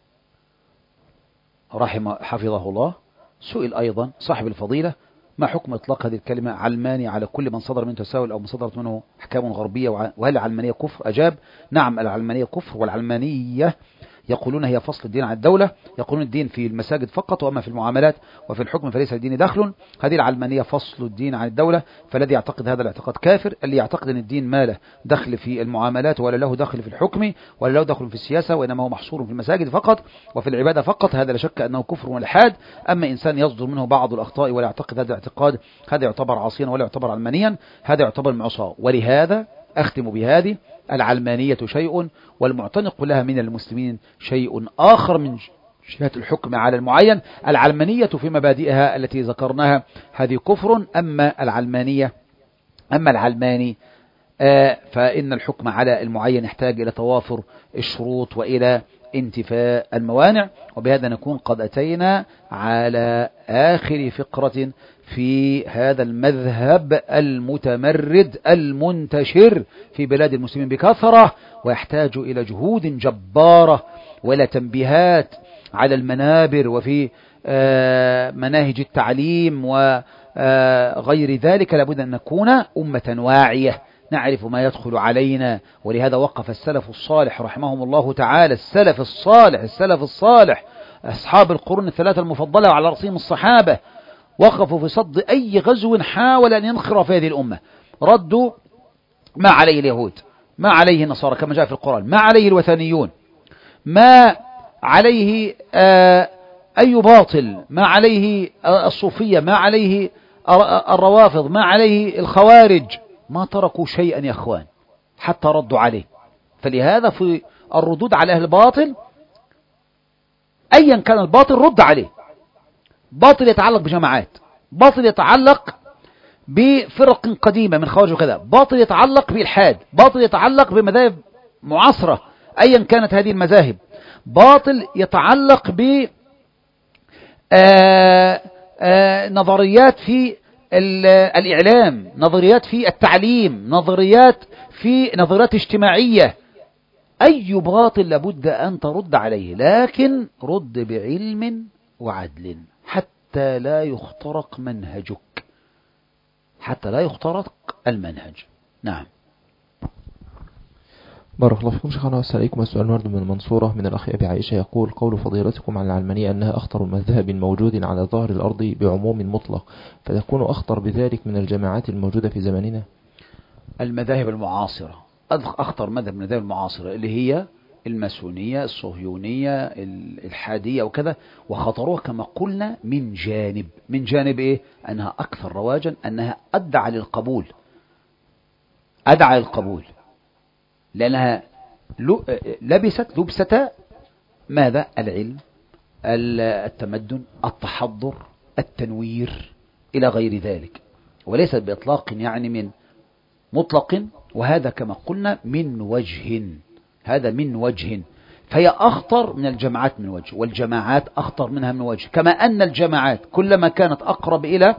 رحمه حفظه الله سئل أيضا صاحب الفضيلة: ما حكم إطلاق هذه الكلمة علماني على كل من صدر منه تساؤل أو من صدرت منه أحكام غربية، وهل العلمانية كفر؟ أجاب: نعم العلمانية كفر، والعلمانية يقولون هي فصل الدين عن الدولة، يقولون الدين في المساجد فقط، وأما في المعاملات وفي الحكم فليس الدين دخل. هذه العلمانية فصل الدين عن الدولة، فالذي يعتقد هذا الاعتقاد كافر. اللي يعتقد أن الدين ما له دخل في المعاملات ولا له دخل في الحكم ولا له دخل في السياسة، وإنما هو محصور في المساجد فقط وفي العبادة فقط، هذا لا شك أنه كفر والحاد. أما إنسان يصدر منه بعض الأخطاء ولا يعتقد هذا الاعتقاد، هذا يعتبر عاصيا ولا يعتبر علمانيا، هذا يعتبر معصى. ولهذا أختم بهذه: العلمانية شيء والمعتنق لها من المسلمين شيء آخر من جهة الحكم على المعين. العلمانية في مبادئها التي ذكرناها هذه كفر، أما العلمانية أما العلماني آه فإن الحكم على المعين يحتاج إلى توافر الشروط وإلى انتفاء الموانع. وبهذا نكون قد أتينا على آخر فقرة في هذا المذهب المتمرد المنتشر في بلاد المسلمين بكثرة، ويحتاج إلى جهود جبارة وإلى تنبيهات على المنابر وفي مناهج التعليم وغير ذلك. لابد أن نكون أمة واعية نعرف ما يدخل علينا. ولهذا وقف السلف الصالح رحمهم الله تعالى، السلف الصالح السلف الصالح أصحاب القرون الثلاثة المفضلة وعلى رأسهم الصحابة، وقفوا في صد أي غزو حاول أن ينخر في هذه الأمة. ردوا ما عليه اليهود، ما عليه النصارى كما جاء في القرآن، ما عليه الوثنيون، ما عليه آه أي باطل، ما عليه آه الصوفية، ما عليه آه الروافض، ما عليه الخوارج، ما تركوا شيئا يا أخوان حتى ردوا عليه. فلهذا في الردود على أهل الباطل أيا كان الباطل رد عليه. باطل يتعلق بجماعات، باطل يتعلق بفرق قديمة من خوارج وكذا، باطل يتعلق بالحاد، باطل يتعلق بمذاهب معاصرة أيا كانت هذه المذاهب، باطل يتعلق آآ آآ نظريات في الإعلام، نظريات في التعليم، نظريات في نظريات اجتماعية. أي باطل لابد أن ترد عليه، لكن رد بعلم وعدل حتى لا يخترق منهجك، حتى لا يخترق المنهج. نعم. بارك الله فيكم شيخنا. والسلام عليكم. السؤال ورد من المنصورة من الأخ أبي عائشة يقول: قول فضيلتكم عن العلمانية أنها أخطر مذهب موجود على ظهر الأرض بعموم مطلق، فتكون أخطر بذلك من الجماعات الموجودة في زماننا؟ المذاهب المعاصرة أخطر مذهب من المذاهب المعاصرة اللي هي الماسونية، الصهيونية، الإلحادية وكذا، وخطروها كما قلنا من جانب من جانب إيه؟ أنها أكثر رواجا، أنها أدعى للقبول، أدعى للقبول لأنها لبست لبسة ماذا؟ العلم، التمدن، التحضر، التنوير إلى غير ذلك، وليست بإطلاق يعني من مطلق. وهذا كما قلنا من وجه، هذا من وجه، فهي أخطر من الجماعات من وجه، والجماعات أخطر منها من وجه، كما أن الجماعات كلما كانت أقرب إلى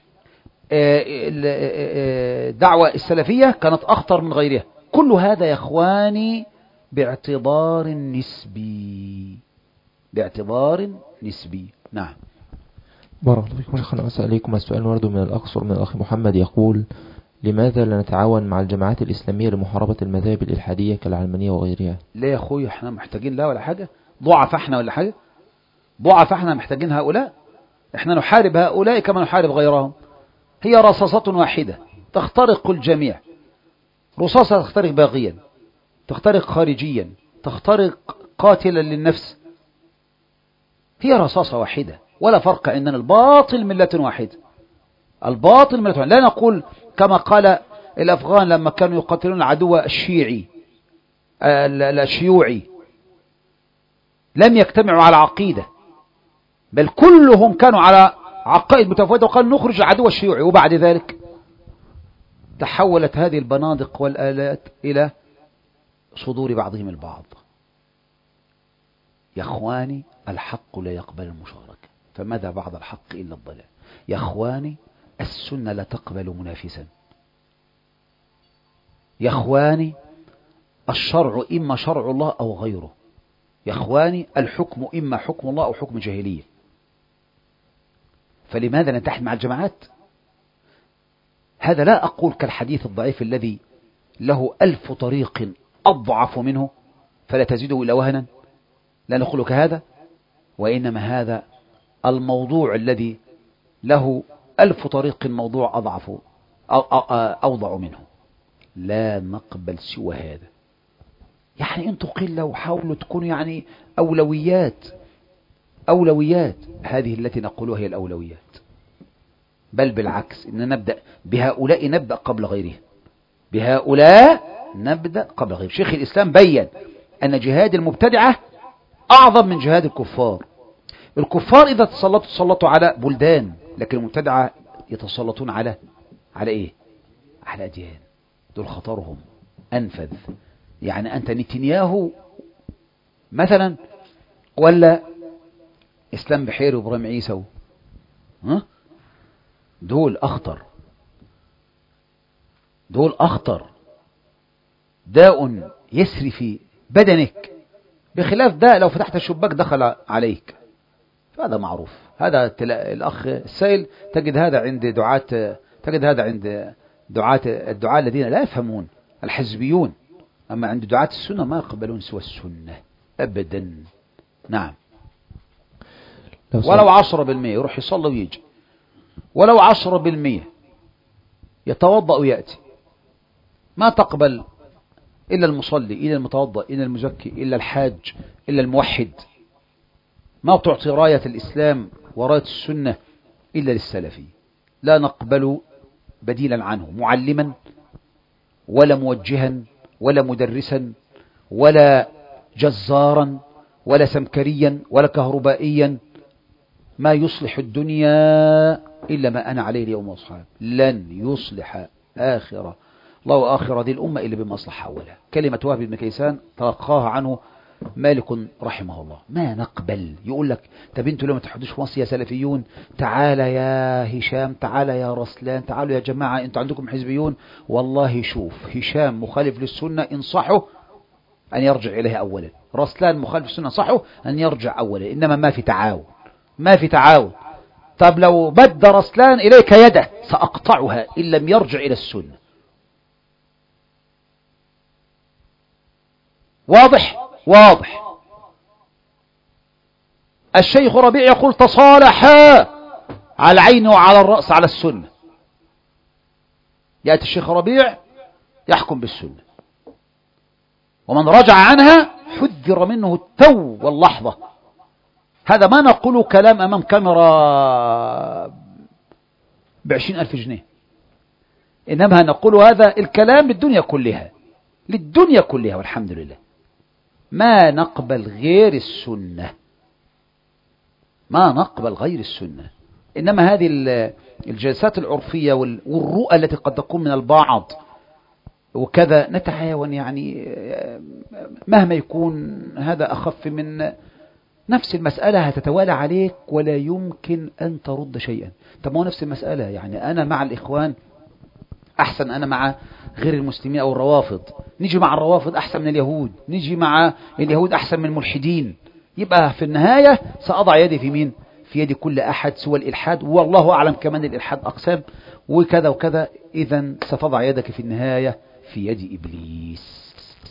دعوة السلفية كانت أخطر من غيرها. كل هذا يا إخواني باعتبار نسبي، باعتبار نسبي. نعم. بارك الله فيكم شيخنا. أسأل عليكم. السؤال ورد من الأقصر من الأخ محمد يقول: لماذا لا نتعاون مع الجماعات الإسلامية لمحاربة المذاهب الإلحادية كالعلمانية وغيرها؟ ليه يا أخوي؟ احنا محتاجين لا ولا حاجة؟ ضعف احنا ولا حاجة؟ ضعف احنا محتاجين هؤلاء؟ احنا نحارب هؤلاء كما نحارب غيرهم. هي رصاصة واحدة تخترق الجميع، رصاصة تخترق باغيا، تخترق خارجيا، تخترق قاتلا للنفس. هي رصاصة واحدة ولا فرق عندنا. الباطل ملة واحدة، الباطل ملة واحدة. لا نقول كما قال الأفغان لما كانوا يقاتلون العدو الشيعي الشيوعي، لم يجتمعوا على عقيدة، بل كلهم كانوا على عقائد متفاوتة، وقال نخرج العدو الشيوعي. وبعد ذلك تحولت هذه البنادق والآلات إلى صدور بعضهم البعض. يا أخواني الحق لا يقبل المشاركة، فماذا بعد الحق إلا الضلال. يا أخواني السنة لا تقبل منافسا. يا أخواني الشرع إما شرع الله أو غيره. يا أخواني الحكم إما حكم الله أو حكم جاهلية. فلماذا نتحد مع الجماعات؟ هذا لا أقول كالحديث الضعيف الذي له ألف طريق أضعف منه فلا تزيده إلا وهنا، لا نقول كهذا، وإنما هذا الموضوع الذي له ألف طريق موضوع أضعف أو أوضع منه، لا نقبل سوى هذا. يعني أنتم قلة وحاولوا تكونوا يعني أولويات، أولويات هذه التي نقولها هي الأولويات، بل بالعكس إن نبدأ بهؤلاء، نبدأ قبل غيرهم، بهؤلاء نبدأ قبل غيرهم. شيخ الإسلام بيّن أن جهاد المبتدعة أعظم من جهاد الكفار. الكفار إذا تسلطوا تسلطوا على بلدان، لكن المبتدعة يتسلطون على على إيه؟ على أديان. دول خطرهم أنفذ. يعني أنت نتنياهو مثلا ولا إسلام بحير وإبراهيم عيسى، ها؟ دول أخطر، دول أخطر. داء يسري في بدنك بخلاف داء لو فتحت الشباك دخل عليك. هذا معروف. هذا الأخ السائل تجد هذا عند دعاة، تجد هذا عند دعاة الدعاة الذين لا يفهمون الحزبيون، أما عند دعاة السنة ما يقبلون سوى السنة أبدا. نعم. ولو عشرة بالمية يروح يصلي ويجي، ولو عشرة بالمية يتوضأ ويأتي، ما تقبل إلا المصلي، إلا المتوضأ، إلا المزكي، إلا الحاج، إلا الموحد. ما تعطي راية الإسلام وراية السنة إلا للسلفي. لا نقبل بديلا عنه معلما ولا موجها ولا مدرسا ولا جزارا ولا سمكريا ولا كهربائيا. ما يصلح الدنيا إلا ما أنا عليه اليوم وأصحابي. لن يصلح آخرة الله وآخرة هذه الأمة إلا بما أصلح أولها. كلمة وهب بن كيسان تلقاها عنه مالك رحمه الله. ما نقبل. يقول لك طب انتوا لما تحدثوا في مصر يا سلفيون، تعالى يا هشام، تعالى يا رسلان، تعالوا يا جماعة انتوا عندكم حزبيون. والله شوف، هشام مخالف للسنة انصحه أن يرجع إليها أولا، رسلان مخالف للسنة انصحه أن يرجع أولا، إنما ما في تعاون، ما في تعاون. طب لو بد رسلان إليك يده سأقطعها إن لم يرجع إلى السنة. واضح؟ واضح. الشيخ ربيع يقول تصالحا على العين وعلى الرأس على السنة. يأتي الشيخ ربيع يحكم بالسنة، ومن رجع عنها حذر منه التو واللحظة. هذا ما نقول كلام أمام كاميرا بعشرين ألف جنيه، إنما نقول هذا الكلام للدنيا كلها، للدنيا كلها، والحمد لله. ما نقبل غير السنة، ما نقبل غير السنة. إنما هذه الجلسات العرفية والرؤى التي قد تكون من البعض وكذا نتعاون، يعني مهما يكون هذا أخف من نفس المسألة هتتوالى عليك ولا يمكن أن ترد شيئا. طب ما هو نفس المسألة، يعني أنا مع الإخوان أحسن أنا مع غير المسلمين أو الروافض، نيجي مع الروافض أحسن من اليهود، نيجي مع اليهود أحسن من الملحدين. يبقى في النهاية سأضع يدي في مين؟ في يد كل أحد سوى الإلحاد، والله أعلم كمان الإلحاد أقسام وكذا وكذا. إذن ستضع يدك في النهاية في يد إبليس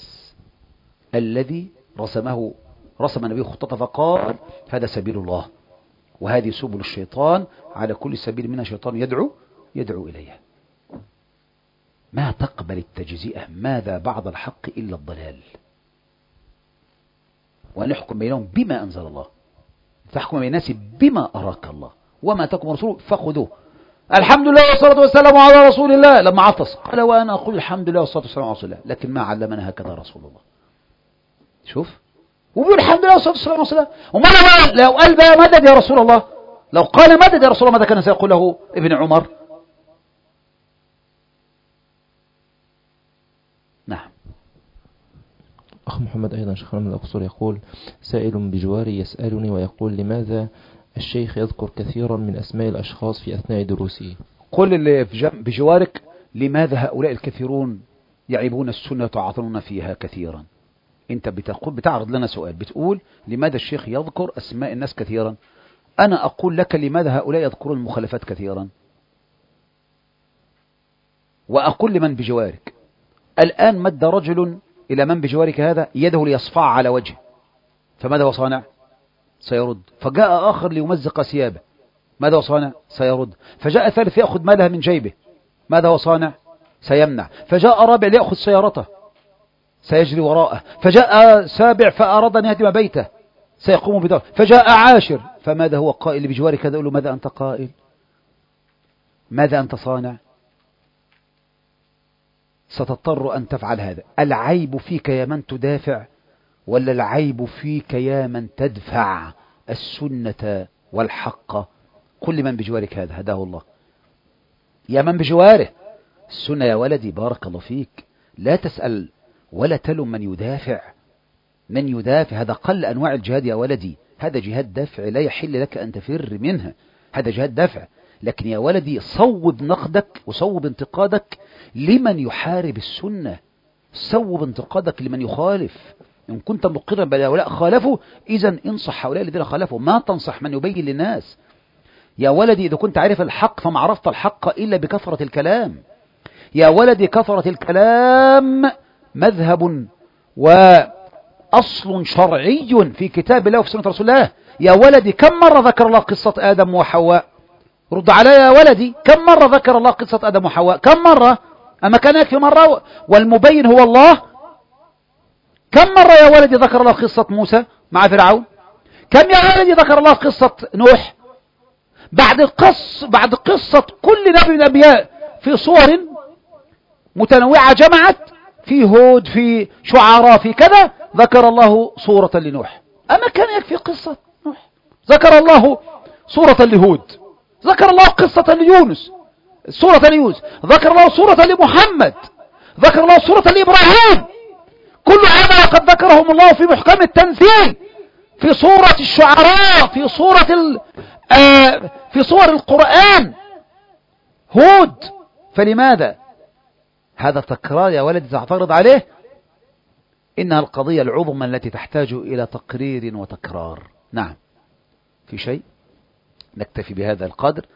الذي رسمه رسم النبي خطته فقال هذا سبيل الله وهذه سبل الشيطان، على كل سبيل منها شيطان يدعو يدعو إليها. ما تقبل التجزئة، ماذا بعد الحق إلا الضلال، ونحكم بينهم بما أنزل الله، تحكم بين الناس بما أراك الله، وما تكم رسوله فخذوه. الحمد لله والصلاة والسلام على رسول الله. لما عطس قال وأنا أقول الحمد لله والصلاة والسلام على رسول الله، لكن ما علمنا هكذا رسول الله. شوف، وبيقول الحمد لله والصلاة والسلام على رسول الله. وما لو قال بقى مدد يا رسول الله، لو قال مدد يا رسول الله ماذا كان سيقول له ابن عمر؟ نعم. أخ محمد أيضا شيخنا من الأقصر يقول سائل بجواري يسألني ويقول لماذا الشيخ يذكر كثيرا من أسماء الأشخاص في أثناء دروسه؟ قل اللي بجوارك لماذا هؤلاء الكثيرون يعيبون السنة وتعاطلون فيها كثيرا. انت بتقول بتعرض لنا سؤال، بتقول لماذا الشيخ يذكر أسماء الناس كثيرا. أنا أقول لك لماذا هؤلاء يذكرون المخالفات كثيرا، وأقول لمن بجوارك الآن مد رجل إلى من بجوارك هذا يده ليصفع على وجهه، فماذا هو صانع؟ سيرد. فجاء آخر ليمزق ثيابه، ماذا هو صانع؟ سيرد. فجاء ثالث يأخذ مالها من جيبه، ماذا هو صانع؟ سيمنع. فجاء رابع ليأخذ سيارته، سيجري وراءه. فجاء سابع فأراد أن يهدم بيته، سيقوم بدور. فجاء عاشر، فماذا هو قائل اللي بجوارك هذا؟ يقول له ماذا أنت قائل؟ ماذا أنت صانع؟ ستضطر أن تفعل هذا. العيب فيك يا من تدافع، ولا العيب فيك يا من تدفع السنة والحق؟ كل من بجوارك هذا هداه الله. يا من بجواره السنة يا ولدي بارك الله فيك، لا تسأل ولا تلم من يدافع. من يدافع هذا قل أنواع الجهاد يا ولدي، هذا جهاد دفع لا يحل لك أن تفر منها، هذا جهاد دفع. لكن يا ولدي صوب نقدك وصوب انتقادك لمن يحارب السنة، صوب انتقادك لمن يخالف. إن كنت مقرا بهؤلاء خالفوا، إذن انصح هؤلاء الذين خالفوا، ما تنصح من يبين للناس. يا ولدي إذا كنت عارف الحق فما عرفت الحق إلا بكثرة الكلام. يا ولدي كثرة الكلام مذهب وأصل شرعي في كتاب الله وفي سنة رسول الله. يا ولدي كم مرة ذكر الله قصة آدم وحواء؟ رد علي يا ولدي، كم مرة ذكر الله قصة آدم وحواء؟ كم مرة؟ أما كان يكفي مرة والمبين هو الله؟ كم مرة يا ولدي ذكر الله قصة موسى مع فرعون؟ كم يا ولدي ذكر الله قصة نوح؟ بعد قص بعد قصة كل نبي من الأنبياء في صور متنوعة جمعت، في هود، في شعراء، في كذا، ذكر الله صورة لنوح. أما كان يكفي قصة نوح؟ ذكر الله صورة لهود، ذكر الله قصة ليونس، صورة ليونس، ذكر الله صورة لمحمد، ذكر الله صورة لإبراهيم. كل هذا وقد ذكرهم الله في محكم التنزيل، في سورة الشعراء، في سورة ال... آه في سور القرآن، هود. فلماذا هذا التكرار يا ولدي تعترض عليه؟ إنها القضية العظمى التي تحتاج إلى تقرير وتكرار. نعم، في شيء؟ نكتفي بهذا القدر.